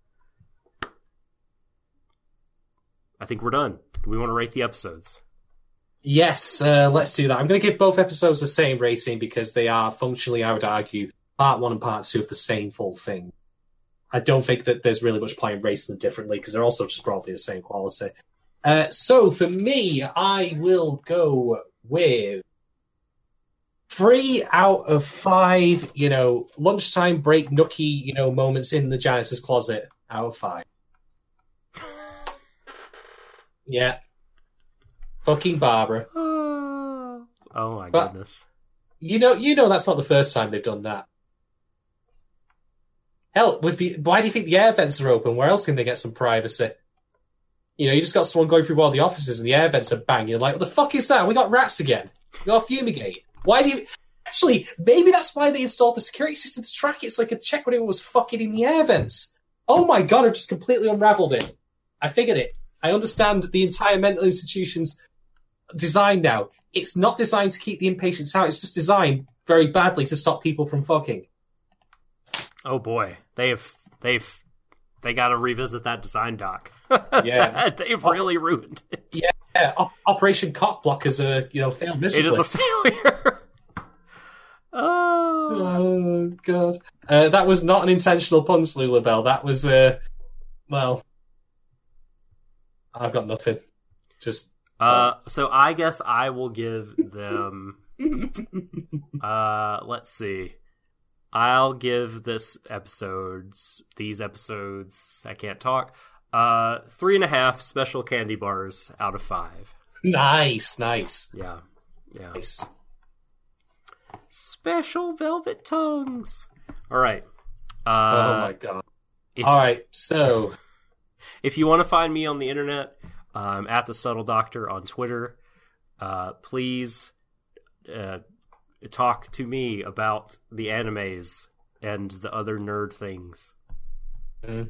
I think we're done. Do we want to rate the episodes? Yes, uh, let's do that. I'm going to give both episodes the same rating because they are functionally, I would argue, part one and part two of the same full thing. I don't think that there's really much point in rating them differently because they're also just probably the same quality. Uh, so for me, I will go with three out of five, you know, lunchtime break nookie, you know, moments in the janitor's closet out of five. Yeah. Fucking Barbara. Oh my But- goodness. You know, you know that's not the first time they've done that. Hell, with the why do you think the air vents are open? Where else can they get some privacy? You know, you just got someone going through one of the offices and the air vents are banging. You're like, what the fuck is that? We got rats again. We got fumigate. Why do you... Actually, maybe that's why they installed the security system to track it so they could check when anyone was fucking in the air vents. Oh my god, I've just completely unraveled it. I figured it. I understand the entire mental institution's design now. it's not designed to keep the impatients out. It's just designed very badly to stop people from fucking. Oh boy, they've they've they got to revisit that design doc. Yeah, they've really ruined it. Yeah, yeah. O- Operation Cock Block is a you know failed miserably. It is a failure. oh. oh god, uh, that was not an intentional pun, Lulabelle. That was uh, well, I've got nothing. Just uh, so I guess I will give them. uh, let's see. I'll give this episodes, these episodes, I can't talk, uh, three and a half special candy bars out of five. Nice, nice. Yeah, yeah. Nice. Special velvet tongues. All right. Uh, oh my god. If, All right, so. If you want to find me on the internet, um, at The Subtle Doctor on Twitter, uh, please, uh, talk to me about the animes and the other nerd things. Mm.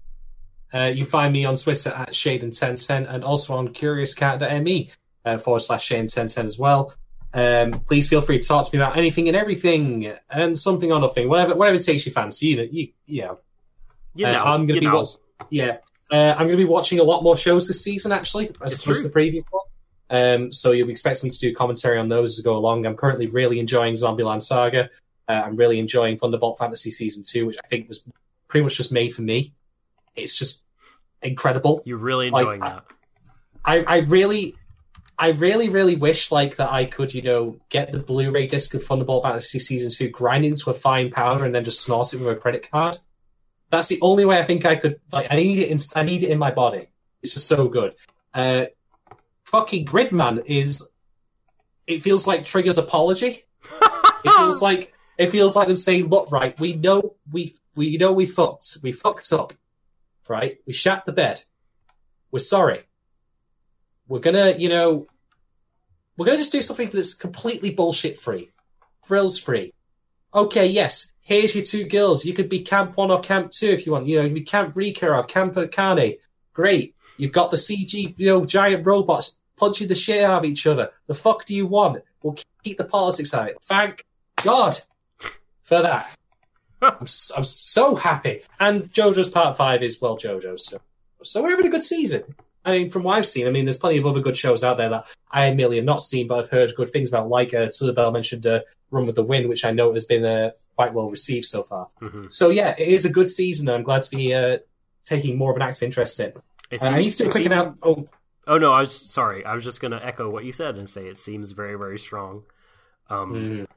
Uh, you find me on Twitter at Shaden ten ten and also on curious cat dot m e uh, forward slash Shaden ten ten as well. Um, please feel free to talk to me about anything and everything and something or nothing, whatever whatever takes your fancy. You know, you, you know. You know, uh, I'm gonna you be know. watch- yeah. Uh, I'm going to be watching a lot more shows this season, actually, as It's opposed to true. the previous one. Um, so you'll be expecting me to do commentary on those as I go along. I'm currently really enjoying Zombieland Saga. Uh, I'm really enjoying Thunderbolt Fantasy Season two, which I think was pretty much just made for me. It's just incredible. You're really Like, enjoying that. I, I really... I really, really wish like that I could, you know, get the Blu-ray disc of Thunderbolt Fantasy Season two, grind it into a fine powder, and then just snort it with a credit card. That's the only way I think I could. Like, I need it. In, I need it in my body. It's just so good. Uh, fucking Gridman is. It feels like Trigger's apology. It feels like it feels like them saying, "Look, right, we know we we know we fucked. We fucked up. Right, we shat the bed. We're sorry. We're gonna, you know, we're gonna just do something that's completely bullshit free, thrills free. Okay, yes, here's your two girls. You could be Camp One or Camp Two if you want. You know, you could be Camp Rika or Camp Akane. Great. You've got the C G, you know, giant robots punching the shit out of each other. The fuck do you want? We'll keep the politics out of it. Thank God for that. I'm, s- I'm so happy. And JoJo's Part Five is well JoJo's. So, so we're having a good season. I mean, from what I've seen, I mean, there's plenty of other good shows out there that I merely have not seen, but I've heard good things about. Like uh, Bell mentioned, uh, Run with the Wind, which I know has been uh, quite well received so far. Mm-hmm. So yeah, it is a good season. And I'm glad to be uh, taking more of an active interest in. It Uh, I need to do a it quick seemed- announcement. Oh, Oh no, I was sorry. I was just going to echo what you said and say it seems very, very strong. Um, mm,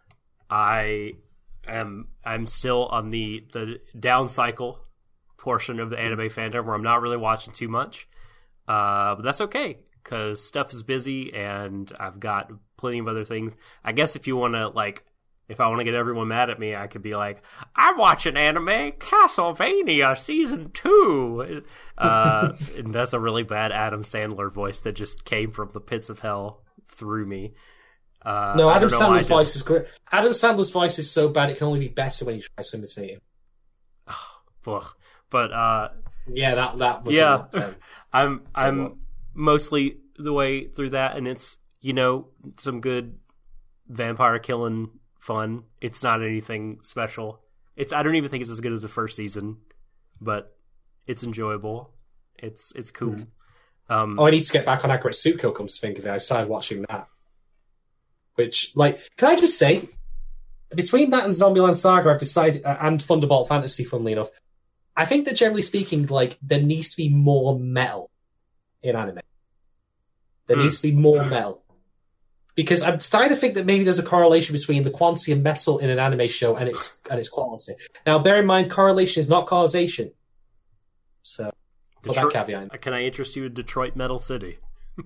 I am I'm still on the the down cycle portion of the anime fandom where I'm not really watching too much, uh, but that's okay because stuff is busy and I've got plenty of other things. I guess if you want to like. If I want to get everyone mad at me, I could be like, I'm watching anime Castlevania Season two. Uh, and that's a really bad Adam Sandler voice that just came from the pits of hell through me. Uh, no, I Adam don't know why I Sandler's did- voice is great. Adam Sandler's voice is so bad it can only be better when he tries to imitate him. Ugh. But uh, Yeah, that that was yeah, a, um, I'm a lot. I'm mostly the way through that, and it's, you know, some good vampire killing fun. It's not anything special. It's I don't even think it's as good as the first season, but it's enjoyable. It's it's cool. Mm. Um, Oh, I need to get back on Agretsuko, come to think of it. I started watching that. Which, like, can I just say, between that and Zombieland Saga, I've decided, uh, and Thunderbolt Fantasy, funnily enough, I think that generally speaking, like, there needs to be more metal in anime. There Hmm. needs to be more metal. Because I'm starting to think that maybe there's a correlation between the quantity of metal in an anime show and its and its quality. Now, bear in mind, correlation is not causation. So, put that Detroit- caveat in. Can I interest you in Detroit Metal City?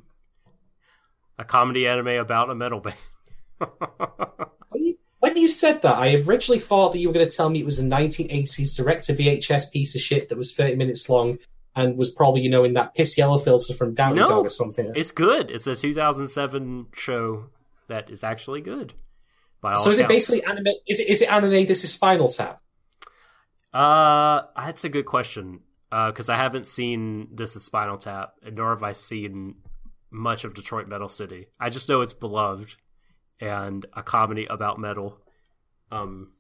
A comedy anime about a metal band. When you, when you said that, I originally thought that you were going to tell me it was a nineteen eighties direct-to-V H S piece of shit that was thirty minutes long and was probably, you know, in that piss yellow filter from Downey No. Dog or something. It's good. It's a two thousand seven show that is actually good. By all So is it accounts. basically anime? Is it, is it anime? This is Spinal Tap. Uh, that's a good question. Uh, because I haven't seen This is Spinal Tap, nor have I seen much of Detroit Metal City. I just know it's beloved and a comedy about metal. Um,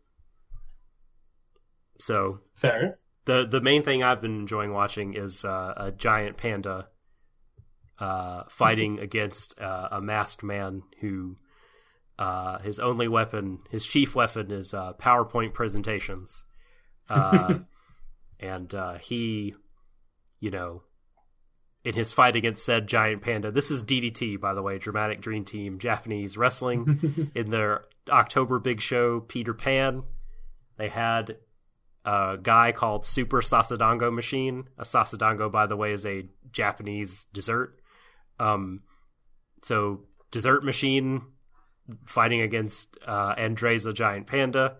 so Fair enough. the the main thing I've been enjoying watching is uh, a giant panda uh, fighting against uh, a masked man who uh, his only weapon, his chief weapon, is uh, PowerPoint presentations, uh, and uh, he, you know, in his fight against said giant panda. This is D D T, by the way, Dramatic Dream Team, Japanese wrestling. In their October big show, Peter Pan, they had a guy called Super Sasadango Machine. A Sasadango, by the way, is a Japanese dessert. Um, so, Dessert Machine fighting against uh, Andres the giant panda.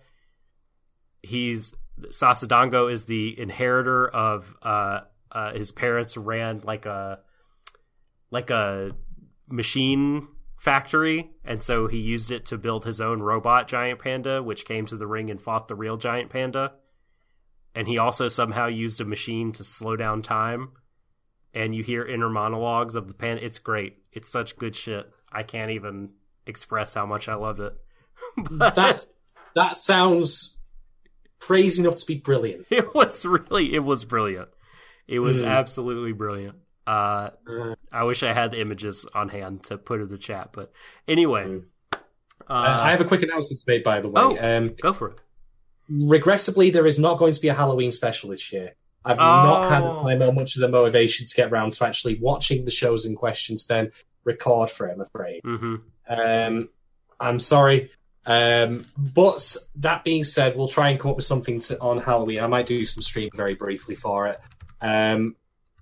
He's Sasadango is the inheritor of uh, uh, his parents ran like a like a machine factory, and so he used it to build his own robot giant panda, which came to the ring and fought the real giant panda. And he also somehow used a machine to slow down time. And you hear inner monologues of the panda. It's great. It's such good shit. I can't even express how much I loved it. But That that sounds crazy enough to be brilliant. it was really, it was brilliant. It was Mm. absolutely brilliant. Uh, Uh, I wish I had the images on hand to put in the chat. But anyway. Mm. Uh, I have a quick announcement to make, by the way. Oh. Um, go for it. regrettably, there is not going to be a Halloween special this year. I've not had the Oh. time or much of the motivation to get around to actually watching the shows in question to then record for it, I'm afraid. Mm-hmm. Um, I'm sorry. Um, but that being said, we'll try and come up with something to, on Halloween. I might do some streaming very briefly for it. Um,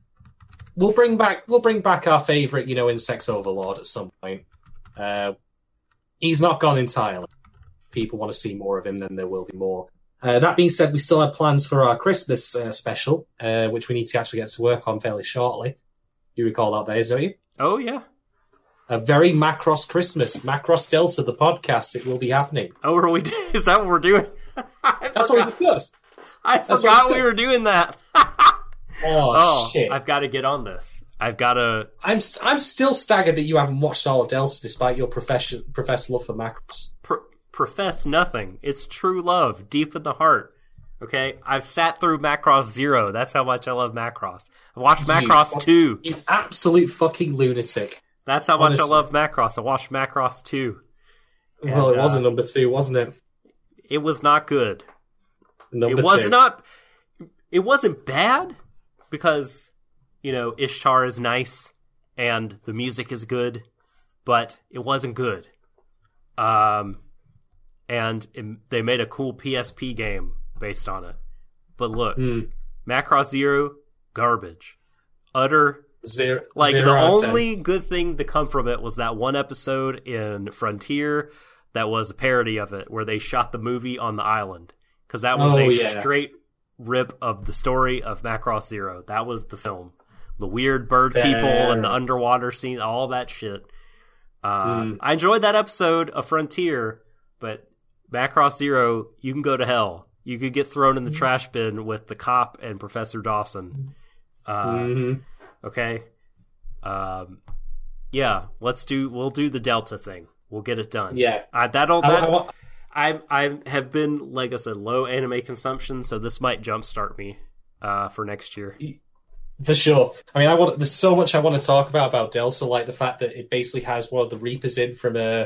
we'll bring back we'll bring back our favourite, you know, Insects Overlord at some point. Uh, he's not gone entirely. People want to see more of him, then there will be more. Uh, that being said, we still have plans for our Christmas uh, special, uh, which we need to actually get to work on fairly shortly. You recall that days, don't you? Oh, yeah. A very Macross Christmas, Macross Delta, the podcast. It will be happening. Oh, are we? Is that what we're doing? I That's what we forgot, discussed. I that's forgot what we we were doing that. Oh, oh, shit! I've got to get on this. I've got to. I'm st- I'm still staggered that you haven't watched all of Delta, despite your profession professed love for Macross. Pr- profess nothing. It's true love, deep in the heart. Okay, I've sat through Macross Zero. That's how much I love Macross. I watched You Macross fuck- Two. You absolute fucking lunatic. That's how much honestly. I love Macross. I watched Macross Two. Well, And, it wasn't uh, number two, wasn't it? It was not good. Number it was two. not. It wasn't bad because, you know, Ishtar is nice and the music is good, but it wasn't good. Um, and it, they made a cool P S P game based on it. But look, Mm. Macross Zero, garbage, utter. Zero, Like zero the out of ten. only good thing to come from it was that one episode in Frontier that was a parody of it, where they shot the movie on the island, because that was Oh, a yeah. straight rip of the story of Macross Zero. That was the film. The weird bird Fair. people and the underwater scene, all that shit. Uh, Mm. I enjoyed that episode of Frontier, but Macross Zero, you can go to hell. You could get thrown in the trash bin with the cop and Professor Dawson. Uh, Mhm. Okay. Um, yeah, let's do. We'll do the Delta thing. We'll get it done. Yeah. Uh, that'll. I, That, I, want- I I have been, like I said, low anime consumption, so this might jumpstart me uh, for next year. For sure. I mean, I want. There's so much I want to talk about about Delta, like the fact that it basically has one of the Reapers in from uh,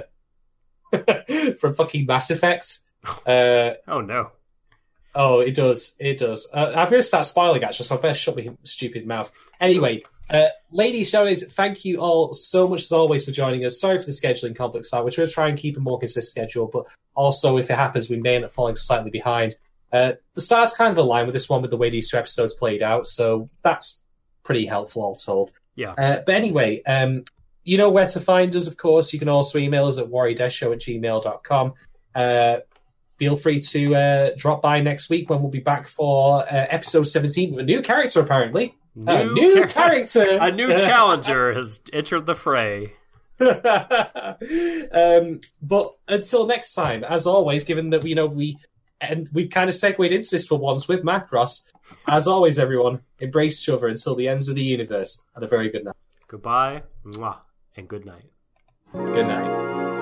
from fucking Mass Effect. Uh, Oh no. oh, it does. It does. Uh, I'm going to start spoiling actually, so I better shut my stupid mouth. Anyway, uh, ladies, shownies, thank you all so much as always for joining us. Sorry for the scheduling conflict, so we're trying to try and keep a more consistent schedule, but also if it happens, we may end up falling slightly behind. Uh, the stars kind of align with this one with the way these two episodes played out, so that's pretty helpful, all told. Yeah. Uh, but anyway, um, you know where to find us, of course. You can also email us at warrior-show at gmail dot com. Uh, feel free to uh, drop by next week when we'll be back for uh, episode seventeen with a new character, apparently. a new char- character! A new challenger has entered the fray. um, but until next time, as always, given that you know we and we've kind of segued into this for once with Macross, as always, everyone, embrace each other until the ends of the universe. And a very good night. Goodbye. Mwah. and good night. Good night.